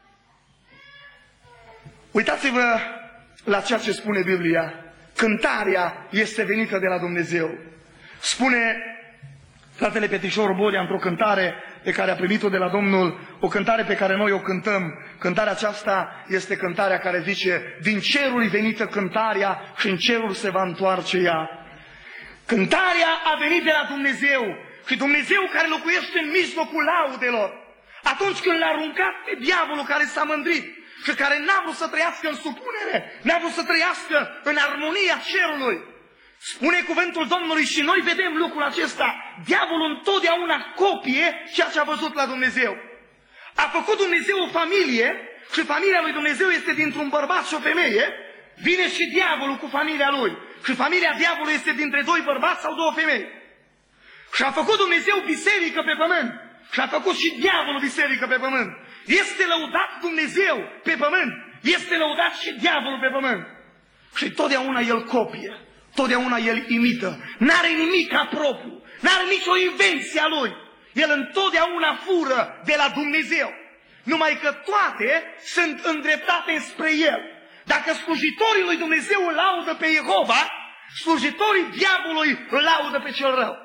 Uitați-vă la ceea ce spune Biblia. Cântarea este venită de la Dumnezeu. Spune fratele Petișor Boria într-o cântare pe care a primit-o de la Domnul, o cântare pe care noi o cântăm. Cântarea aceasta este cântarea care zice: din cerul e venită cântarea și în cerul se va întoarce ea. Cântarea a venit de la Dumnezeu și Dumnezeu care locuiește în mijlocul laudelor. Atunci când l-a aruncat pe diavolul care s-a mândrit și care n-a vrut să trăiască în supunere, n-a vrut să trăiască în armonia cerului. Spune cuvântul Domnului și noi vedem lucrul acesta. Diavolul întotdeauna copie ceea ce a văzut la Dumnezeu. A făcut Dumnezeu o familie și familia lui Dumnezeu este dintr-un bărbat și o femeie. Vine și diavolul cu familia lui. Și familia diavolului este dintre doi bărbați sau două femei. Și a făcut Dumnezeu biserică pe pământ. Și a făcut și diavolul biserică pe pământ. Este lăudat Dumnezeu pe pământ. Este lăudat și diavolul pe pământ. Și totdeauna el copie. Totdeauna el imită. N-are nimic apropiu. N-are nicio invenție a lui. El întotdeauna fură de la Dumnezeu. Numai că toate sunt îndreptate spre el. Dacă slujitorii lui Dumnezeu îl laudă pe Jehova, slujitorii diavolului îl laudă pe cel rău.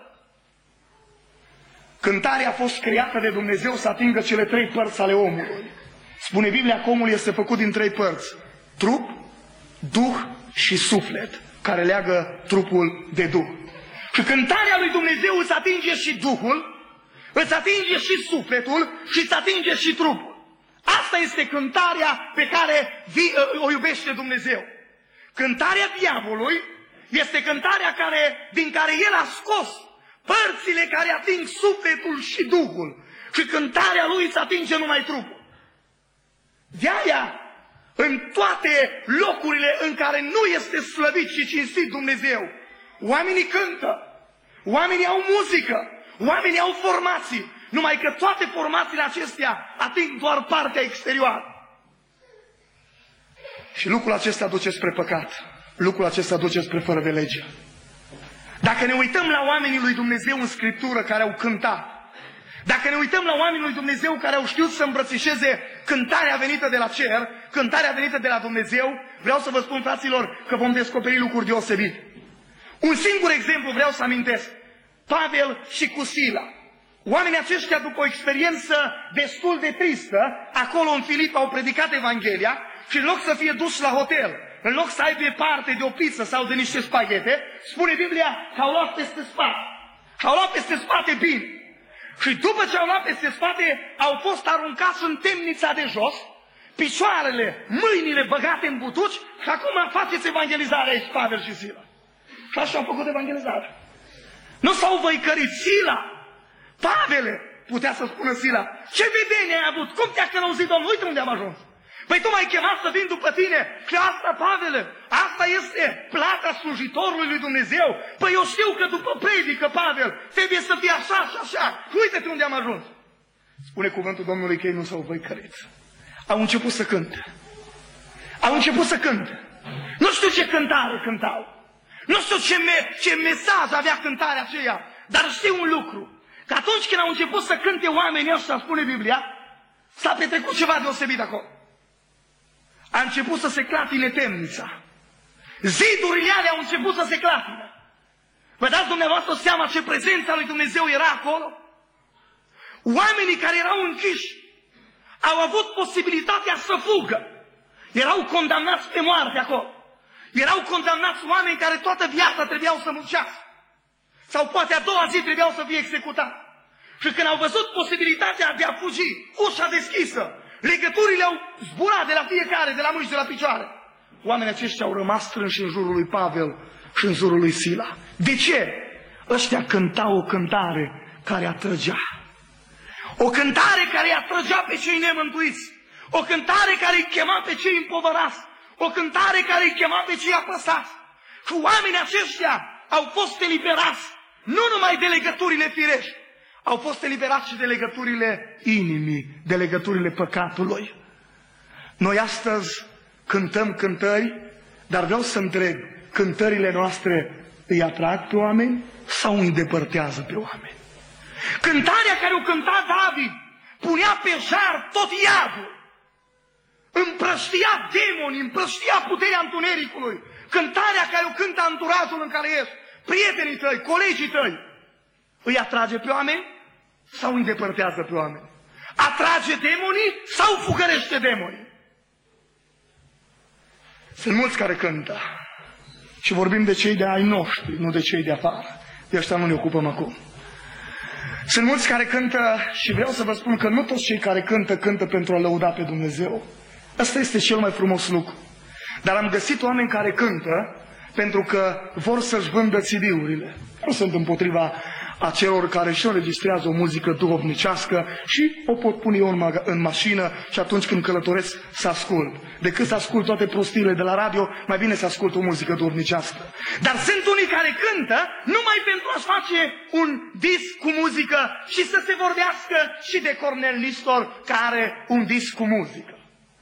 Cântarea a fost creată de Dumnezeu să atingă cele trei părți ale omului. Spune Biblia că omul este făcut din trei părți: trup, duh și suflet, care leagă trupul de duh. Și cântarea lui Dumnezeu îți atinge și duhul, îți atinge și sufletul și îți atinge și trupul. Asta este cântarea pe care o iubește Dumnezeu. Cântarea diavolului este cântarea care, din care el a scos părțile care ating sufletul și duhul. Și cântarea lui îți atinge numai trupul. De-aia, în toate locurile în care nu este slăvit și cinstit Dumnezeu, oamenii cântă, oamenii au muzică, oamenii au formații, numai că toate formațiile acestea ating doar partea exterioară. Și lucrul acesta duce spre păcat, lucrul acesta duce spre fără de lege. Dacă ne uităm la oamenii lui Dumnezeu în Scriptură care au cântat, dacă ne uităm la oamenii lui Dumnezeu care au știut să îmbrățișeze cântarea venită de la cer, cântarea venită de la Dumnezeu, vreau să vă spun, fraților, că vom descoperi lucruri deosebite. Un singur exemplu vreau să amintesc: Pavel și cu Sila. Oamenii aceștia, după o experiență destul de tristă, acolo în Filip au predicat Evanghelia și în loc să fie duși la hotel, în loc să aibă parte de o pizza sau de niște spaghete, spune Biblia că au luat peste spate. Și au luat peste spate bine. Și după ce au luat peste spate, au fost aruncați în temnița de jos, picioarele, mâinile băgate în butuci și acum faceți evangelizarea aici, Pavel și Sila. Și așa au făcut evangelizarea. Nu s-au văicărit. Sila, Pavele, putea să spună Sila, ce vedenie ai avut? Cum te-a călăuzit Domnul? Uite unde am ajuns. Păi tu m-ai chemat să vin după tine și asta, Pavele, asta este plata slujitorului lui Dumnezeu. Păi eu știu că după predică, Pavel, trebuie să fie așa și așa. Uite-te unde am ajuns. Spune cuvântul Domnului că ei nu s-au văicărit. Au început să cânte. Au început să cânte. Nu știu ce cântare cântau, nu știu ce, me ce mesaj avea cântarea aceea, dar știu un lucru, că atunci când au început să cânte oamenii ăștia, spune Biblia, s-a petrecut ceva deosebit acolo. A început să se clatine temnița. Zidurile alea au început să se clatine. Vă dați dumneavoastră seama ce prezența lui Dumnezeu era acolo? Oamenii care erau închiși au avut posibilitatea să fugă. Erau condamnați pe moarte acolo. Erau condamnați oameni care toată viața trebuiau să muncească. Sau poate a doua zi trebuiau să fie executați. Și când au văzut posibilitatea de a fugi, ușa deschisă, legăturile au zburat de la fiecare, de la mâini și de la picioare. Oamenii aceștia au rămas strânși în jurul lui Pavel și în jurul lui Sila. De ce? Ăștia cântau o cântare care atrăgea. O cântare care îi atrăgea pe cei nemântuiți. O cântare care îi chema pe cei împovărați. O cântare care îi chema pe cei apăsați. Și oamenii aceștia au fost eliberați nu numai de legăturile firești, au fost eliberați și de legăturile inimii, de legăturile păcatului. Noi astăzi cântăm cântări, dar vreau să întreb, cântările noastre îi atrag pe oameni sau îi îndepărtează pe oameni? Cântarea care o cânta David punea pe jar tot iadul, împrăștia demonii, împrăștia puterea întunericului. Cântarea care o cântă anturajul în care ești, prietenii tăi, colegii tăi, îi atrage pe oameni sau îi îndepărtează pe oameni? Atrage demonii sau fugărește demonii? Sunt mulți care cântă și vorbim de cei de ai noștri, nu de cei de afară. De ăștia nu ne ocupăm acum. Sunt mulți care cântă și vreau să vă spun că nu toți cei care cântă, cântă pentru a lăuda pe Dumnezeu. Ăsta este cel mai frumos lucru. Dar am găsit oameni care cântă pentru că vor să-și vândă C D-urile. Nu sunt împotriva acelor care își înregistrează o muzică duhovnicească și o pot pune eu în, ma în mașină și atunci când călătoresc să ascult. Decât să ascult toate prostiile de la radio, mai bine să ascult o muzică duhovnicească. Dar sunt unii care cântă numai pentru a-și face un disc cu muzică și să se vorbească și de Cornel Nistor, care are un disc cu muzică.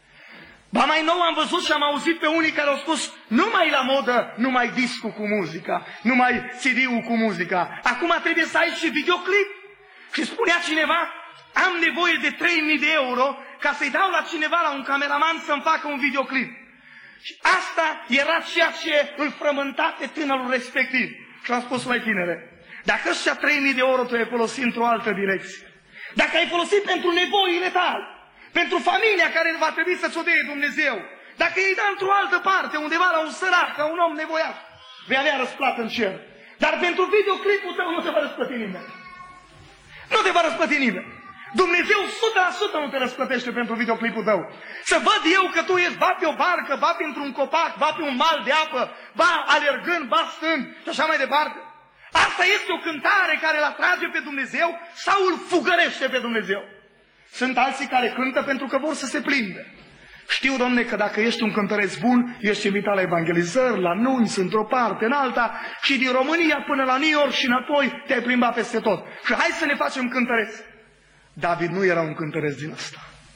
Ba mai nou am văzut și am auzit pe unii care au spus nu mai la modă, numai discul cu muzica, numai C D-ul cu muzica. Acum trebuie să ai și videoclip. Și spunea cineva, am nevoie de trei mii de euro ca să-i dau la cineva, la un cameraman, să-mi facă un videoclip. Și asta era ceea ce îl frământa pe tânărul respectiv. Și am spus, mai tinere, dacă ăștia trei mii de euro tu ai folosit într-o altă direcție, dacă ai folosit pentru nevoile tale, pentru familia care va trebui să-ți o dea Dumnezeu, dacă ei da într-o altă parte, undeva la un sărac, la un om nevoiat, vei avea răsplată în cer. Dar pentru videoclipul tău nu te va răsplăti nimeni. Nu te va răsplăti nimeni. Dumnezeu o sută la sută nu te răsplătește pentru videoclipul tău. Să văd eu că tu ești ba pe o barcă, ba printr-un copac, ba pe un mal de apă, ba alergând, ba stând și așa mai departe. Asta este o cântare care îl atrage pe Dumnezeu sau îl fugărește pe Dumnezeu. Sunt alții care cântă pentru că vor să se plimbe. Știu, Doamne, că dacă ești un cântăreț bun, ești invitat la evangelizări, la nunți, într-o parte, în alta, și din România până la New York și înapoi te-ai plimbat peste tot. Și hai să ne facem cântăreți. David nu era un cântăreț din ăsta.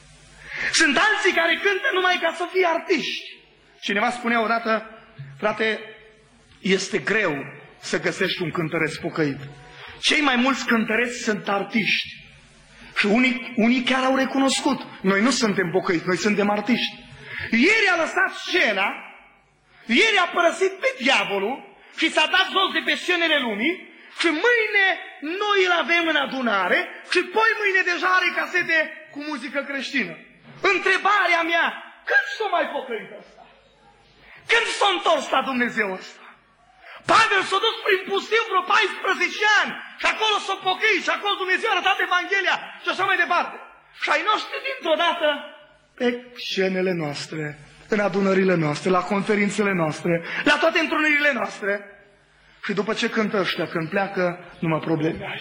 Sunt alții care cântă numai ca să fie artiști. Cineva spunea odată, frate, este greu să găsești un cântăreț pocăit. Cei mai mulți cântăreți sunt artiști. Și unii, unii chiar au recunoscut. Noi nu suntem pocăiți, noi suntem artiști. Ieri a lăsat scena, ieri a părăsit pe diavolul și s-a dat jos de pe scenele lumii și mâine noi îl avem în adunare și poi mâine deja are casete cu muzică creștină. Întrebarea mea, când s-a mai pocăit ăsta? Când s-a întors la Dumnezeu ăsta? Pavel s-a dus prin pustiu vreo paisprezece ani și acolo s-a pocăit și acolo Dumnezeu a arătat Evanghelia și așa mai departe. Și ai noștri dintr-o dată pe scenele noastre, în adunările noastre, la conferințele noastre, la toate întrunirile noastre. Și după ce cântă ăștia, când pleacă, numai probleme ai.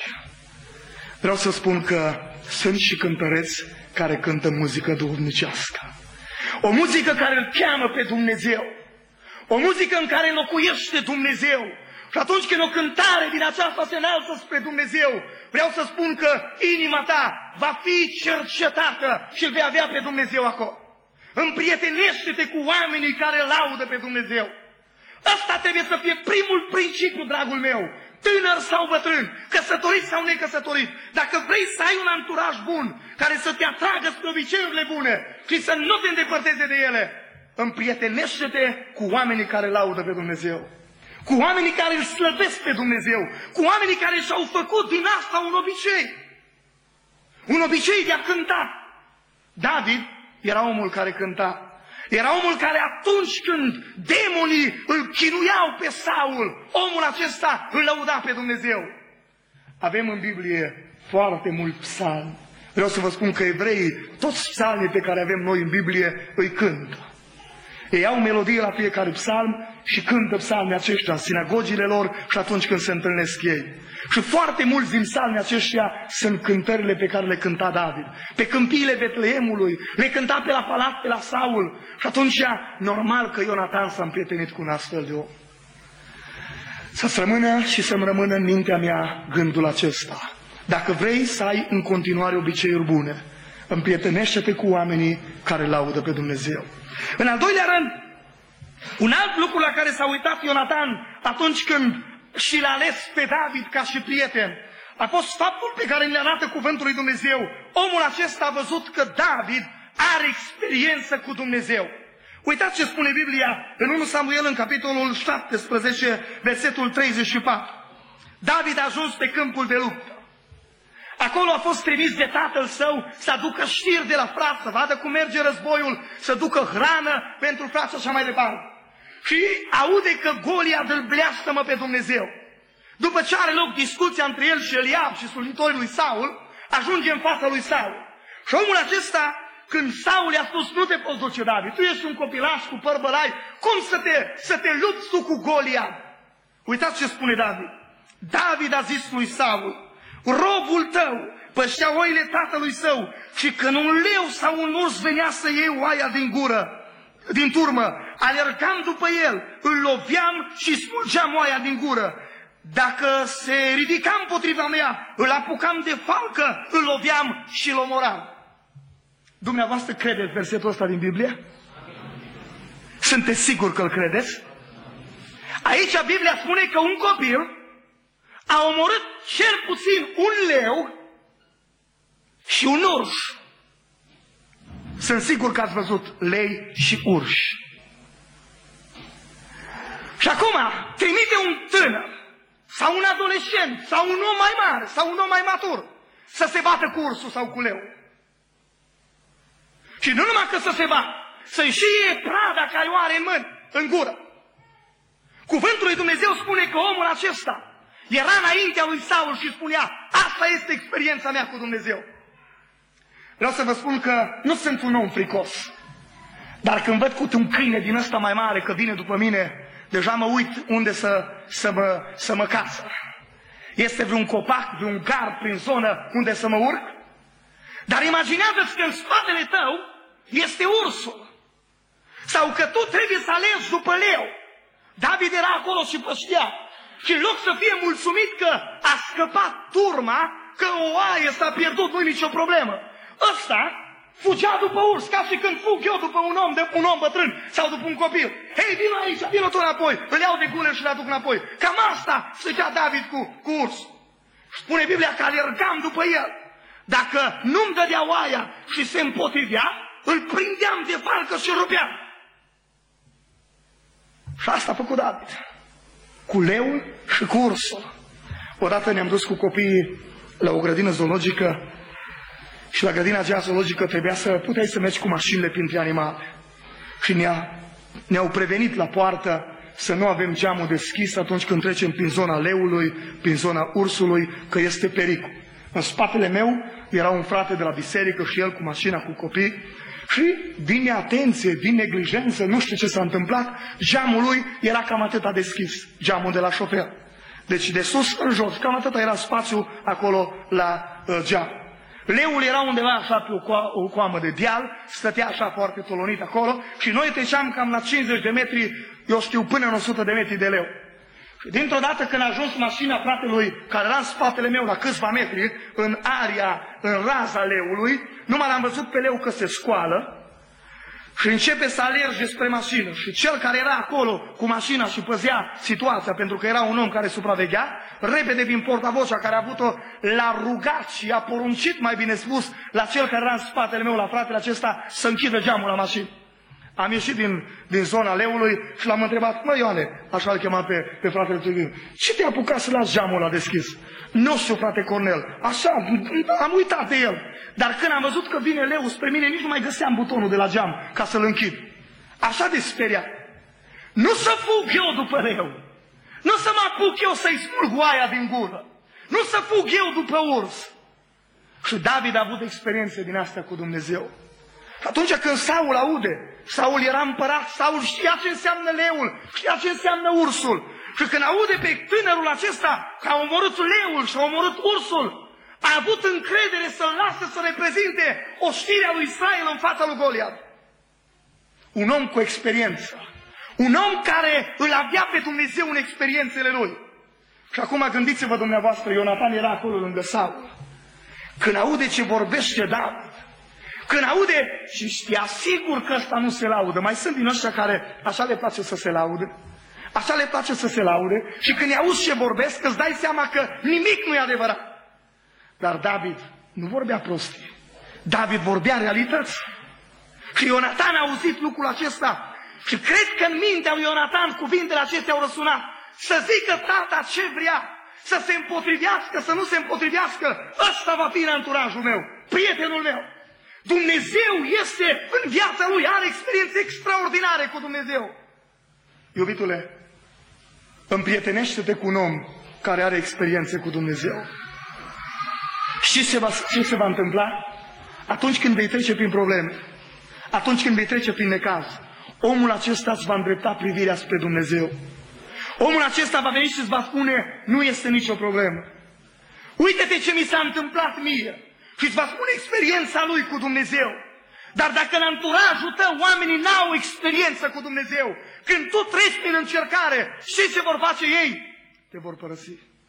Vreau să spun că sunt și cântăreți care cântă muzică duhovnicească. O muzică care îl cheamă pe Dumnezeu. O muzică în care locuiește Dumnezeu. Și atunci când o cântare din aceasta se înalță spre Dumnezeu, vreau să spun că inima ta va fi cercetată și îl vei avea pe Dumnezeu acolo. Împrietenește-te cu oamenii care laudă pe Dumnezeu. Ăsta trebuie să fie primul principiu, dragul meu. Tânăr sau bătrân, căsătorit sau necăsătorit. Dacă vrei să ai un anturaj bun, care să te atragă spre obiceiurile bune și să nu te îndepărteze de ele, împrietenește-te cu oamenii care laudă pe Dumnezeu. Cu oamenii care îl slăvesc pe Dumnezeu. Cu oamenii care și-au făcut din asta un obicei. Un obicei de a cânta. David era omul care cânta. Era omul care atunci când demonii îl chinuiau pe Saul, omul acesta îl lăuda pe Dumnezeu. Avem în Biblie foarte mulți psalmi. Vreau să vă spun că evreii, toți psalmii pe care avem noi în Biblie, îi cântă. Ei au melodie la fiecare psalm și cântă psalmii aceștia în sinagogile lor și atunci când se întâlnesc ei. Și foarte mulți din psalmii aceștia sunt cântările pe care le cânta David. Pe câmpiile Betleemului, le cânta pe la palat, pe la Saul. Și atunci, normal că Ionatan s-a împrietenit cu un astfel de om. Să-ți rămână și să-mi rămână în mintea mea gândul acesta. Dacă vrei să ai în continuare obiceiuri bune, împrietenește-te cu oamenii care laudă pe Dumnezeu. În al doilea rând, un alt lucru la care s-a uitat Ionatan atunci când și l-a ales pe David ca și prieten, a fost faptul pe care ne arată cuvântul lui Dumnezeu. Omul acesta a văzut că David are experiență cu Dumnezeu. Uitați ce spune Biblia în unu Samuel, în capitolul șaptesprezece, versetul treizeci și patru. David a ajuns pe câmpul de luptă. Acolo a fost trimis de tatăl său să aducă știri de la frați, să vadă cum merge războiul, să ducă hrană pentru frați și așa mai departe. Și aude că Goliat îl bleastămă pe Dumnezeu. După ce are loc discuția între el și Eliab și slujitorii lui Saul, ajunge în fața lui Saul. Și omul acesta, când Saul i-a spus, nu te poți duce, David, tu ești un copilaș cu păr bălai, cum să te, să te lupți tu cu Goliat? Uitați ce spune David. David a zis lui Saul, robul tău păștea oile tatălui său și când un leu sau un urs venea să iei oaia din gură, din turmă, alergam după el, îl loveam și smulgeam oaia din gură. Dacă se ridica împotriva mea, îl apucam de falcă, îl loveam și îl omoram. Dumneavoastră credeți versetul ăsta din Biblie? Sunteți siguri că îl credeți? Aici Biblia spune că un copil a omorât cel puțin un leu și un urs. Sunt sigur că ați văzut lei și urși. Și acum trimite un tânăr sau un adolescent sau un om mai mare sau un om mai matur să se bată cu ursul sau cu leu. Și nu numai că să se bată, să-i și iei prada care o are în mână, în gură. Cuvântul lui Dumnezeu spune că omul acesta era înaintea lui Saul și spunea, asta este experiența mea cu Dumnezeu. Vreau să vă spun că nu sunt un om fricos, dar când văd cu un câine din ăsta mai mare că vine după mine, deja mă uit unde să, să, mă, să mă cață. Este vreun copac, vreun gard prin zonă unde să mă urc? Dar imaginează-ți că în spatele tău este ursul. Sau că tu trebuie să alegi după leu. David era acolo și păștea. Și în loc să fie mulțumit că a scăpat turma, că o oaie s-a pierdut, nu-i nicio problemă. Ăsta fugea după urs, ca și când fug eu după un om, de, un om bătrân sau după un copil. Hei, vino aici, vino tu înapoi. Îl iau de gură și îl aduc înapoi. Cam asta stătea David cu, cu urs. Spune Biblia că alergam după el. Dacă nu-mi dădea oaia și se împotrivea, îl prindeam de falcă și rupeam. Și asta a făcut David. Cu leul și cu ursul. Odată ne-am dus cu copiii la o grădină zoologică și la grădina aceea zoologică trebuia să puteai să mergi cu mașinile printre animale. Și ne-a, ne-au prevenit la poartă să nu avem geamul deschis atunci când trecem prin zona leului, prin zona ursului, că este pericol. În spatele meu era un frate de la biserică și el cu mașina cu copii și din neatenție, din neglijență, nu știu ce s-a întâmplat, geamul lui era cam atâta deschis, geamul de la șofer. Deci de sus în jos, cam atâta era spațiu acolo la uh, geam. Leul era undeva așa pe o, co- o coamă de deal, stătea așa foarte tolonit acolo și noi treceam cam la cincizeci de metri, eu știu, până în o sută de metri de leu. Și dintr-o dată când a ajuns mașina fratelui, care era în spatele meu la câțiva metri, în aria, în raza leului, numai l-am văzut pe leu că se scoală, și începe să alerge spre mașină. Și cel care era acolo cu mașina și păzea situația, pentru că era un om care supraveghea, repede din portavocea care a avut-o, l-a rugat și a poruncit, mai bine spus, la cel care era în spatele meu, la fratele acesta, să închidă geamul la mașină. Am ieșit din, din zona leului și l-am întrebat: mă, Ioane, așa îl chema pe, pe fratele tău, ce te-a apucat să lași geamul ăla deschis? Nu știu, frate Cornel, așa, am uitat de el. Dar când am văzut că vine leu spre mine, nici nu mai găseam butonul de la geam ca să-l închid. Așa de speriat. Nu să fug eu după leu. Nu să mă apuc eu să-i smulg oaia din gură. Nu să fug eu după urs. Și David a avut experiențe din astea cu Dumnezeu. Atunci când Saul aude, Saul era împărat, Saul știa ce înseamnă leul, știa ce înseamnă ursul. Și când aude pe tânărul acesta că a omorât leul și a omorât ursul, a avut încredere să-l lasă să reprezinte oștirea lui Israel în fața lui Goliat. Un om cu experiență. Un om care îl avea pe Dumnezeu în experiențele lui. Și acum gândiți-vă dumneavoastră, Ionatan era acolo lângă Saul. Când aude ce vorbește David, când aude și știa sigur că ăsta nu se laudă, mai sunt din ăștia care așa le place să se laude, așa le place să se laude, și când i-auzi ce vorbesc, îți dai seama că nimic nu e adevărat. Dar David nu vorbea prostii. David vorbea realități. Și Ionatan a auzit lucrul acesta. Și cred că în mintea lui Ionatan cuvintele acestea au răsunat. Să zică tata ce vrea, să se împotrivească, să nu se împotrivească, ăsta va fi în anturajul meu, prietenul meu. Dumnezeu este în viața lui, are experiențe extraordinare cu Dumnezeu. Iubitule, împrietenește-te cu un om care are experiențe cu Dumnezeu. Și ce, va, ce se va întâmpla? Atunci când vei trece prin probleme, atunci când vei trece prin necaz, omul acesta îți va îndrepta privirea spre Dumnezeu. Omul acesta va veni și îți va spune: nu este nicio problemă. Uite-te ce mi s-a întâmplat mie. Și îți va spune experiența lui cu Dumnezeu. Dar dacă în anturajul tău oamenii n-au experiență cu Dumnezeu, când tu treci prin încercare, știi ce vor face ei? Te vor părăsi.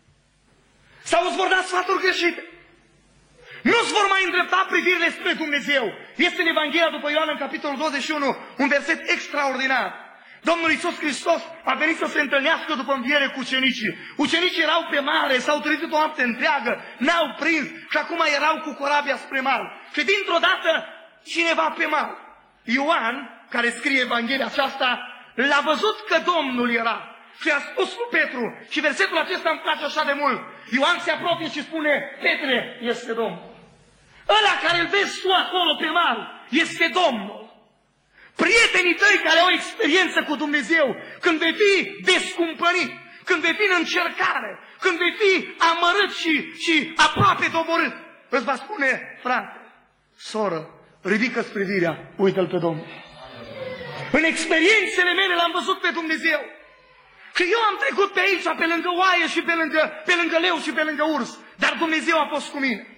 Sau îți vor da sfaturi greșite. Nu-ți vor mai îndrepta privirile spre Dumnezeu. Este în Evanghelia după Ioan, în capitolul douăzeci și unu, un verset extraordinar. Domnul Iisus Hristos a venit să se întâlnească după înviere cu ucenicii. Ucenicii erau pe mare, s-au trezit o noapte întreagă, n-au prins și acum erau cu corabia spre mal. Și dintr-o dată cineva pe mal, Ioan, care scrie Evanghelia aceasta, l-a văzut că Domnul era și a spus lui Petru, și versetul acesta îmi place așa de mult. Ioan se apropie și spune: Petre, este Domnul. Ăla care îl vezi tu acolo pe mal este Domnul. Prietenii tăi care au experiență cu Dumnezeu, când vei fi descumpănit, când vei fi în încercare, când vei fi amărât și, și aproape doborât, îți va spune: frate, soră, ridică-ți privirea, uită-L pe Domnul. În experiențele mele l-am văzut pe Dumnezeu. Și eu am trecut pe aici, pe lângă oaie și pe lângă, pe lângă leu și pe lângă urs, dar Dumnezeu a fost cu mine.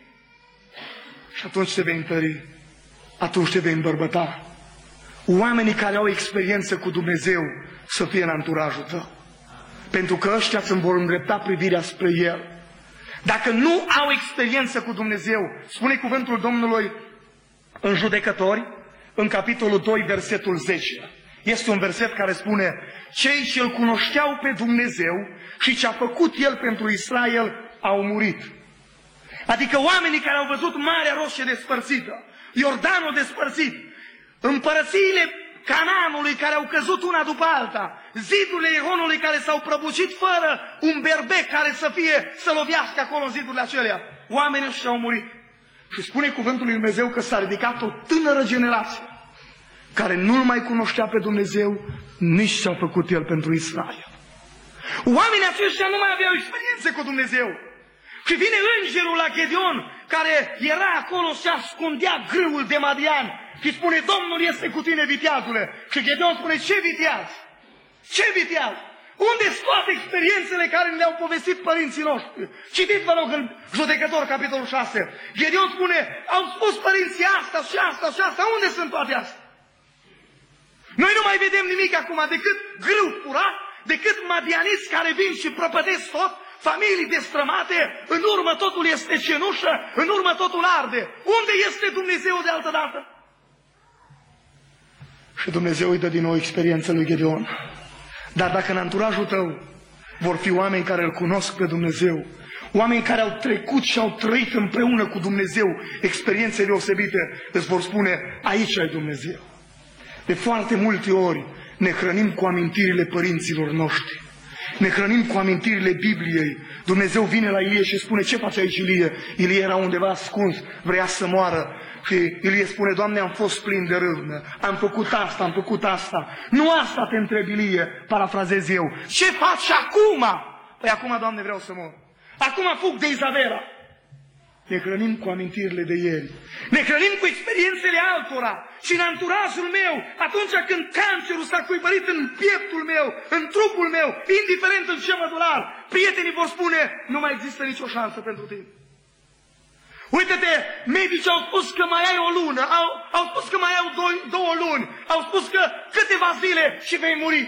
Și atunci te vei întări, atunci te vei îmbărbăta. Oamenii care au experiență cu Dumnezeu să fie în anturajul tău. Pentru că ăștia îți vor îndrepta privirea spre El. Dacă nu au experiență cu Dumnezeu, spune cuvântul Domnului în Judecători, în capitolul doi, versetul zece. Este un verset care spune: cei ce îl cunoșteau pe Dumnezeu și ce a făcut El pentru Israel au murit. Adică oamenii care au văzut Marea Roșie despărțită, Iordanul despărțit, împărățiile Canaanului care au căzut una după alta, zidurile Ieronului care s-au prăbușit fără un berbec care să fie, să lovească acolo în zidurile acelea. Oamenii ăștia au murit. Și spune cuvântul lui Dumnezeu că s-a ridicat o tânără generație care nu-L mai cunoștea pe Dumnezeu, nici ce-a făcut El pentru Israel. Oamenii aceștia nu mai aveau experiențe cu Dumnezeu. Și vine îngerul la Gedeon, care era acolo și ascundea grâul de Madian, și spune: Domnul este cu tine, viteazule. Și Gedeon spune: ce viteaz? Ce viteaz? Unde-s toate experiențele care le-au povestit părinții noștri? Citiți, vă rog, în Judecător, capitolul șase. Gedeon spune: au spus părinții asta și asta și asta. Unde sunt toate astea? Noi nu mai vedem nimic acum decât grâu furat, decât madianiți care vin și prăpădesc tot, familii destrămate, în urmă totul este cenușă, în urmă totul arde. Unde este Dumnezeu de altă dată? Și Dumnezeu îi dă din nou experiența lui Gedeon. Dar dacă în anturajul tău vor fi oameni care îl cunosc pe Dumnezeu, oameni care au trecut și au trăit împreună cu Dumnezeu experiențe deosebite, îți vor spune, aici ai Dumnezeu. De foarte multe ori ne hrănim cu amintirile părinților noștri. Ne hrănim cu amintirile Bibliei. Dumnezeu vine la Ilie și spune, ce face aici Ilie? Ilie era undeva ascuns, vrea să moară. Și Ilie spune, Doamne, am fost plin de râvnă, am făcut asta, am făcut asta. Nu asta te întreb, Ilie, parafrazez eu. Ce faci acum? Păi acum, Doamne, vreau să mor. Acum fug de Izabela. Ne hrănim cu amintirile de ieri. Ne hrănim cu experiențele altora. Și în anturajul meu, atunci când cancerul s-a cuibărit în pieptul meu, în trupul meu, indiferent în ce mădular, prietenii vor spune, nu mai există nicio șansă pentru tine. Uite-te, medicii au spus că mai ai o lună, au, au spus că mai ai două, două luni, au spus că câteva zile și vei muri.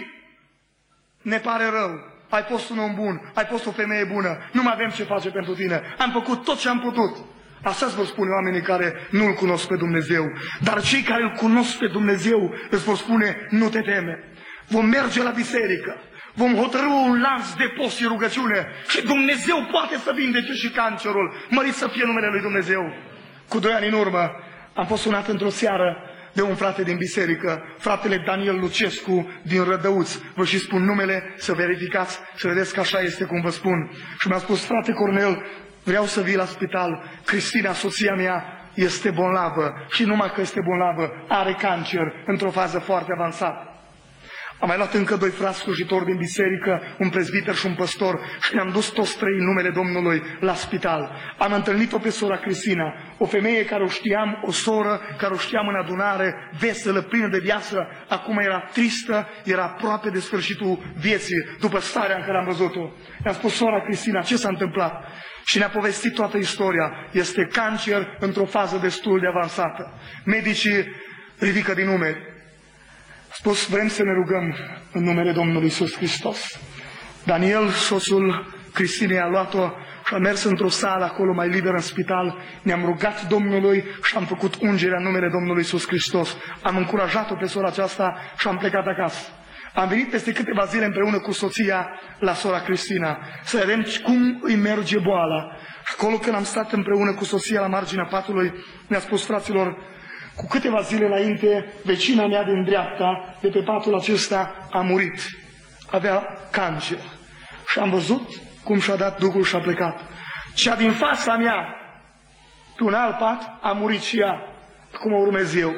Ne pare rău. Ai fost un om bun, ai fost o femeie bună, nu mai avem ce face pentru tine. Am făcut tot ce am putut. Așa îți vor spune oamenii care nu-L cunosc pe Dumnezeu. Dar cei care îl cunosc pe Dumnezeu îți vor spune, nu te teme. Vom merge la biserică, vom hotărâ un lanț de post și rugăciune și Dumnezeu poate să vindece și cancerul. Mărit să fie numele lui Dumnezeu. Cu doi ani în urmă am fost sunat într-o seară de un frate din biserică, fratele Daniel Lucescu din Rădăuț. Vă și spun numele, să verificați, să vedeți că așa este cum vă spun. Și mi-a spus, frate Cornel, vreau să vii la spital, Cristina, soția mea, este bolnavă și numai că este bolnavă, are cancer într-o fază foarte avansată. Am mai luat încă doi frați slujitori din biserică, un prezbiter și un păstor, și ne-am dus toți trei în numele Domnului la spital. Am întâlnit-o pe sora Cristina, o femeie care o știam, o soră care o știam în adunare, veselă, plină de viață, acum era tristă, era aproape de sfârșitul vieții, după starea în care am văzut-o. I-am spus, sora Cristina, ce s-a întâmplat? Și ne-a povestit toată istoria. Este cancer într-o fază destul de avansată. Medicii ridică din numeri. Spus, vrem să ne rugăm în numele Domnului Iisus Hristos. Daniel, soțul Cristinei, a luat-o și a mers într-o sală acolo mai liberă în spital. Ne-am rugat Domnului și am făcut ungerea în numele Domnului Iisus Hristos. Am încurajat-o pe sora aceasta și am plecat acasă. Am venit peste câteva zile împreună cu soția la sora Cristina să vedem cum îi merge boala. Acolo când am stat împreună cu soția la marginea patului, ne-a spus, fraților, cu câteva zile înainte, vecina mea din dreapta, de pe patul acesta, a murit. Avea cancer. Și am văzut cum și-a dat Duhul și a plecat. Cea din fața mea, pe un alt pat, a murit și ea. Acum urmez eu.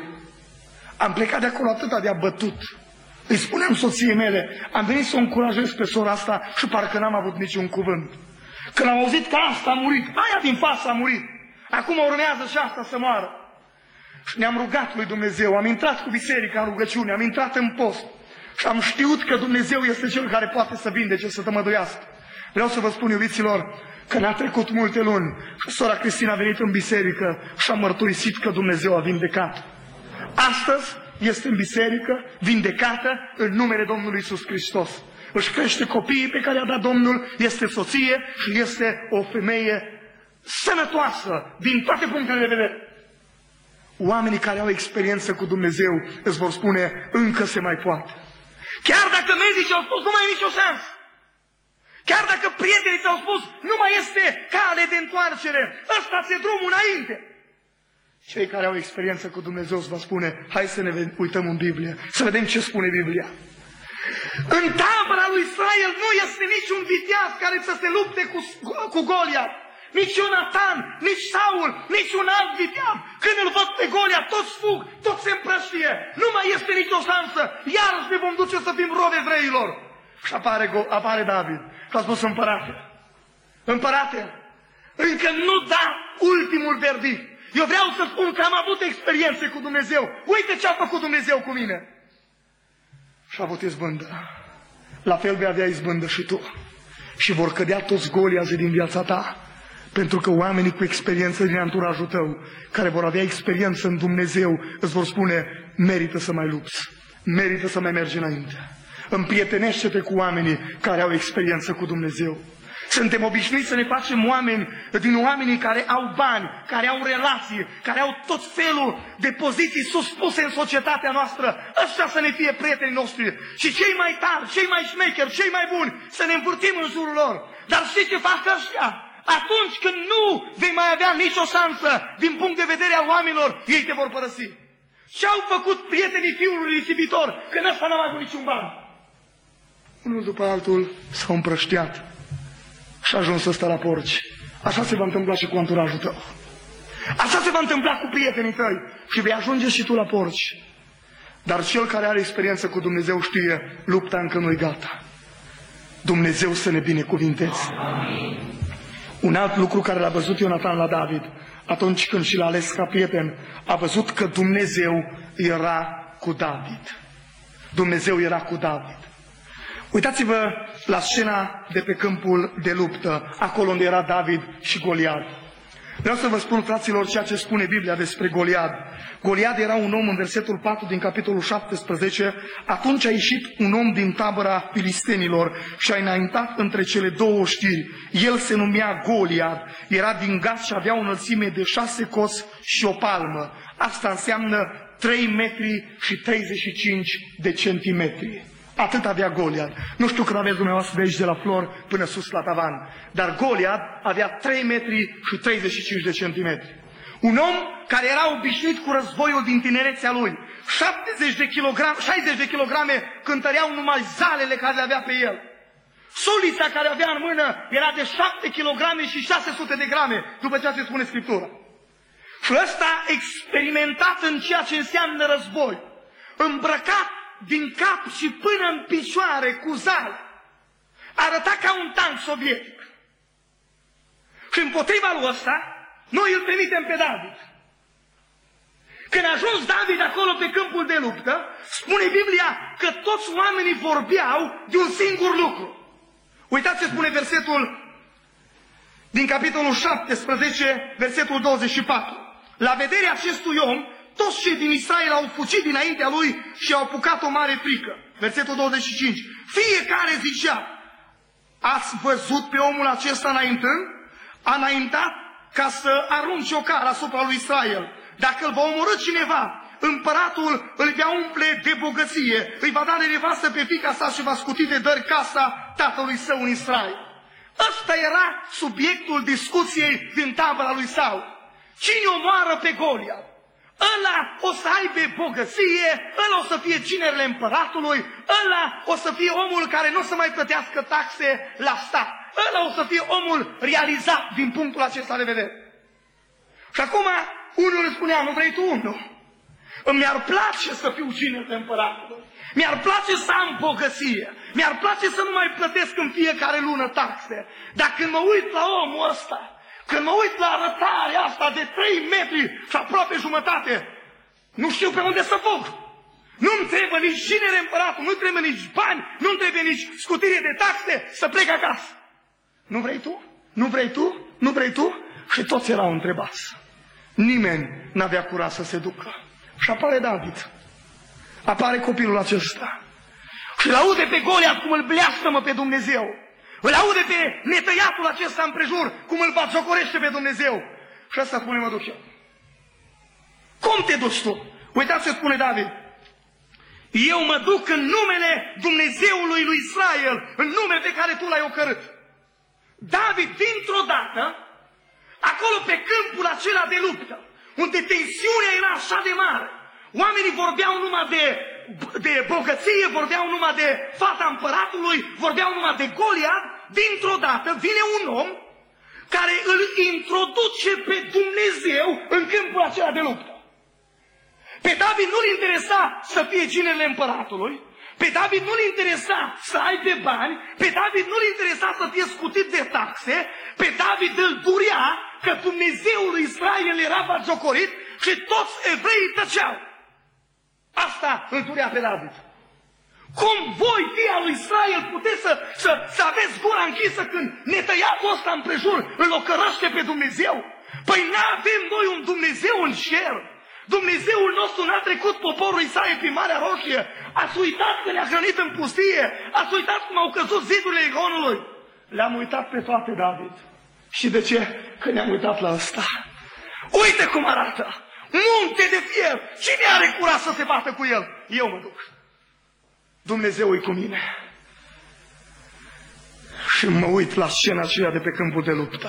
Am plecat de acolo atâta de abătut. Îi spuneam soției mele, am venit să o încurajez pe sora asta și parcă n-am avut niciun cuvânt. Când am auzit că asta a murit, aia din față a murit. Acum urmează și asta să moară. Și ne-am rugat lui Dumnezeu, am intrat cu biserica în rugăciune, am intrat în post și am știut că Dumnezeu este Cel care poate să vindece, să tămăduiască. Vreau să vă spun, iubiților, că n-a trecut multe luni și sora Cristina a venit în biserică și a mărturisit că Dumnezeu a vindecat. Astăzi este în biserică, vindecată în numele Domnului Iisus Hristos. Își crește copiii pe care i-a dat Domnul, este soție și este o femeie sănătoasă din toate punctele de vedere. Oamenii care au experiență cu Dumnezeu îți vor spune, încă se mai poate. Chiar dacă medicii au spus, nu mai e nicio șansă. Chiar dacă prietenii ți-au spus, nu mai este cale de întoarcere, ăsta ți-e drumul înainte. Cei care au experiență cu Dumnezeu îți va spune, hai să ne uităm în Biblie, să vedem ce spune Biblia. În tabăra lui Israel nu este niciun viteaz care să se lupte cu, cu Goliat. Nici Ionatan, nici Saul, nici un alt viteaz. Când îl văd pe Goliat, toți fug, toți se împrăștie. Nu mai este nicio șansă. Iarăși ne vom duce să fim robe evreilor. Și apare, apare David. Și a spus, împărate, împărate, încă nu da ultimul verdict. Eu vreau să spun că am avut experiențe cu Dumnezeu. Uite ce a făcut Dumnezeu cu mine. Și a avut izbândă. La fel vei avea izbândă și tu. Și vor cădea toți Goliații din viața ta. Pentru că oamenii cu experiență din anturajul tău, care vor avea experiență în Dumnezeu, îți vor spune, merită să mai lupți, merită să mai mergi înainte. Împrietenește-te cu oamenii care au experiență cu Dumnezeu. Suntem obișnuiți să ne facem oameni din oamenii care au bani, care au relații, care au tot felul de poziții suspuse în societatea noastră. Ăștia să ne fie prietenii noștri. Și cei mai tari, cei mai șmecheri, cei mai buni, să ne învârtim în jurul lor. Dar știți ce fac ăștia? Atunci când nu vei mai avea nicio șansă din punct de vedere al oamenilor, ei te vor părăsi. Ce-au făcut prietenii fiului risipitor când ăsta n-a mai avut niciun ban? Unul după altul s-au împrăștiat și a ajuns să stă la porci. Așa se va întâmpla și cu anturajul tău. Așa se va întâmpla cu prietenii tăi și vei ajunge și tu la porci. Dar cel care are experiență cu Dumnezeu știe, lupta încă nu-i gata. Dumnezeu să ne binecuvinteze. Un alt lucru care l-a văzut Ionatan la David, atunci când și l-a ales ca prieten, a văzut că Dumnezeu era cu David. Dumnezeu era cu David. Uitați-vă la scena de pe câmpul de luptă, acolo unde era David și Goliad. Vreau să vă spun, fraților, ceea ce spune Biblia despre Goliad. Goliad era un om, în versetul patru din capitolul șaptesprezece, atunci a ieșit un om din tabăra filistenilor și a înaintat între cele două știri. El se numea Goliad, era din Gat și avea o înălțime de șase coți și o palmă. Asta înseamnă trei metri și treizeci și cinci de centimetri. Atât avea Goliad. Nu știu când aveți dumneavoastră de aici de la Flor până sus la tavan, dar Goliad avea trei metri și treizeci și cinci de centimetri. Un om care era obișnuit cu războiul din tinerețea lui. șaptezeci de kilograme, șaizeci de kilograme cântăreau numai zalele care le avea pe el. Sulița care avea în mână era de șapte kilograme și șase sute de grame, după ceea ce spune Scriptura. Și ăsta experimentat în ceea ce înseamnă război, îmbrăcat din cap și până în picioare cu zale, arăta ca un tank sovietic. Și împotriva lui ăsta, noi îl trimitem pe David. Când a ajuns David acolo pe câmpul de luptă, spune Biblia că toți oamenii vorbeau de un singur lucru. Uitați ce spune versetul din capitolul șaptesprezece, versetul douăzeci și patru. La vederea acestui om, toți cei din Israel au fugit dinaintea lui și au apucat o mare frică. Versetul douăzeci și cinci. Fiecare zicea, ați văzut pe omul acesta înaintând? A înaintat ca să arunce o cară asupra lui Israel. Dacă îl va omorâ cineva, împăratul îl va umple de bogăție, îi va da de nevastă pe fiica sa și va scuti de dări casa tatălui său în Israel. Ăsta era subiectul discuției din tabăra lui Saul. Cine omoară pe Goliad? Ăla o să aibă bogăție, ăla o să fie ginerele împăratului, ăla o să fie omul care nu o să mai plătească taxe la stat, ăla o să fie omul realizat din punctul acesta de vedere. Și acum unul îmi spunea, nu vrei tu unul? Mi-ar place să fiu ginerele împăratului, mi-ar place să am bogăție, mi-ar place să nu mai plătesc în fiecare lună taxe, dar când mă uit la omul ăsta, când mă uit la arătarea asta de trei metri și aproape jumătate, nu știu pe unde să fug. Nu-mi trebuie nici ginere împăratul, nu-mi trebuie nici bani, nu-mi trebuie nici scutire de taxe să plec acasă. Nu vrei tu? Nu vrei tu? Nu vrei tu? Și toți erau întrebați. Nimeni n-avea curaj să se ducă. Și apare David. Apare copilul acesta. Și îl aude pe Goliad cum îl bleastămă pe Dumnezeu. Îl aude pe netăiatul acesta împrejur, cum îl batjocorește pe Dumnezeu. Și asta spune, mă duc eu. Cum te duci tu? Uitați ce spune David. Eu mă duc în numele Dumnezeului lui Israel, în numele pe care tu l-ai ocărât. David, dintr-o dată, acolo pe câmpul acela de luptă, unde tensiunea era așa de mare, oamenii vorbeau numai de, de bogăție, vorbeau numai de fata împăratului, vorbeau numai de Goliad. Dintr-o dată vine un om care îl introduce pe Dumnezeu în câmpul acela de luptă. Pe David nu-l interesa să fie ginerele împăratului, pe David nu-l interesa să aibă bani, pe David nu-l interesa să fie scutit de taxe, pe David îl durea că Dumnezeul lui Israel era batjocorit și toți evreii tăceau. Asta îl durea pe David. Cum voi, fii al lui Israel, puteți să, să, să aveți gura închisă când netăiatul ăsta împrejur îl ocărăște pe Dumnezeu? Păi n-avem noi un Dumnezeu în cer. Dumnezeul nostru n-a trecut poporul Israel prin Marea Roșie. Ați uitat că ne-a hrănit în pustie? Ați uitat cum au căzut zidurile Iconului? Le-am uitat pe toate, David. Și de ce? Că ne-am uitat la ăsta. Uite cum arată! Munte de fier! Cine are curaj să se bată cu el? Eu mă duc. Dumnezeu e cu mine. Și mă uit la scena aceea de pe câmpul de luptă.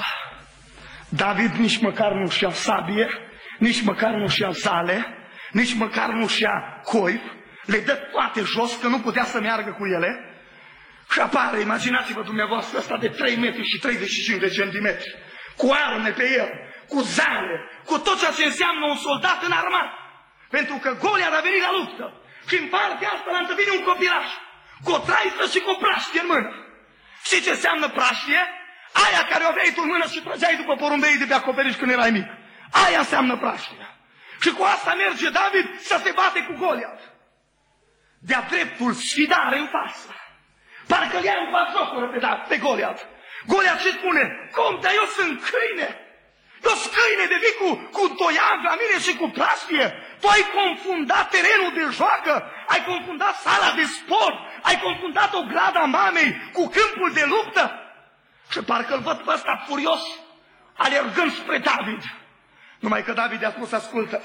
David nici măcar nu și-a sabie, nici măcar nu și-a zale, nici măcar nu și-a coif, le dă toate jos, că nu putea să meargă cu ele. Și apare, imaginați-vă dumneavoastră, ăsta de trei metri și treizeci și cinci de centimetri, cu arme pe el, cu zale, cu tot ceea ce înseamnă un soldat în armată. Pentru că Goliat a venit la luptă și în partea asta l-a întâlnit un copilaș, cu o traiță și cu o praștie în mână. Și ce înseamnă praștie? Aia care o aveai tu în mână și trăgeai după porumbeii de pe acoperiș când erai mic. Aia înseamnă praștie. Și cu asta merge David să se bate cu Goliat. De-a dreptul sfidare în față. Parcă le-a în batjocură pe, pe Goliat. Goliat ce spune? Cum, dar eu sunt câine. Eu sunt câine de vii cu, cu toiag la mine și cu praștie. Tu ai confundat terenul de joacă, ai confundat sala de sport, ai confundat o grada mamei cu câmpul de luptă. Și parcă-l văd pe ăsta furios, alergând spre David. Numai că David i-a spus, ascultă,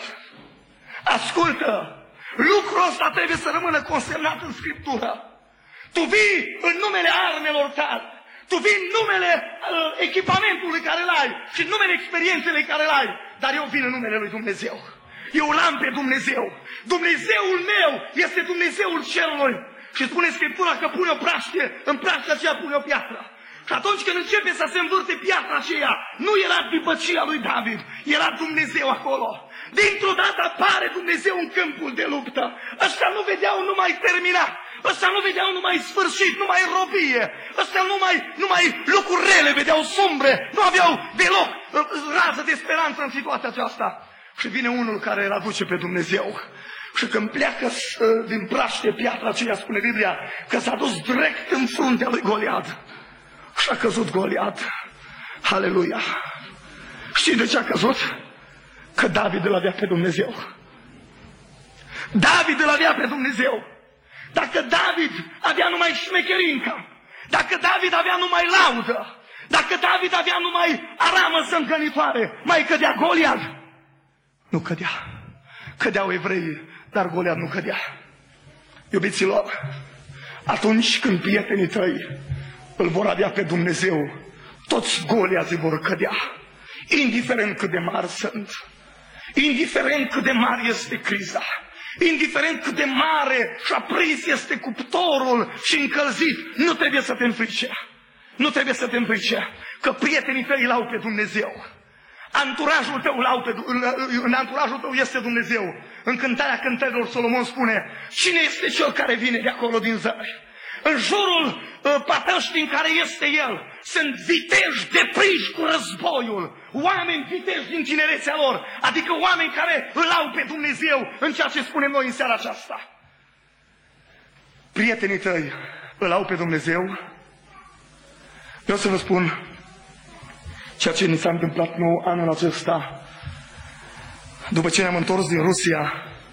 ascultă, lucrul ăsta trebuie să rămână consemnat în Scriptură. Tu vii în numele armelor tale, tu vii în numele uh, echipamentului care îl ai și în numele experienței care îl ai, dar eu vin în numele lui Dumnezeu. Eu l-am pe Dumnezeu. Dumnezeul meu este Dumnezeul cerului. Și spune Scriptura că pune o praștie, în praștia aceea pune o piatră. Și atunci când începe să se învârte piatra aceea, nu era dibăcia lui David, era Dumnezeu acolo. Dintr-o dată apare Dumnezeu în câmpul de luptă. Ăștia nu vedeau numai terminat, ăștia nu vedeau numai sfârșit, numai robie, ăștia numai, numai lucruri rele, vedeau sumbre, nu aveau deloc rază de speranță în situația aceasta. Și vine unul care îl aduce pe Dumnezeu. Și când pleacă din praște piatra aceea, spune Biblia, că s-a dus direct în fruntea lui Goliat. Și a căzut Goliat. Aleluia! Știi de ce a căzut? Că David îl avea pe Dumnezeu. David îl avea pe Dumnezeu. Dacă David avea numai șmecherinca, dacă David avea numai laudă, dacă David avea numai aramă zângănitoare, mai cădea Goliat? Nu cădea. Cădeau evreii, dar Goliat nu cădea. Iubiților, atunci când prietenii tăi îl vor avea pe Dumnezeu, toți Goliații vor cădea, indiferent cât de mari sunt, indiferent cât de mare este criza, indiferent cât de mare și aprins este cuptorul și încălzit, nu trebuie să te înfrice, nu trebuie să te înfrice, că prietenii tăi îl au pe Dumnezeu. Anturajul tău, în anturajul tău este Dumnezeu. În Cântarea Cântărilor Solomon spune, cine este cel care vine de acolo din zări? În jurul uh, patăștii în care este el sunt viteji deprinși cu războiul, oameni viteji din tinerețea lor, adică oameni care îl au pe Dumnezeu în ceea ce spunem noi în seara aceasta. Prietenii tăi îl au pe Dumnezeu. Eu să vă spun ceea ce ni s-a întâmplat nou anul acesta, după ce ne-am întors din Rusia,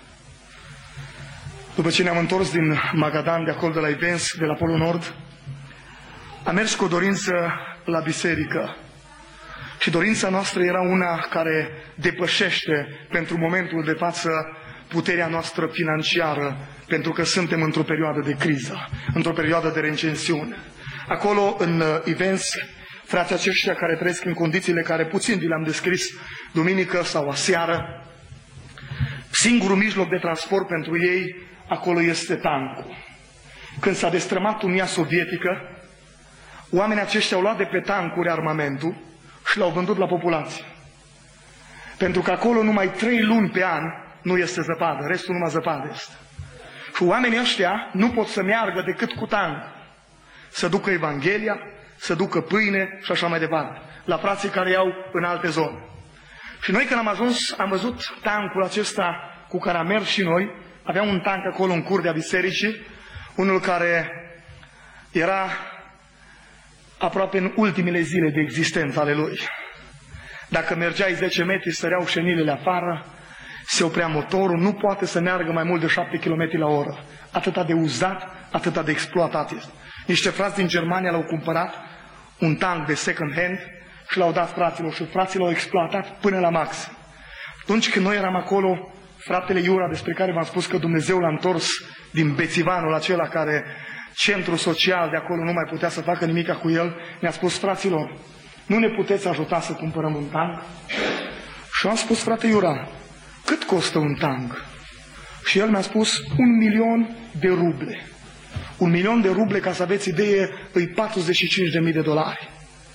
după ce ne-am întors din Magadan, de acolo de la Ivens, de la Polul Nord, am mers cu o dorință la biserică. Și dorința noastră era una care depășește pentru momentul de față puterea noastră financiară, pentru că suntem într-o perioadă de criză, într-o perioadă de recensiune. Acolo, în Ivens, frații aceștia care trăiesc în condițiile care puțin vi le-am descris duminică sau aseară, singurul mijloc de transport pentru ei acolo este tancul. Când s-a destrămat Unia Sovietică, oamenii aceștia au luat de pe tancuri armamentul și l-au vândut la populație. Pentru că acolo numai trei luni pe an nu este zăpadă, restul numai zăpadă este. Și oamenii ăștia nu pot să meargă decât cu tank, să ducă Evanghelia, să ducă pâine și așa mai departe, la frații care iau în alte zone. Și noi când am ajuns, am văzut tancul acesta cu care am mers și noi. Avea un tank acolo în curtea bisericii, unul care era aproape în ultimele zile de existență ale lui. Dacă mergeai zece metri, săreau șenilele afară, se oprea motorul, nu poate să meargă mai mult de șapte kilometri la oră. Atâta de uzat, atâta de exploatat este. Niște frați din Germania l-au cumpărat, un tank de second hand și l-au dat fraților și frații l-au exploatat până la maxim. Atunci când noi eram acolo, fratele Iura, despre care v-am spus că Dumnezeu l-a întors din bețivanul acela care centrul social de acolo nu mai putea să facă nimica cu el, ne-a spus: fraților, nu ne puteți ajuta să cumpărăm un tank? Și am spus: frate Iura, cât costă un tank? Și el mi-a spus: un milion de ruble. Un milion de ruble, ca să aveți idee, îi patruzeci și cinci de mii de dolari.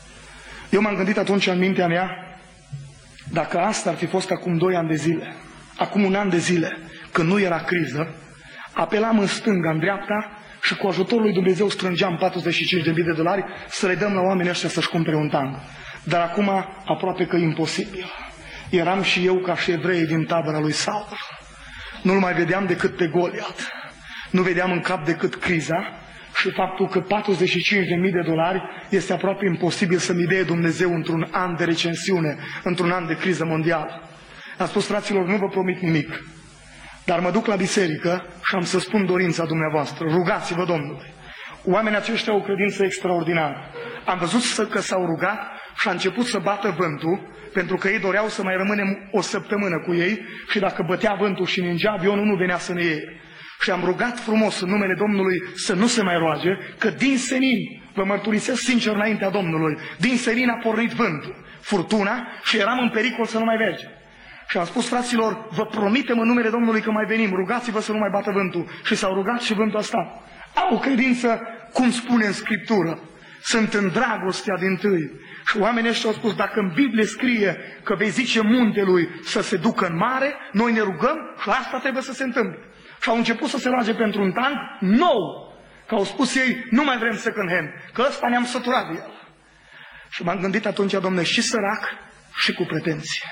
Eu m-am gândit atunci în mintea mea, dacă asta ar fi fost acum doi ani de zile, acum un an de zile, când nu era criză, apelam în stânga, în dreapta și cu ajutorul lui Dumnezeu strângeam patruzeci și cinci de mii de dolari să le dăm la oamenii ăștia să-și cumpere un tank. Dar acum aproape că imposibil. Eram și eu ca și evreii din tabăra lui Saul. Nu-l mai vedeam decât pe Goliat. Nu vedeam în cap decât criza și faptul că patruzeci și cinci de mii de dolari este aproape imposibil să-mi dea Dumnezeu într-un an de recensiune, într-un an de criză mondială. Am spus: fraților, nu vă promit nimic, dar mă duc la biserică și am să spun dorința dumneavoastră. Rugați-vă Domnului. Oamenii aceștia au o credință extraordinară. Am văzut că s-au rugat și a început să bată vântul, pentru că ei doreau să mai rămânem o săptămână cu ei și dacă bătea vântul și ningea, avionul nu venea să ne iei. Și am rugat frumos în numele Domnului să nu se mai roage, că din senin, vă mărturisesc sincer înaintea Domnului, din senin a pornit vântul, furtuna, și eram în pericol să nu mai mergem. Și am spus: fraților, vă promitem în numele Domnului că mai venim, rugați-vă să nu mai bată vântul. Și s-au rugat și vântul a stat. Au o credință, cum spune în Scriptură, sunt în dragostea dintâi. Și oamenii ăștia au spus: dacă în Biblie scrie că vei zice muntelui să se ducă în mare, noi ne rugăm și asta trebuie să se întâmple. Și au început să se roage pentru un tank nou, că au spus ei: nu mai vrem second hand, că ăsta ne-am săturat de el. Și m-am gândit atunci: Dom'le, și sărac și cu pretenție.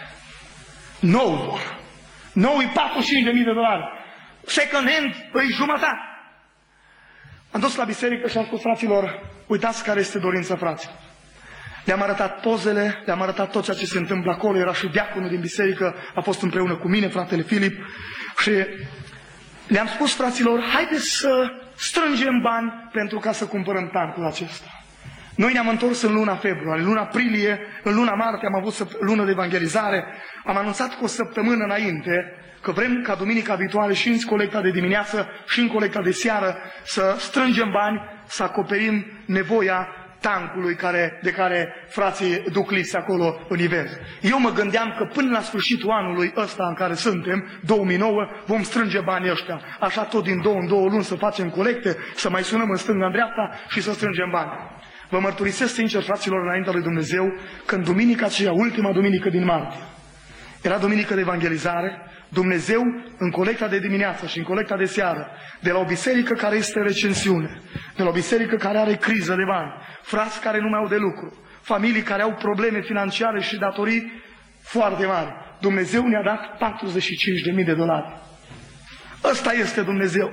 Nou, nou e patruzeci și cinci de mii de dolari, second hand îi jumătate. Am dus la biserică și am spus: fraților, uitați care este dorința fraților. Le-am arătat pozele, le-am arătat tot ceea ce se întâmplă acolo. Era și diaconul din biserică, a fost împreună cu mine, fratele Filip. Și le-am spus: fraților, haideți să strângem bani pentru ca să cumpărăm tancul acesta. Noi ne-am întors în luna februarie, în luna aprilie, în luna martie am avut lună de evangelizare. Am anunțat cu o săptămână înainte că vrem ca duminica viitoare și în colecta de dimineață și în colecta de seară să strângem bani, să acoperim nevoia tancului care, de care frații duc lipsi acolo în univers. Eu mă gândeam că până la sfârșitul anului ăsta în care suntem, două mii nouă, vom strânge banii ăștia. Așa tot din două în două luni să facem colecte, să mai sunăm în stânga, în dreapta și să strângem bani. Vă mărturisesc sincer, fraților, înaintea lui Dumnezeu, că în duminica aceea, ultima duminică din martie, era duminică de evangelizare, Dumnezeu, în colecta de dimineață și în colecta de seară, de la o biserică care este în recensiune, de la o biserică care are criză de bani, frați care nu mai au de lucru, familii care au probleme financiare și datorii foarte mari, Dumnezeu ne-a dat patruzeci și cinci de mii de dolari. Ăsta este Dumnezeu.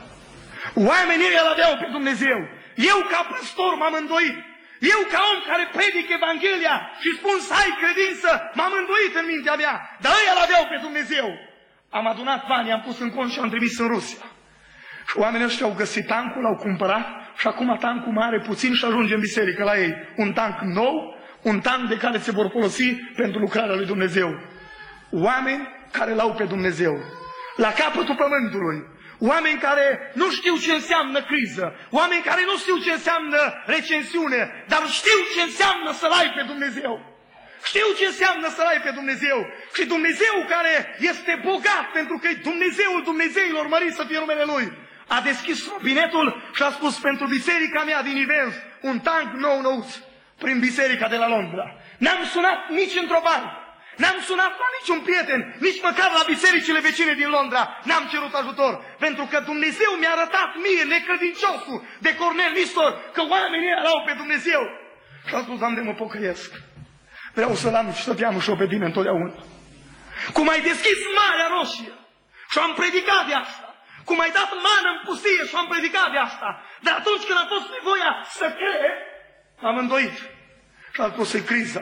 Oamenii îl aveau pe Dumnezeu. Eu ca păstor m-am îndoit. Eu ca om care predic Evanghelia și spun să ai credință, m-am îndoit în mintea mea. Dar ei îl aveau pe Dumnezeu. Am adunat bani, am pus în cont și am trimis în Rusia. Și oamenii ăștia au găsit tancul, l-au cumpărat și acum tancul mai are puțin și ajunge în biserică la ei. Un tank nou, un tank de care se vor folosi pentru lucrarea lui Dumnezeu. Oameni care l-au pe Dumnezeu. La capătul pământului. Oameni care nu știu ce înseamnă criză, oameni care nu știu ce înseamnă recensiune, dar știu ce înseamnă să-L ai pe Dumnezeu. Știu ce înseamnă să-L ai pe Dumnezeu. Și Dumnezeu care este bogat, pentru că e Dumnezeul Dumnezeilor, mărit să fie numele Lui, a deschis robinetul și a spus: pentru biserica mea din Ivens, un tank nou nouț, prin biserica de la Londra. N-am sunat nici într-o bară. N-am sunat la niciun prieten, nici măcar la bisericile vecine din Londra. N-am cerut ajutor, pentru că Dumnezeu mi-a arătat mie, necredinciosul de Cornel Nistor, că oamenii erau pe Dumnezeu. Și am spus: Doamne, mă pocăiesc. Vreau să-L am și să te am și eu pe tine întotdeauna. Cum ai deschis Marea Roșie și am predicat de asta. Cum ai dat mană în pustie și am predicat de asta. Dar atunci când a fost nevoia să cred, am îndoit. Și am spus: e criza.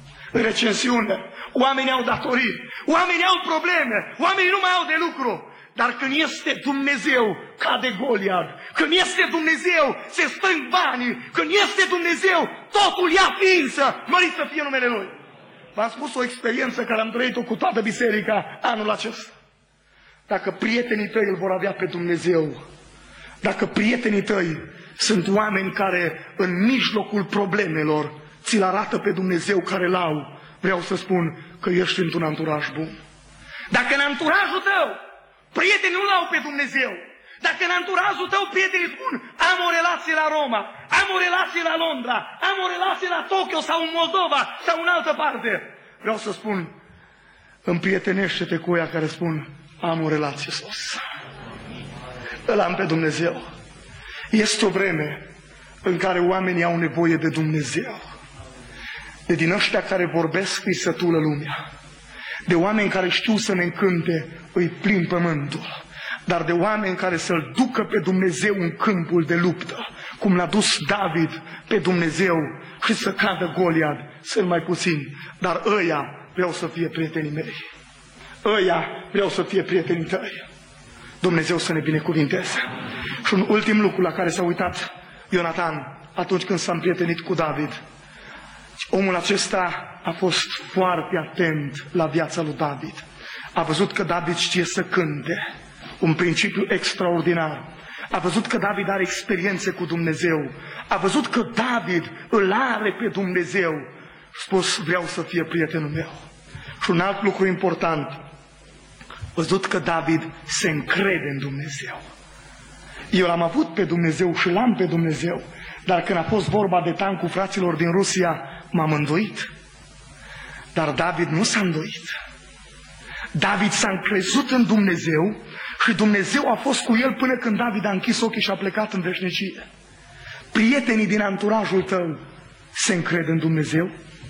Recensiune, oamenii au datorii, oamenii au probleme, oamenii nu mai au de lucru. Dar când este Dumnezeu, cade Goliat. Când este Dumnezeu, se strâng banii. Când este Dumnezeu, totul ia ființă. Mărit să fie numele Lui. V-am spus o experiență care am trăit-o cu toată biserica anul acesta. Dacă prietenii tăi îl vor avea pe Dumnezeu, dacă prietenii tăi sunt oameni care în mijlocul problemelor ți-l arată pe Dumnezeu care l-au, vreau să spun că ești într-un anturaj bun. Dacă în anturajul tău prietenii nu l-au pe Dumnezeu, dacă în anturajul tău prietenii spun am o relație la Roma, am o relație la Londra, am o relație la Tokyo sau în Moldova sau în altă parte, vreau să spun, împrietenește-te cu ea care spun am o relație sus. Îl am pe Dumnezeu. Este o vreme în care oamenii au nevoie de Dumnezeu. De din ăștia care vorbesc îi sătulă lumea. De oameni care știu să ne încânte îi plin pământul. Dar de oameni care să-L ducă pe Dumnezeu în câmpul de luptă, cum l-a dus David pe Dumnezeu și să cadă Goliat, sunt mai puțini. Dar ăia vreau să fie prietenii mei. Ăia vreau să fie prietenii tăi. Dumnezeu să ne binecuvinteze. Și un ultim lucru la care s-a uitat Ionatan atunci când s-a împrietenit cu David. Omul acesta a fost foarte atent la viața lui David. A văzut că David știe să cânte, un principiu extraordinar. A văzut că David are experiențe cu Dumnezeu. A văzut că David îl are pe Dumnezeu. A spus, vreau să fie prietenul meu. Și un alt lucru important, a văzut că David se încrede în Dumnezeu. Eu l-am avut pe Dumnezeu și l-am pe Dumnezeu, dar când a fost vorba de tancul fraților din Rusia, m-am îndoit. Dar David nu s-a îndoit. David s-a încrezut în Dumnezeu și Dumnezeu a fost cu el până când David a închis ochii și a plecat în veșnicie. Prietenii din anturajul tău se încred în Dumnezeu?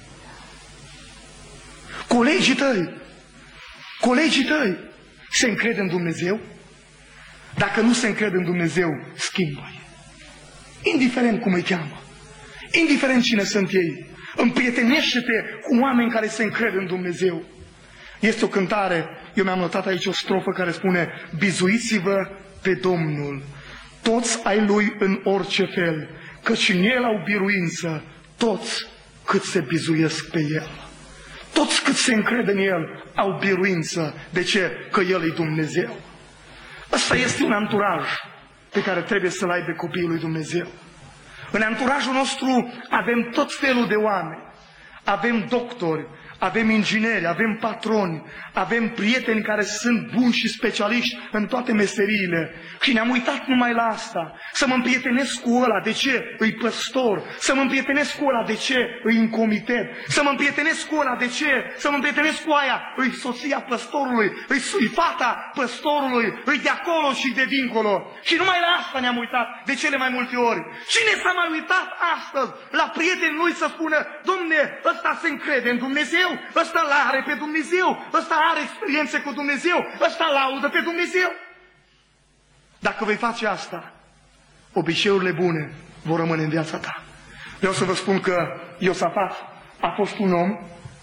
Colegii tăi, colegii tăi se încred în Dumnezeu? Dacă nu se încred în Dumnezeu, schimbă-i. Indiferent cum îi cheamă, indiferent cine sunt ei, împrietenește-te cu oameni care se încred în Dumnezeu. Este o cântare, eu mi-am notat aici o strofă care spune: bizuiți-vă pe Domnul, toți ai Lui în orice fel, căci în El au biruință toți cât se bizuiesc pe El. Toți cât se încred în El au biruință. De ce? Că El e Dumnezeu. Ăsta este un anturaj pe care trebuie să-l aibă copiii lui Dumnezeu. În anturajul nostru avem tot felul de oameni. Avem doctori, avem ingineri, avem patroni, avem prieteni care sunt buni și specialiști în toate meseriile. Și ne-am uitat numai la asta. Să mă împrietenesc cu ăla, de ce? Îi păstor. Să mă împrietenesc cu ăla, de ce? Îi în comitet. Să mă împrietenesc cu ăla, de ce? Să mă împrietenesc cu aia, îi soția păstorului, îi sui fata păstorului, îi de acolo și de dincolo. Și numai la asta ne-am uitat de cele mai multe ori. Cine s-a mai uitat astăzi la prietenii lui să spună: Dom'le, ăsta se încrede în Dumnezeu, ăsta l-are pe Dumnezeu, ăsta are experiențe cu Dumnezeu, ăsta laudă pe Dumnezeu? Dacă vei face asta, obiceiurile bune vor rămâne în viața ta. Vreau să vă spun că Iosafat a fost un om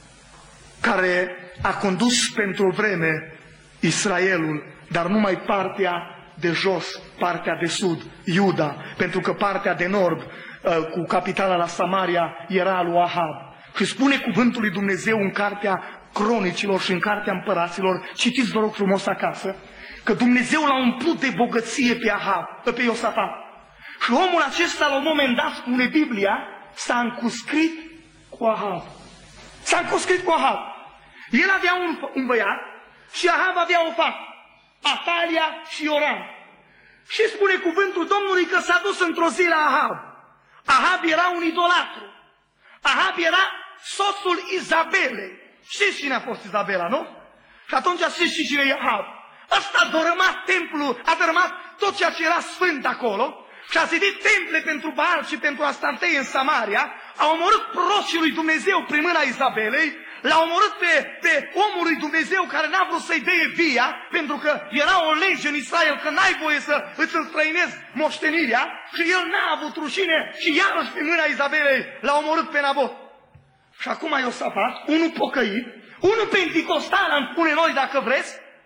care a condus pentru o vreme Israelul, dar numai partea de jos, partea de sud, Iuda, pentru că partea de nord, cu capitala la Samaria, era a lui Ahab. Și spune cuvântul lui Dumnezeu în cartea Cronicilor și în cartea Împăraților, citiți vă rog frumos acasă, că Dumnezeu l-a umplut de bogăție pe Ahab, pe Iosafat. Și omul acesta, la un moment dat, spune Biblia, s-a încuscrit cu Ahab. S-a încuscrit cu Ahab. El avea un, un băiat și Ahab avea o fată, Atalia și Ioram. Și spune cuvântul Domnului că s-a dus într-o zi la Ahab. Ahab era un idolatru. Ahab era soțul Izabelei. Știți cine a fost Izabela, nu? Și atunci știți și cine e Ahab. Ăsta a dărâmat templul, a dărâmat tot ceea ce era sfânt acolo și a zidit temple pentru Baal și pentru Astarte în Samaria, a omorât prorocii lui Dumnezeu prin mâna Izabelei, l-a omorât pe, pe omul lui Dumnezeu care n-a vrut să-i dea via, pentru că era o lege în Israel că n-ai voie să îți înstrăinezi moștenirea, și el n-a avut rușine și iarăși prin mâna Izabelei l-a omorât pe Nabot. Și acum Iosafat, unul pocăit, unul penticostal, am spune noi dacă vreți,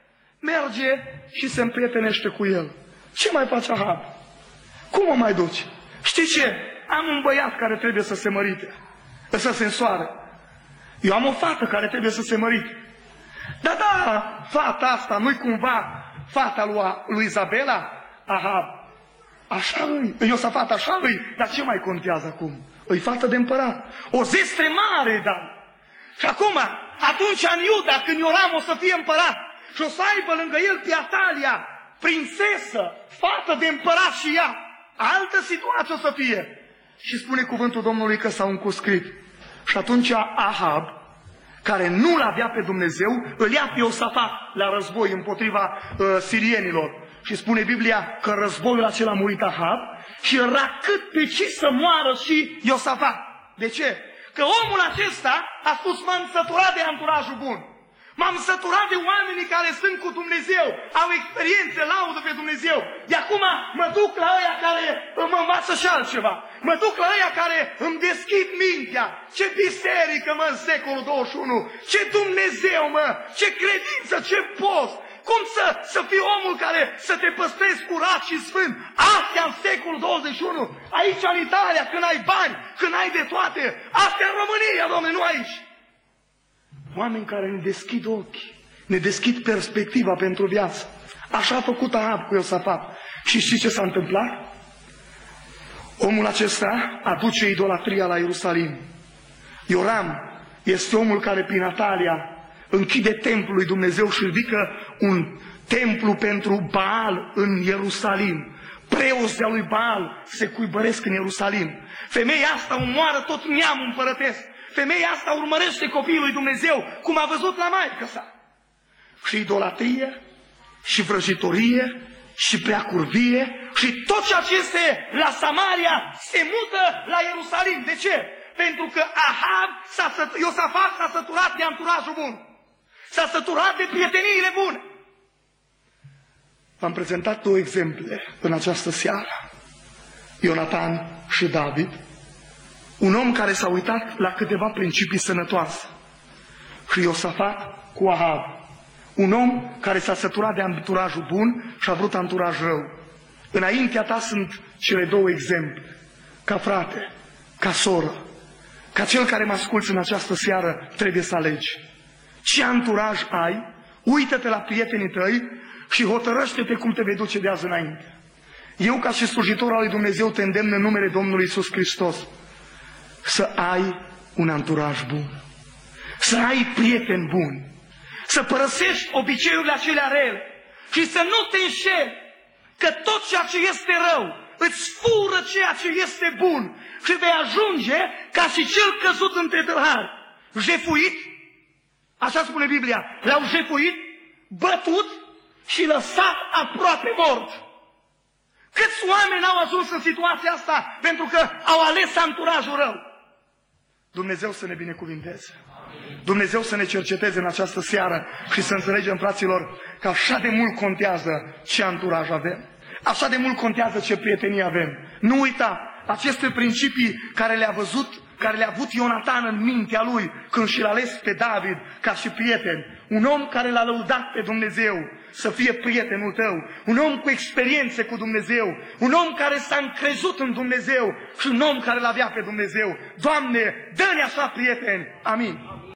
merge și se împrietenește cu el. Ce mai face Ahab? Cum o mai duci? Știi ce? Am un băiat care trebuie să se mărite, să se însoare. Eu am o fată care trebuie să se mărite. Dar da, fata asta nu-i cumva fata lui, lui Izabela? Ahab. Așa îi, Iosafat, așa îi. Dar ce mai contează acum? Îi fată de împărat. O zestre mare, dar. Și acum, atunci în Iuda, când Ioram o să fie împărat și o să aibă lângă el pe Atalia, prințesă, fată de împărat și ea, altă situație o să fie. Și spune cuvântul Domnului că s-au încuscrit. Și atunci Ahab, care nu-l avea pe Dumnezeu, îl ia pe Iosafat la război împotriva uh, sirienilor. Și spune Biblia că războiul acela a murit Ahab și era cât pe ce să moară și Iosafat. De ce? Că omul acesta a spus: m-am săturat de anturajul bun. M-am săturat de oamenii care sunt cu Dumnezeu, au experiențe, laudă pe Dumnezeu. De acum mă duc la ăia care mă învață și altceva. Mă duc la ăia care îmi deschid mintea. Ce biserică, mă, în secolul douăzeci și unu! Ce Dumnezeu, mă! Ce credință, ce post! Cum să, să fii omul care să te păstrezi curat și sfânt? Astea în secolul douăzeci și unu! Aici în Italia, când ai bani, când ai de toate. Astea în România, Doamne, nu aici! Oameni care ne deschid ochii, ne deschid perspectiva pentru viață. Așa a făcut Ahab cu Iosafat. Și știți ce s-a întâmplat? Omul acesta aduce idolatria la Ierusalim. Ioram este omul care prin Atalia închide templul lui Dumnezeu și ridică un templu pentru Baal în Ierusalim. Preoți de-a lui Baal se cuibăresc în Ierusalim. Femeia asta omoară tot neamul împărătesc. Femeia asta urmărește copiii lui Dumnezeu, cum a văzut la maică sa. Și idolatrie, și vrăjitorie, și preacurvie, și tot ceea ce este la Samaria se mută la Ierusalim. De ce? Pentru că Ahab, s-a, Iosafat s-a săturat de anturajul bun. S-a săturat de prieteniile bune. V-am prezentat două exemple în această seară. Ionatan și David. Un om care s-a uitat la câteva principii sănătoase. Și Iosafat cu Ahab. Un om care s-a săturat de anturajul bun și a vrut anturaj rău. Înaintea ta sunt cele două exemple. Ca frate, ca soră, ca cel care mă asculți în această seară, trebuie să alegi. Ce anturaj ai? Uită-te la prietenii tăi și hotărăște-te cum te vei duce de azi înainte. Eu, ca și slujitor al lui Dumnezeu, te îndemn în numele Domnului Iisus Hristos să ai un anturaj bun, să ai prieteni buni, să părăsești obiceiurile acelea rele și să nu te înșeli că tot ceea ce este rău îți fură ceea ce este bun și vei ajunge ca și cel căzut între tâlhari, jefuit, așa spune Biblia, l-au jefuit, bătut și lăsat aproape mort. Câți oameni au ajuns în situația asta pentru că au ales anturajul rău? Dumnezeu să ne binecuvinteze. Dumnezeu să ne cerceteze în această seară și să înțelegem, fraților, că așa de mult contează ce anturaj avem. Așa de mult contează ce prietenii avem. Nu uita, aceste principii care le-a văzut, care le-a avut Ionatan în mintea lui când și-l ales pe David ca și prieten. Un om care l-a lăudat pe Dumnezeu să fie prietenul tău. Un om cu experiențe cu Dumnezeu. Un om care s-a încrezut în Dumnezeu și un om care l-avea pe Dumnezeu. Doamne, dă-ne așa prieteni. Amin.